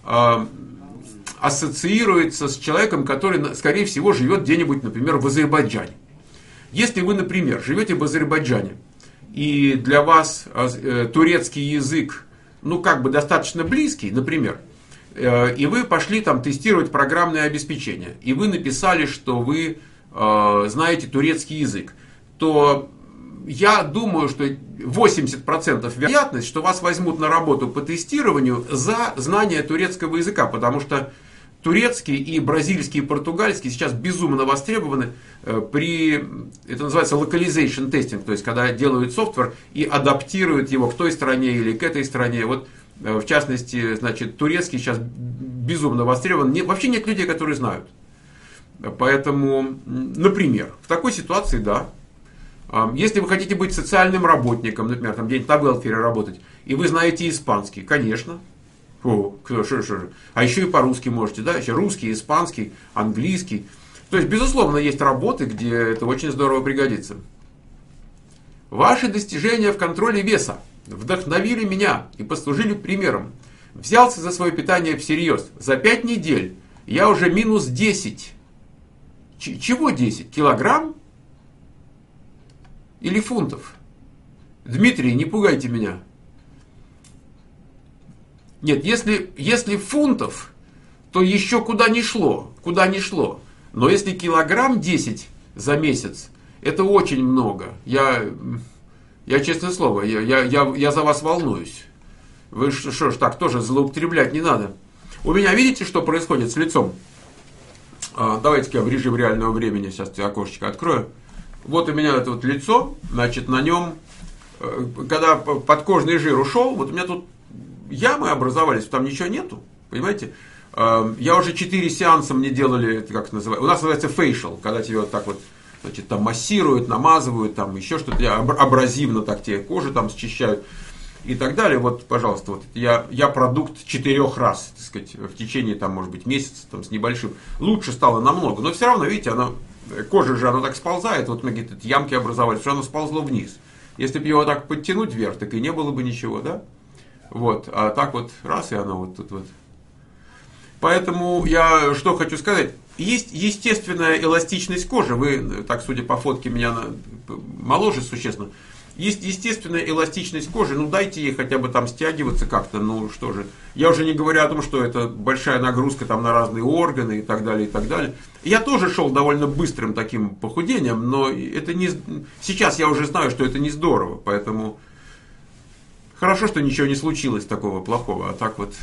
ассоциируется с человеком, который, скорее всего, живет где-нибудь, например, в Азербайджане. Если вы, например, живете в Азербайджане, и для вас турецкий язык, ну, как бы достаточно близкий, например, и вы пошли там тестировать программное обеспечение, и вы написали, что вы знаете турецкий язык, то я думаю, что 80% вероятность, что вас возьмут на работу по тестированию за знание турецкого языка, потому что турецкий и бразильский, и португальский сейчас безумно востребованы при, это называется localization testing, то есть когда делают софтвер и адаптируют его к той стране или к этой стране. Вот в частности, значит, турецкий сейчас безумно востребован. Вообще нет людей, которые знают. Поэтому, например, в такой ситуации, да, если вы хотите быть социальным работником, например, там где-нибудь на велфере работать, и вы знаете испанский, конечно. А еще и по-русски можете, да, еще русский, испанский, английский. То есть, безусловно, есть работы, где это очень здорово пригодится. Ваши достижения в контроле веса вдохновили меня и послужили примером. Взялся за свое питание всерьез. За 5 недель я уже минус 10. Чего 10? Килограмм? Или фунтов? Дмитрий, не пугайте меня. Нет, если фунтов, то еще куда ни шло. Но если килограмм 10 за месяц, это очень много. Я честное слово, я за вас волнуюсь. Вы что ж так тоже злоупотреблять не надо. У меня видите, что происходит с лицом? Давайте-ка я в режим реального времени сейчас окошечко открою. Вот у меня это вот лицо, значит, на нем, когда подкожный жир ушел, вот у меня тут ямы образовались, там ничего нету, понимаете? Я уже 4 сеанса мне делали, как это называется, у нас называется facial, когда тебе вот так вот, значит, там массируют, намазывают, там еще что-то, абразивно так тебе кожу там счищают и так далее. Вот, пожалуйста, вот я продукт 4 раз, так сказать, в течение, там, может быть, месяца там, с небольшим. Лучше стало намного, но все равно, видите, кожа же, она так сползает, вот многие ямки образовались, что оно сползло вниз. Если бы его так подтянуть вверх, так и не было бы ничего, да? Вот, а так вот, раз, и оно вот тут вот. Поэтому я что хочу сказать. Есть естественная эластичность кожи. Вы, так судя по фотке, меня моложе существенно. Есть естественная эластичность кожи. Ну, дайте ей хотя бы там стягиваться как-то. Ну, что же. Я уже не говорю о том, что это большая нагрузка там на разные органы и так далее, и так далее. Я тоже шел довольно быстрым таким похудением, но это не... Сейчас я уже знаю, что это не здорово. Поэтому хорошо, что ничего не случилось такого плохого. А так вот...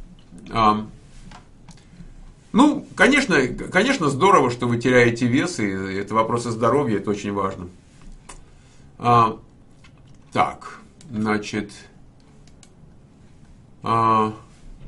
Ну, конечно, здорово, что вы теряете вес, и это вопросы здоровья, это очень важно. Так, значит... так,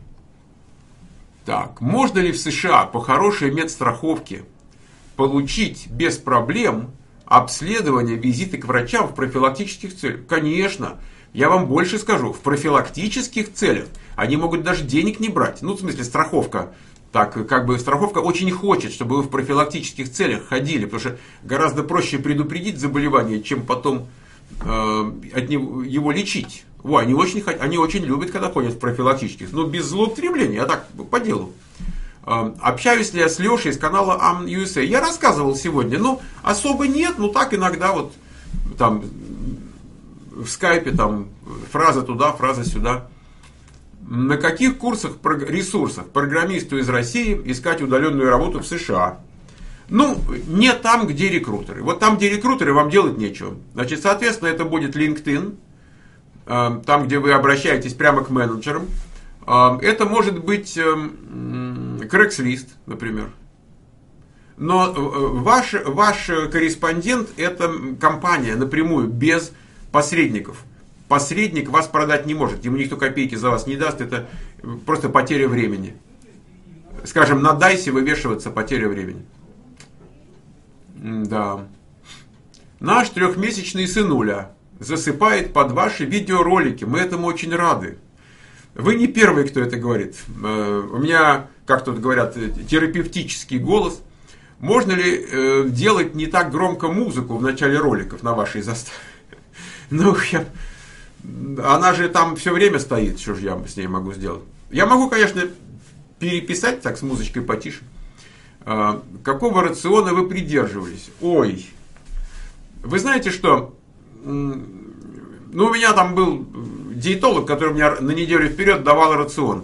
можно ли в США по хорошей медстраховке получить без проблем обследование, визиты к врачам в профилактических целях? Конечно. Я вам больше скажу, в профилактических целях они могут даже денег не брать. Ну, в смысле, страховка. Так, как бы страховка очень хочет, чтобы вы в профилактических целях ходили, потому что гораздо проще предупредить заболевание, чем потом от него, его лечить. Они очень любят, когда ходят в профилактических, но без злоупотребления, а так, по делу. Общаюсь ли я с Лешей из канала USA? Я рассказывал сегодня, но особо нет, ну так иногда вот там в скайпе там фраза туда, фраза сюда. На каких курсах, ресурсах программисту из России искать удаленную работу в США? Ну, не там, где рекрутеры. Вот там, где рекрутеры, вам делать нечего. Значит, соответственно, это будет LinkedIn, там, где вы обращаетесь прямо к менеджерам. Это может быть Craigslist, например. Но ваш корреспондент – это компания напрямую, без посредников. Посредник вас продать не может, ему никто копейки за вас не даст, это просто потеря времени. Скажем, на дайсе вывешиваться потеря времени. Да. Наш 3-месячный сынуля засыпает под ваши видеоролики, мы этому очень рады. Вы не первый, кто это говорит. У меня, как тут говорят, терапевтический голос. Можно ли делать не так громко музыку в начале роликов на вашей заставе? Ну, она же там все время стоит, что же я с ней могу сделать? Я могу, конечно, переписать так с музычкой потише. Какого рациона вы придерживались? Ой, вы знаете что? Ну, у меня там был диетолог, который мне на неделю вперед давал рацион.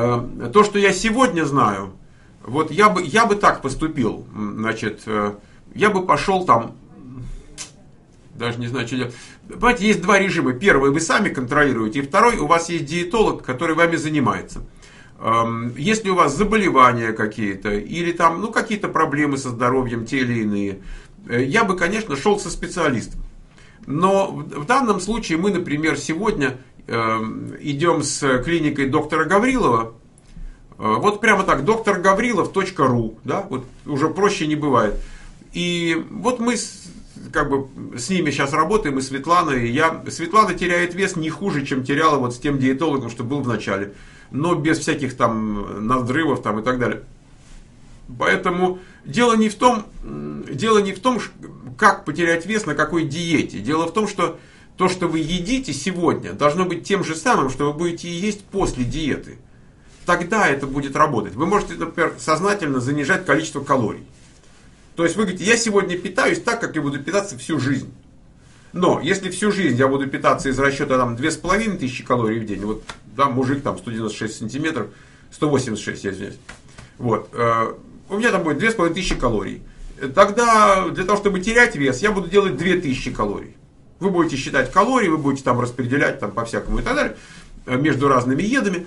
То, что я сегодня знаю, вот я бы так поступил. Значит, я бы пошел там, даже не знаю, что делать. Понимаете, есть два режима. Первый вы сами контролируете, и второй у вас есть диетолог, который вами занимается. Если у вас заболевания какие-то, или там, ну, какие-то проблемы со здоровьем, те или иные, я бы, конечно, шел со специалистом. Но в данном случае мы, например, сегодня идем с клиникой доктора Гаврилова. Вот прямо так, drgavrilov.ru, да, вот уже проще не бывает. И вот мы как бы с ними сейчас работаем, и Светлана, и я. Светлана теряет вес не хуже, чем теряла вот с тем диетологом, что был в начале. Но без всяких там надрывов там и так далее. Поэтому дело не в том, как потерять вес, на какой диете. Дело в том, что то, что вы едите сегодня, должно быть тем же самым, что вы будете есть после диеты. Тогда это будет работать. Вы можете, например, сознательно занижать количество калорий. То есть вы говорите, я сегодня питаюсь так, как я буду питаться всю жизнь. Но если всю жизнь я буду питаться из расчета там 2500 калорий в день, вот, да, мужик там 196 сантиметров, 186, я извиняюсь, вот, у меня там будет 2500 калорий. Тогда для того, чтобы терять вес, я буду делать 2000 калорий. Вы будете считать калории, вы будете там распределять там по-всякому и так далее, между разными едами.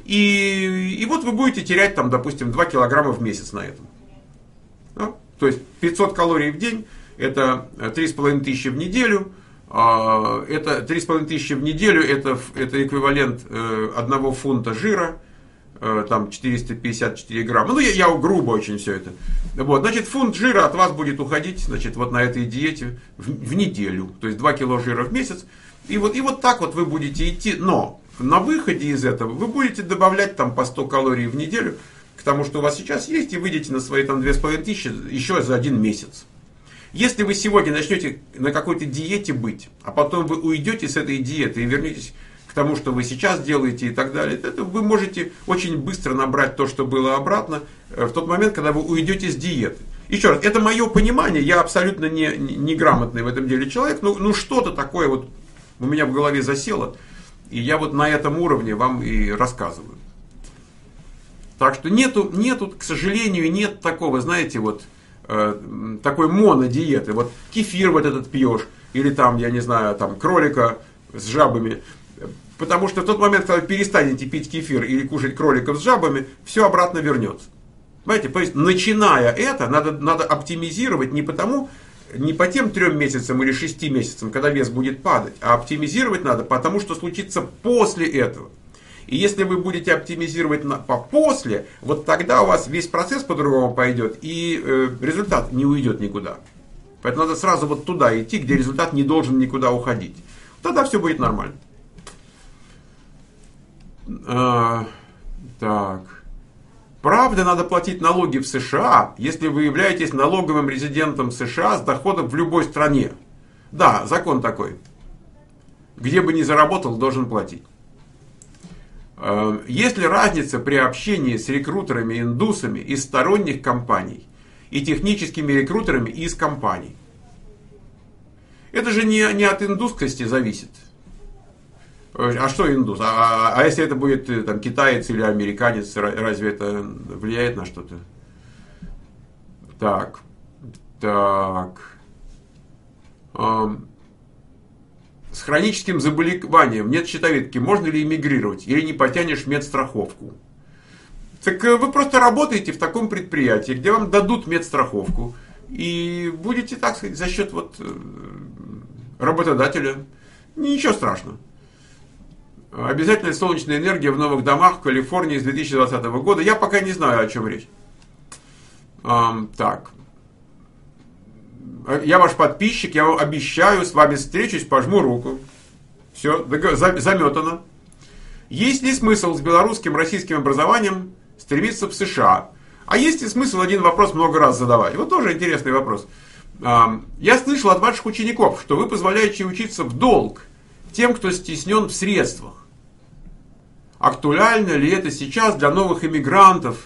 И вот вы будете терять там, допустим, 2 килограмма в месяц на этом. Да? То есть 500 калорий в день, это 3500 в неделю. Это 3500 в неделю, это эквивалент 1 фунта жира, там 454 грамма. Ну, я грубо очень все это. Вот, значит, фунт жира от вас будет уходить, значит, вот на этой диете в неделю. То есть 2 кило жира в месяц. И вот так вот вы будете идти. Но на выходе из этого вы будете добавлять там по 100 калорий в неделю к тому, что у вас сейчас есть, и выйдете на свои там 2500 еще за 1 месяц. Если вы сегодня начнете на какой-то диете быть, а потом вы уйдете с этой диеты и вернетесь к тому, что вы сейчас делаете и так далее, это вы можете очень быстро набрать то, что было обратно, в тот момент, когда вы уйдете с диеты. Еще раз, это мое понимание, я абсолютно не грамотный в этом деле человек, ну что-то такое вот у меня в голове засело, и я вот на этом уровне вам и рассказываю. Так что нету, к сожалению, нет такого, знаете, вот такой монодиеты. Вот кефир вот этот пьешь, или там, я не знаю, там кролика с жабами. Потому что в тот момент, когда вы перестанете пить кефир или кушать кроликов с жабами, все обратно вернется. Понимаете, то есть, начиная это, надо оптимизировать не по тем 3 месяцам или 6 месяцам, когда вес будет падать, а оптимизировать надо потому, что случится после этого. И если вы будете оптимизировать после, вот тогда у вас весь процесс по-другому пойдет, и результат не уйдет никуда. Поэтому надо сразу вот туда идти, где результат не должен никуда уходить. Тогда все будет нормально. Так. Правда, надо платить налоги в США, если вы являетесь налоговым резидентом США с доходом в любой стране. Да, закон такой. Где бы ни заработал, должен платить. Есть ли разница при общении с рекрутерами-индусами из сторонних компаний и техническими рекрутерами из компаний? Это же не от индусскости зависит. А что индус? А если это будет там, китаец или американец, разве это влияет на что-то? Так. С хроническим заболеванием нет щитовидки, можно ли эмигрировать или не потянешь медстраховку? Так вы просто работаете в таком предприятии, где вам дадут медстраховку, и будете, так сказать, за счет вот работодателя. Ничего страшного. Обязательно солнечная энергия в новых домах в Калифорнии с 2020 года. Я пока не знаю, о чем речь. Так. Я ваш подписчик, я вам обещаю, с вами встречусь, пожму руку. Все, заметано. Есть ли смысл с белорусским, российским образованием стремиться в США? А есть ли смысл один вопрос много раз задавать? Вот тоже интересный вопрос. Я слышал от ваших учеников, что вы позволяете учиться в долг тем, кто стеснен в средствах. Актуально ли это сейчас для новых иммигрантов?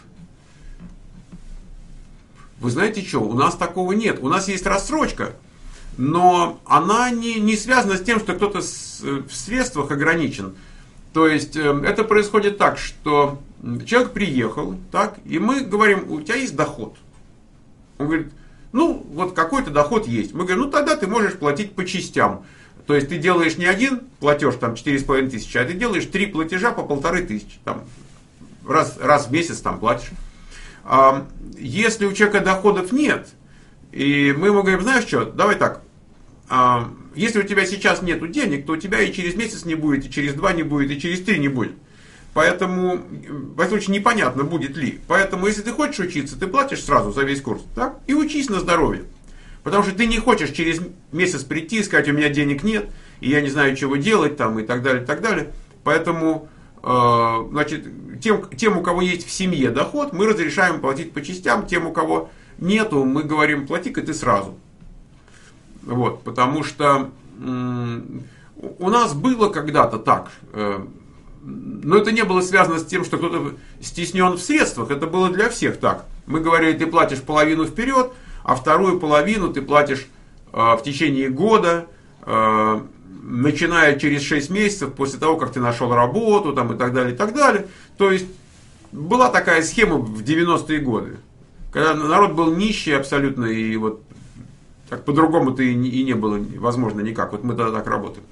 Вы знаете что, у нас такого нет. У нас есть рассрочка, но она не связана с тем, что кто-то в средствах ограничен. То есть это происходит так, что человек приехал, так, и мы говорим, у тебя есть доход. Он говорит, Ну, вот какой-то доход есть. Мы говорим, ну тогда ты можешь платить по частям. То есть ты делаешь не один платеж, там 4500, а ты делаешь 3 платежа по 1500. Там, раз в месяц там платишь. Если у человека доходов нет, и мы ему говорим, знаешь что, давай так, если у тебя сейчас нет денег, то у тебя и через месяц не будет, и через 2 не будет, и через 3 не будет. Поэтому, в этом случае непонятно, будет ли. Поэтому, если ты хочешь учиться, ты платишь сразу за весь курс, так? И учись на здоровье. Потому что ты не хочешь через месяц прийти и сказать, у меня денег нет, и я не знаю, чего делать, там, и так далее, и так далее. Поэтому, значит, тем, у кого есть в семье доход, мы разрешаем платить по частям, тем, у кого нету, мы говорим, плати-ка ты сразу. Вот, потому что у нас было когда-то так, но это не было связано с тем, что кто-то стеснен в средствах, это было для всех так. Мы говорили, ты платишь половину вперед, а вторую половину ты платишь в течение года, начиная через 6 месяцев после того, как ты нашел работу там, и так далее, и так далее. То есть была такая схема в 90-е годы, когда народ был нищий абсолютно, и вот так по-другому-то и не было возможно никак. Вот мы тогда так работаем.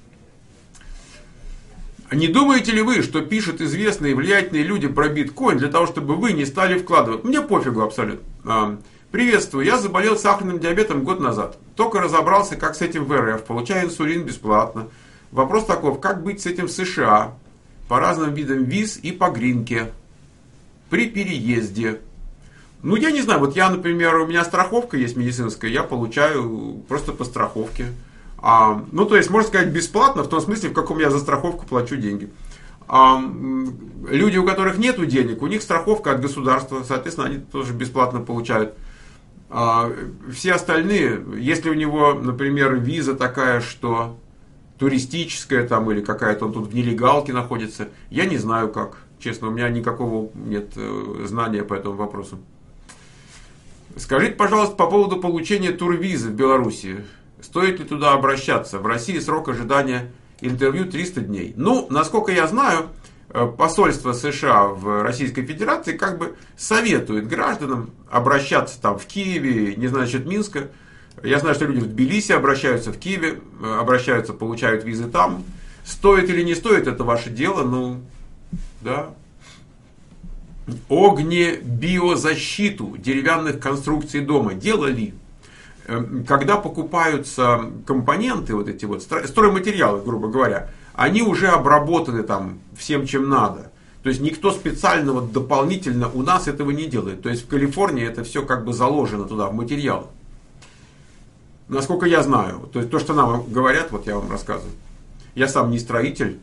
Не думаете ли вы, что пишут известные и влиятельные люди про биткоин для того, чтобы вы не стали вкладывать? Мне пофигу абсолютно. Приветствую, я заболел сахарным диабетом год назад. Только разобрался, как с этим в РФ. Получаю инсулин бесплатно. Вопрос таков, как быть с этим в США? По разным видам виз и по гринке. При переезде. Ну, я не знаю, вот я, например, у меня страховка есть медицинская, я получаю просто по страховке. Ну, то есть, можно сказать, бесплатно, в том смысле, в каком я за страховку плачу деньги. Люди, у которых нет денег, у них страховка от государства, соответственно, они тоже бесплатно получают. Все остальные, если у него, например, виза такая, что туристическая там, или какая-то, он тут в нелегалке находится, я не знаю как. Честно, у меня никакого нет знания по этому вопросу. Скажите, пожалуйста, по поводу получения турвизы в Беларуси. Стоит ли туда обращаться? В России срок ожидания интервью 300 дней. Ну, насколько я знаю, посольство США в Российской Федерации как бы советует гражданам обращаться там в Киеве, не знаю, насчет Минска. Я знаю, что люди в Тбилиси обращаются, в Киеве обращаются, получают визы там. Стоит или не стоит, это ваше дело, ну, да. Огнебиозащиту деревянных конструкций дома делали. Когда покупаются компоненты, вот эти вот стройматериалы, грубо говоря, они уже обработаны там всем, чем надо. То есть никто специально вот дополнительно у нас этого не делает. То есть в Калифорнии это все как бы заложено туда, в материал. Насколько я знаю. То есть то, что нам говорят, вот я вам рассказываю. Я сам не строитель.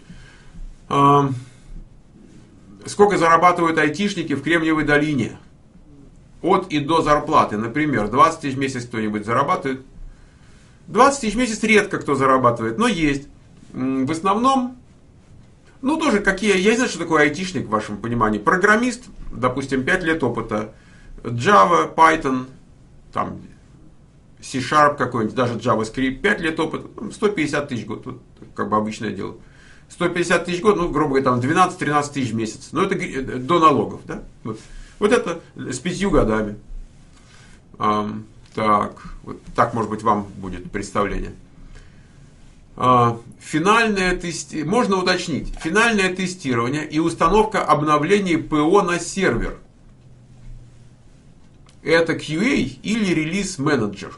Сколько зарабатывают айтишники в Кремниевой долине? От и до зарплаты, например, 20 тысяч в месяц кто-нибудь зарабатывает. 20 тысяч в месяц редко кто зарабатывает, но есть. В основном, ну тоже какие, я не знаю, что такое айтишник в вашем понимании. Программист, допустим, 5 лет опыта. Java, Python, там, C-Sharp какой-нибудь, даже JavaScript, 5 лет опыта, 150 тысяч в год, вот, как бы обычное дело. 150 тысяч в год, ну, грубо говоря, там 12-13 тысяч в месяц. Но это до налогов, да? Вот это с 5 годами. Так, вот так, может быть, вам будет представление. Финальное тестирование, можно уточнить, финальное тестирование и установка обновлений ПО на сервер. Это QA или релиз-менеджер?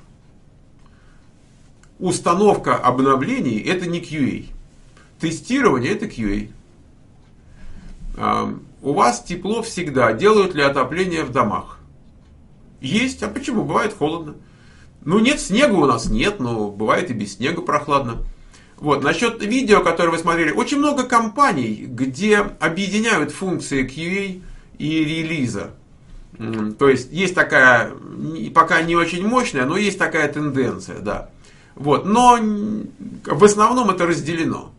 Установка обновлений это не QA. Тестирование это QA. У вас тепло всегда. Делают ли отопление в домах? Есть. А почему? Бывает холодно. Ну, нет снега у нас, нет, но бывает и без снега прохладно. Вот, насчет видео, которое вы смотрели. Очень много компаний, где объединяют функции QA и релиза. То есть, есть такая, пока не очень мощная, но есть такая тенденция, да. Вот, но в основном это разделено.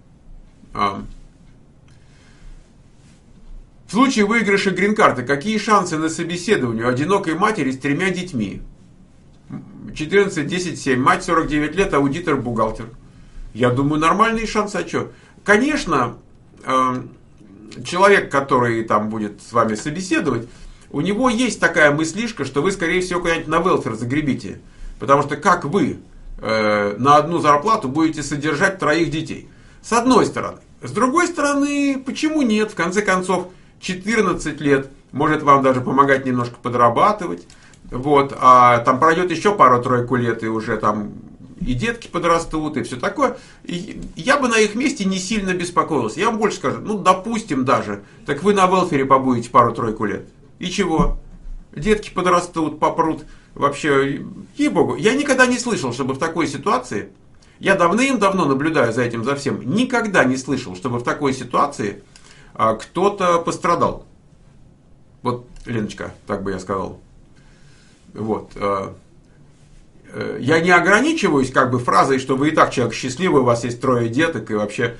В случае выигрыша грин-карты, какие шансы на собеседование у одинокой матери с 3 детьми? 14, 10, 7. Мать 49 лет, аудитор, бухгалтер. Я думаю, нормальные шансы. А что? Конечно, человек, который там будет с вами собеседовать, у него есть такая мыслишка, что вы, скорее всего, куда-нибудь на велфер загребите. Потому что как вы на одну зарплату будете содержать 3 детей? С одной стороны. С другой стороны, почему нет? В конце концов, 14 лет может вам даже помогать немножко подрабатывать. Вот, а там пройдет еще пару-тройку лет, и уже там и детки подрастут, и все такое. И я бы на их месте не сильно беспокоился. Я вам больше скажу, ну, допустим даже, так вы на велфере побудете пару-тройку лет. И чего? Детки подрастут, попрут. Вообще, ей-богу, я никогда не слышал, чтобы в такой ситуации, я давным-давно наблюдаю за этим, за всем, никогда не слышал, чтобы в такой ситуации кто-то пострадал. Вот, Леночка, так бы я сказал. Вот. Я не ограничиваюсь как бы фразой, что вы и так человек счастливый, у вас есть 3 деток, и вообще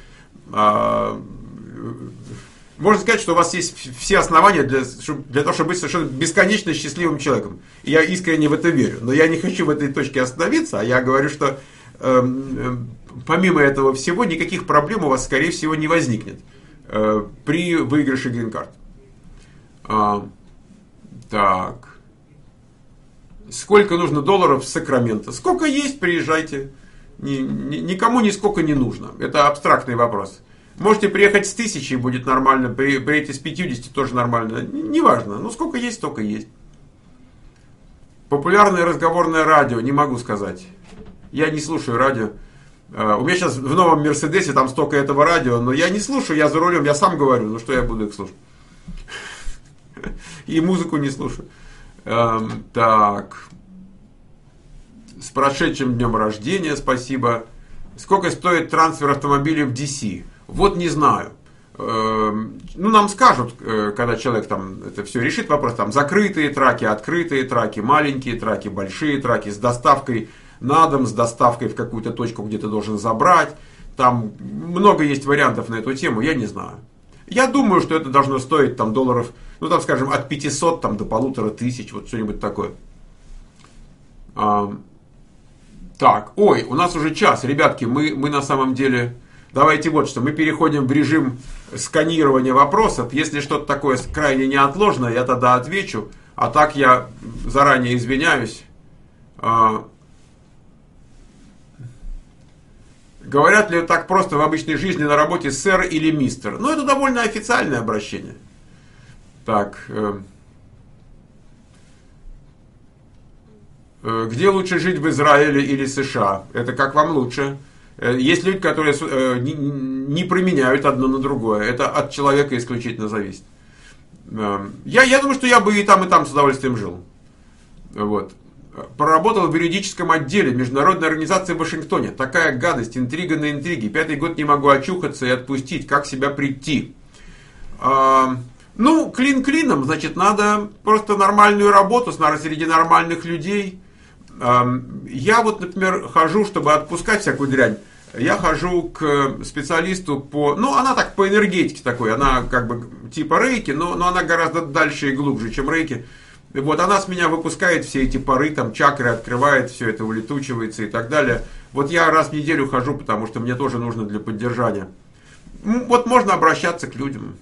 можно сказать, что у вас есть все основания для того, чтобы быть совершенно бесконечно счастливым человеком. И я искренне в это верю. Но я не хочу в этой точке остановиться, а я говорю, что помимо этого всего никаких проблем у вас, скорее всего, не возникнет при выигрыше грин-карт. Так. Сколько нужно долларов в Сакраменто? Сколько есть, приезжайте. Никому нисколько не нужно. Это абстрактный вопрос. Можете приехать с 1000, будет нормально. Приедете с 50, тоже нормально. Неважно. Ну, сколько есть, столько есть. Популярное разговорное радио, не могу сказать. Я не слушаю радио. У меня сейчас в новом Мерседесе там столько этого радио, но я не слушаю, я за рулем, я сам говорю, ну что я буду их слушать. И музыку не слушаю. Так. С прошедшим днем рождения, спасибо. Сколько стоит трансфер автомобиля в DC? Вот не знаю. Ну, нам скажут, когда человек там это все решит вопрос, там закрытые траки, открытые траки, маленькие траки, большие траки, с доставкой на дом, с доставкой в какую-то точку, где ты должен забрать. Там много есть вариантов на эту тему, я не знаю. Я думаю, что это должно стоить там долларов, ну там скажем, от 500 там, до 1500, вот что-нибудь такое. Так, ой, у нас уже час, ребятки, мы на самом деле, давайте вот что, мы переходим в режим сканирования вопросов. Если что-то такое крайне неотложное, я тогда отвечу, а так я заранее извиняюсь. Говорят ли так просто в обычной жизни на работе сэр или мистер? Ну, это довольно официальное обращение. Так. Где лучше жить, в Израиле или США? Это как вам лучше. Есть люди, которые не применяют одно на другое. Это от человека исключительно зависит. Я думаю, что я бы и там с удовольствием жил. Вот. Проработал в юридическом отделе Международной организации в Вашингтоне. Такая гадость, интрига на интриге. 5-й год не могу очухаться и отпустить. Как себя прийти? Ну, клин клином, значит, надо просто нормальную работу среди нормальных людей. Я вот, например, хожу, чтобы отпускать всякую дрянь. Я хожу к специалисту по... Ну, она так по энергетике такой. Она как бы типа рейки, но она гораздо дальше и глубже, чем рейки. Вот она с меня выпускает все эти пары, там чакры открывает, все это улетучивается и так далее. Вот я раз в неделю хожу, потому что мне тоже нужно для поддержания. Вот можно обращаться к людям.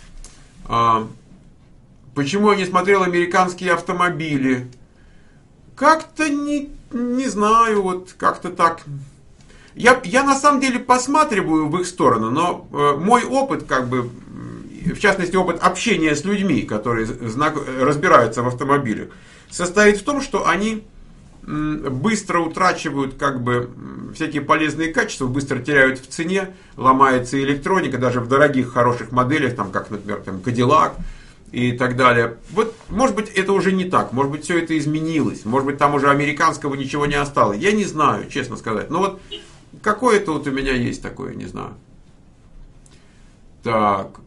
Почему я не смотрел американские автомобили? Как-то не знаю, вот как-то так. Я на самом деле посматриваю в их сторону, но мой опыт, как бы, в частности, опыт общения с людьми, которые разбираются в автомобилях, состоит в том, что они быстро утрачивают как бы всякие полезные качества, быстро теряют в цене, ломается электроника, даже в дорогих, хороших моделях, там, как, например, там, Cadillac и так далее. Вот, может быть, это уже не так, может быть, все это изменилось, может быть, там уже американского ничего не осталось. Я не знаю, честно сказать. Но вот какое-то вот у меня есть такое, не знаю. Так.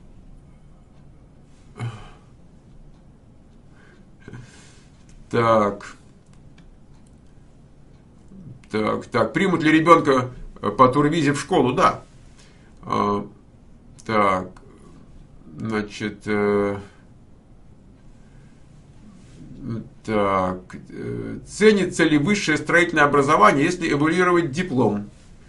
Так, примут ли ребенка по турвизе в школу? Да. Так, значит, так, ценится ли высшее строительное образование, если эвалюировать диплом?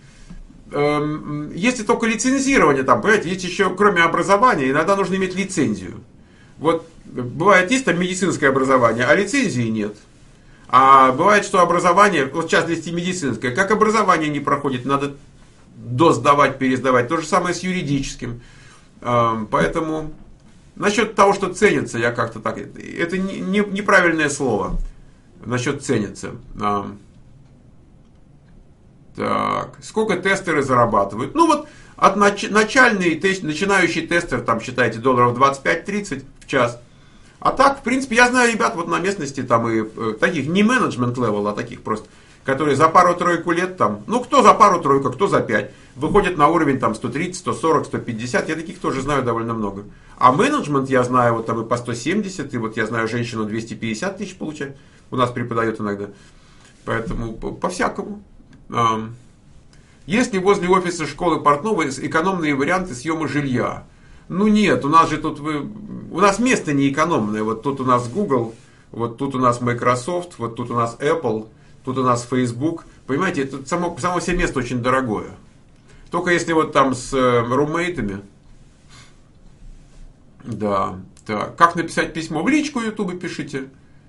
Если только лицензирование, там, понимаете, есть еще, кроме образования, иногда нужно иметь лицензию. Вот, бывает, есть там медицинское образование, а лицензии нет. А бывает, что образование, вот в частности медицинское, как образование не проходит, надо досдавать, пересдавать. То же самое с юридическим. Поэтому насчет того, что ценится, я как-то так... Это неправильное слово. Насчет ценится. Так, сколько тестеры зарабатывают? Ну вот, начинающий тестер, там, считайте, долларов 25-30 в час. А так, в принципе, я знаю ребят вот на местности, там и таких, не менеджмент левел, а таких просто, которые за пару-тройку лет там, ну кто за пару-тройку, кто за 5, выходят на уровень там 130, 140, 150, я таких тоже знаю довольно много. А менеджмент я знаю вот там и по 170, и вот я знаю женщину 250 тысяч получает, у нас преподает иногда. Поэтому по-всякому. Есть ли возле офиса школы портного экономные варианты съема жилья? Ну нет, у нас же тут, у нас место не экономное. Вот тут у нас Google, вот тут у нас Microsoft, вот тут у нас Apple, тут у нас Facebook. Понимаете, это само себе место очень дорогое. Только если вот там с руммейтами. Да, так. Как написать письмо? В личку YouTube пишите.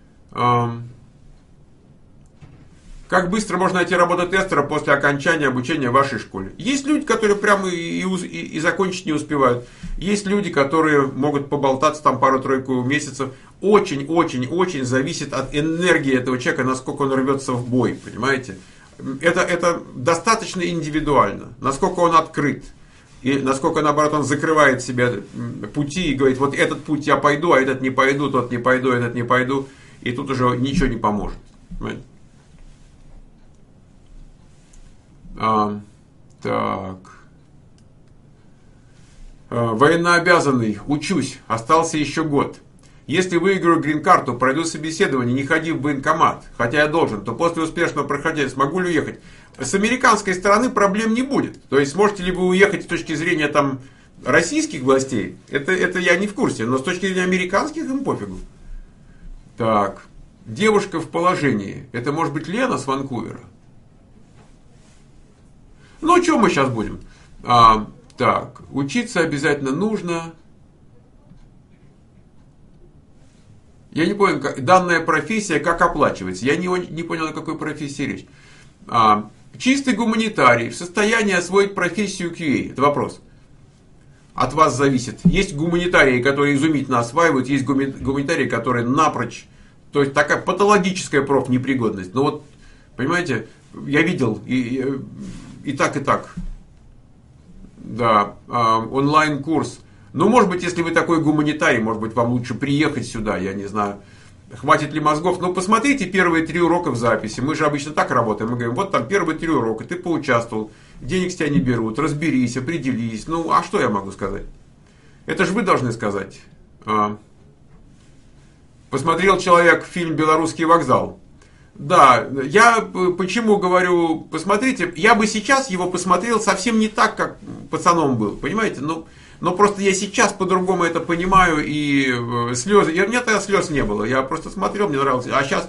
Как быстро можно найти работу тестера после окончания обучения в вашей школе? Есть люди, которые прямо и закончить не успевают. Есть люди, которые могут поболтаться там пару-тройку месяцев. Очень зависит от энергии этого человека, насколько он рвется в бой, понимаете? Это достаточно индивидуально. Насколько он открыт. И насколько, наоборот, он закрывает себе пути и говорит, вот этот путь я пойду, а этот не пойду, тот не пойду, этот не пойду. И тут уже ничего не поможет. Понимаете? Так. Военнообязанный. Учусь. Остался еще год. Если выиграю грин-карту, пройду собеседование, не ходи в военкомат, хотя я должен, то после успешного прохождения смогу ли уехать? С американской стороны проблем не будет. То есть сможете ли вы уехать с точки зрения там российских властей? Это я не в курсе, но с точки зрения американских им пофигу. Так. Девушка в положении. Это может быть Лена с Ванкувера? Ну, что мы сейчас будем? Так, учиться обязательно нужно. Я не понял, данная профессия как оплачивается. Я не понял, о какой профессии речь. Чистый гуманитарий в состоянии освоить профессию QA. Это вопрос. От вас зависит. Есть гуманитарии, которые изумительно осваивают, есть гуманитарии, которые напрочь. То есть такая патологическая профнепригодность. Но вот, понимаете, я видел и так, и так. Да, онлайн-курс. Ну, может быть, если вы такой гуманитарий, может быть, вам лучше приехать сюда, я не знаю. Хватит ли мозгов? Ну, посмотрите первые 3 урока в записи. Мы же обычно так работаем. Мы говорим, вот там первые 3 урока, ты поучаствовал, денег с тебя не берут, разберись, определись. Ну, а что я могу сказать? Это же вы должны сказать. Посмотрел человек фильм «Белорусский вокзал». Да, я почему говорю, посмотрите, я бы сейчас его посмотрел совсем не так, как пацаном был, понимаете? Но просто я сейчас по-другому это понимаю, и слезы, и у меня тогда слез не было, я просто смотрел, мне нравилось, а сейчас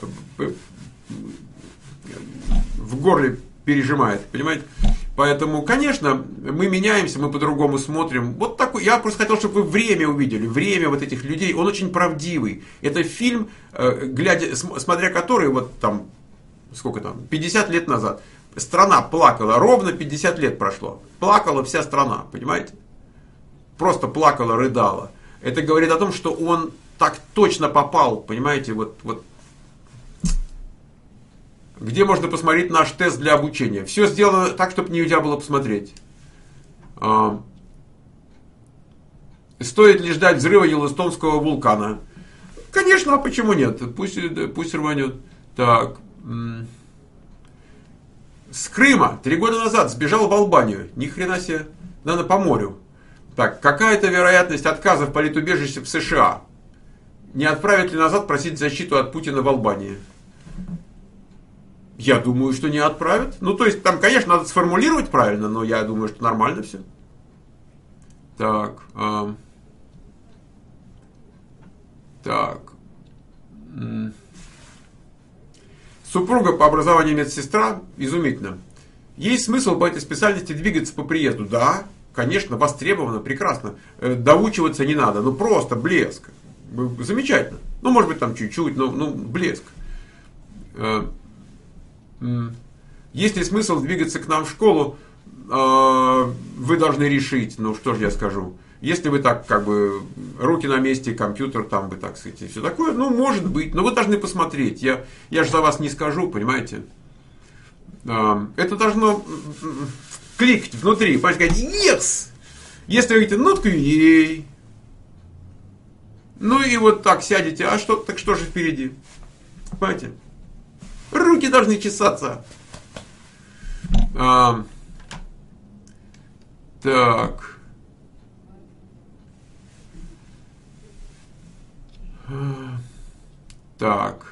в горле пережимает, понимаете? Поэтому, конечно, мы меняемся, мы по-другому смотрим. Вот такой, я просто хотел, чтобы вы время увидели, время вот этих людей, он очень правдивый. Это фильм, смотря который, вот там, сколько там, 50 лет назад, страна плакала, ровно 50 лет прошло. Плакала вся страна, понимаете? Просто плакала, рыдала. Это говорит о том, что он так точно попал, понимаете, вот. Где можно посмотреть наш тест для обучения? Все сделано так, чтобы нельзя было посмотреть. Стоит ли ждать взрыва Йеллоустонского вулкана? Конечно, а почему нет? Пусть рванет. Так. С Крыма 3 года назад сбежал в Албанию. Ни хрена себе. Наверное, по морю. Так, какая-то вероятность отказа в политубежище в США? Не отправят ли назад просить защиту от Путина в Албании? Я думаю, что не отправят. Ну, то есть, там, конечно, надо сформулировать правильно, но я думаю, что нормально все. Так. Так. Супруга по образованию медсестра. Изумительно. Есть смысл по этой специальности двигаться по приезду? Да, конечно, востребовано, прекрасно. Доучиваться не надо, ну просто блеск. Замечательно. Ну, может быть, там чуть-чуть, но блеск. Есть ли смысл двигаться к нам в школу? Вы должны решить. Ну, что же я скажу. Если вы так, как бы, руки на месте, компьютер, там, вы, так сказать, и все такое, ну, может быть. Но вы должны посмотреть. Я же за вас не скажу, понимаете. Это должно кликать внутри. Понимаете, сказать, yes! Если вы говорите, ну, ей. Ну, и вот так сядете. А что, так что же впереди? Понимаете? Руки должны чесаться. Так. Так.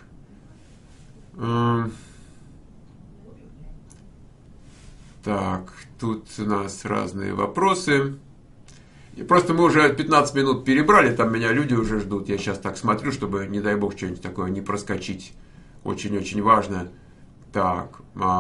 Так, тут у нас разные вопросы. Просто мы уже 15 минут перебрали, там меня люди уже ждут. Я сейчас так смотрю, чтобы, не дай бог, что-нибудь такое не проскочить. Очень-очень важно. Так.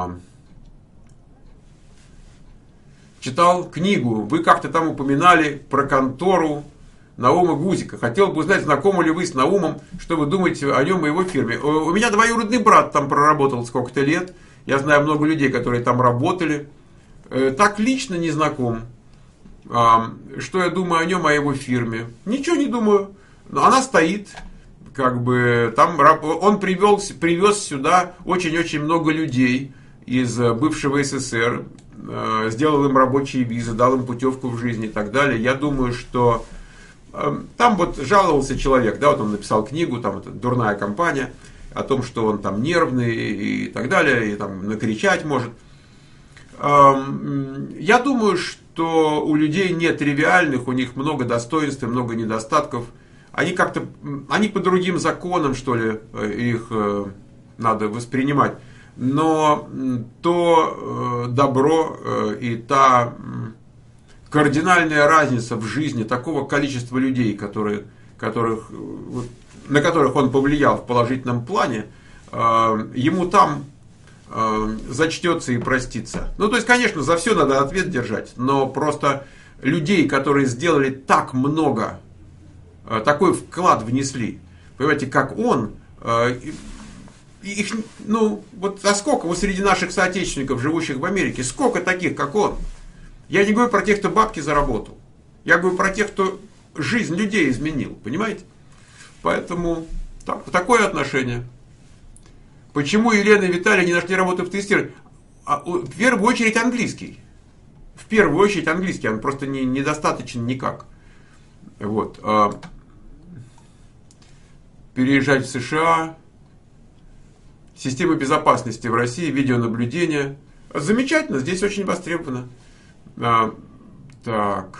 Читал книгу. Вы как-то там упоминали про контору Наума Гузика. Хотел бы узнать, знакомы ли вы с Наумом, что вы думаете о нем и его фирме. У меня двоюродный брат там проработал сколько-то лет. Я знаю много людей, которые там работали. Так лично не знаком. Что я думаю о нем, о его фирме? Ничего не думаю. Но она стоит. Как бы там он привез сюда очень-очень много людей из бывшего СССР. Сделал им рабочие визы, дал им путевку в жизнь и так далее. Я думаю, что там вот жаловался человек, да, вот он написал книгу, там это дурная компания, о том, что он там нервный и так далее, и там накричать может. Я думаю, что у людей нет тривиальных, у них много достоинств и много недостатков. Они по другим законам, что ли, их надо воспринимать. Но то добро и та кардинальная разница в жизни такого количества людей, на которых он повлиял в положительном плане, ему там зачтется и простится. Ну, то есть, конечно, за все надо ответ держать, но просто людей, которые сделали так много, такой вклад внесли, понимаете, как он, их, ну, вот а сколько вот среди наших соотечественников, живущих в Америке, сколько таких, как он? Я не говорю про тех, кто бабки заработал. Я говорю про тех, кто жизнь людей изменил, понимаете? Поэтому такое отношение. Почему Елена и Виталий не нашли работу в тестировании? В первую очередь английский. В первую очередь английский, он просто недостаточен никак. Вот. Переезжать в США. Система безопасности в России, видеонаблюдение. Замечательно, здесь очень востребовано. Так.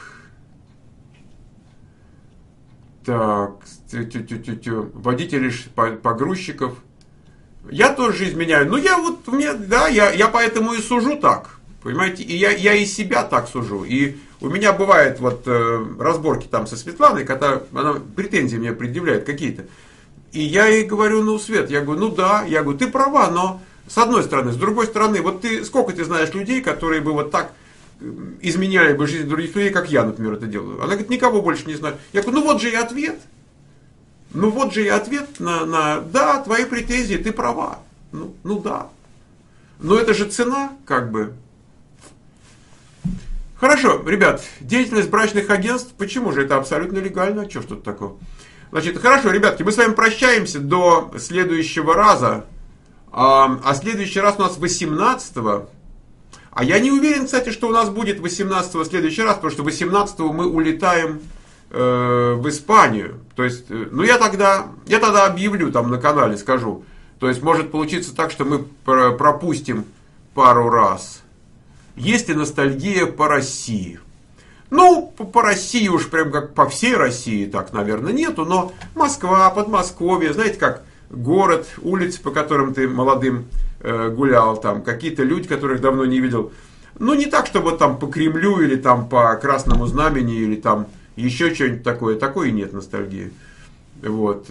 Водители погрузчиков. Я тоже изменяю. Ну, я поэтому и сужу так. Понимаете, и я и себя так сужу. И у меня бывают вот разборки там со Светланой, когда она претензии мне предъявляет какие-то. И я ей говорю, ну, Свет, я говорю, ну да, я говорю, ты права, но с одной стороны, с другой стороны, вот сколько ты знаешь людей, которые бы вот так изменяли бы жизнь других людей, как я, например, это делаю. Она говорит, никого больше не знаю. Я говорю, ну вот же и ответ. Ну вот же и ответ на да, твои претензии, ты права. Ну да. Но это же цена, как бы. Хорошо, ребят, деятельность брачных агентств, почему же это абсолютно легально? Что ж тут такого? Значит, хорошо, ребятки, мы с вами прощаемся до следующего раза. А следующий раз у нас 18-го. А я не уверен, кстати, что у нас будет 18-го следующий раз, потому что 18-го мы улетаем в Испанию. То есть, ну я тогда объявлю там на канале, скажу. То есть, может получиться так, что мы пропустим пару раз. Есть ли ностальгия по России? Ну, по России уж прям как по всей России, так, наверное, нету, но Москва, Подмосковье, знаете, как город, улицы, по которым ты молодым гулял, там, какие-то люди, которых давно не видел. Ну, не так, чтобы там по Кремлю или там по Красному Знамени или там еще что-нибудь такое. Такой и нет ностальгии. Вот.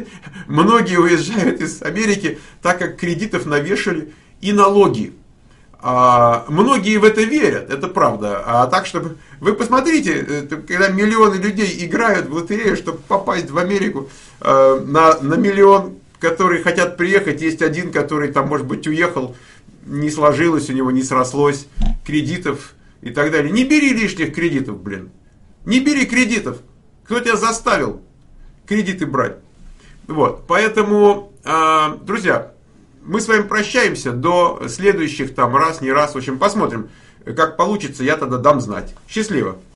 Многие уезжают из Америки, так как кредитов навешали и налоги. Многие в это верят, это правда. А так, чтобы... Вы посмотрите, когда миллионы людей играют в лотерею, чтобы попасть в Америку, на миллион, которые хотят приехать, есть один, который там, может быть, уехал, не сложилось у него, не срослось, кредитов и так далее. Не бери лишних кредитов, блин. Не бери кредитов. Кто тебя заставил кредиты брать? Вот, поэтому, друзья, мы с вами прощаемся до следующих там раз, не раз. В общем, посмотрим, как получится, я тогда дам знать. Счастливо!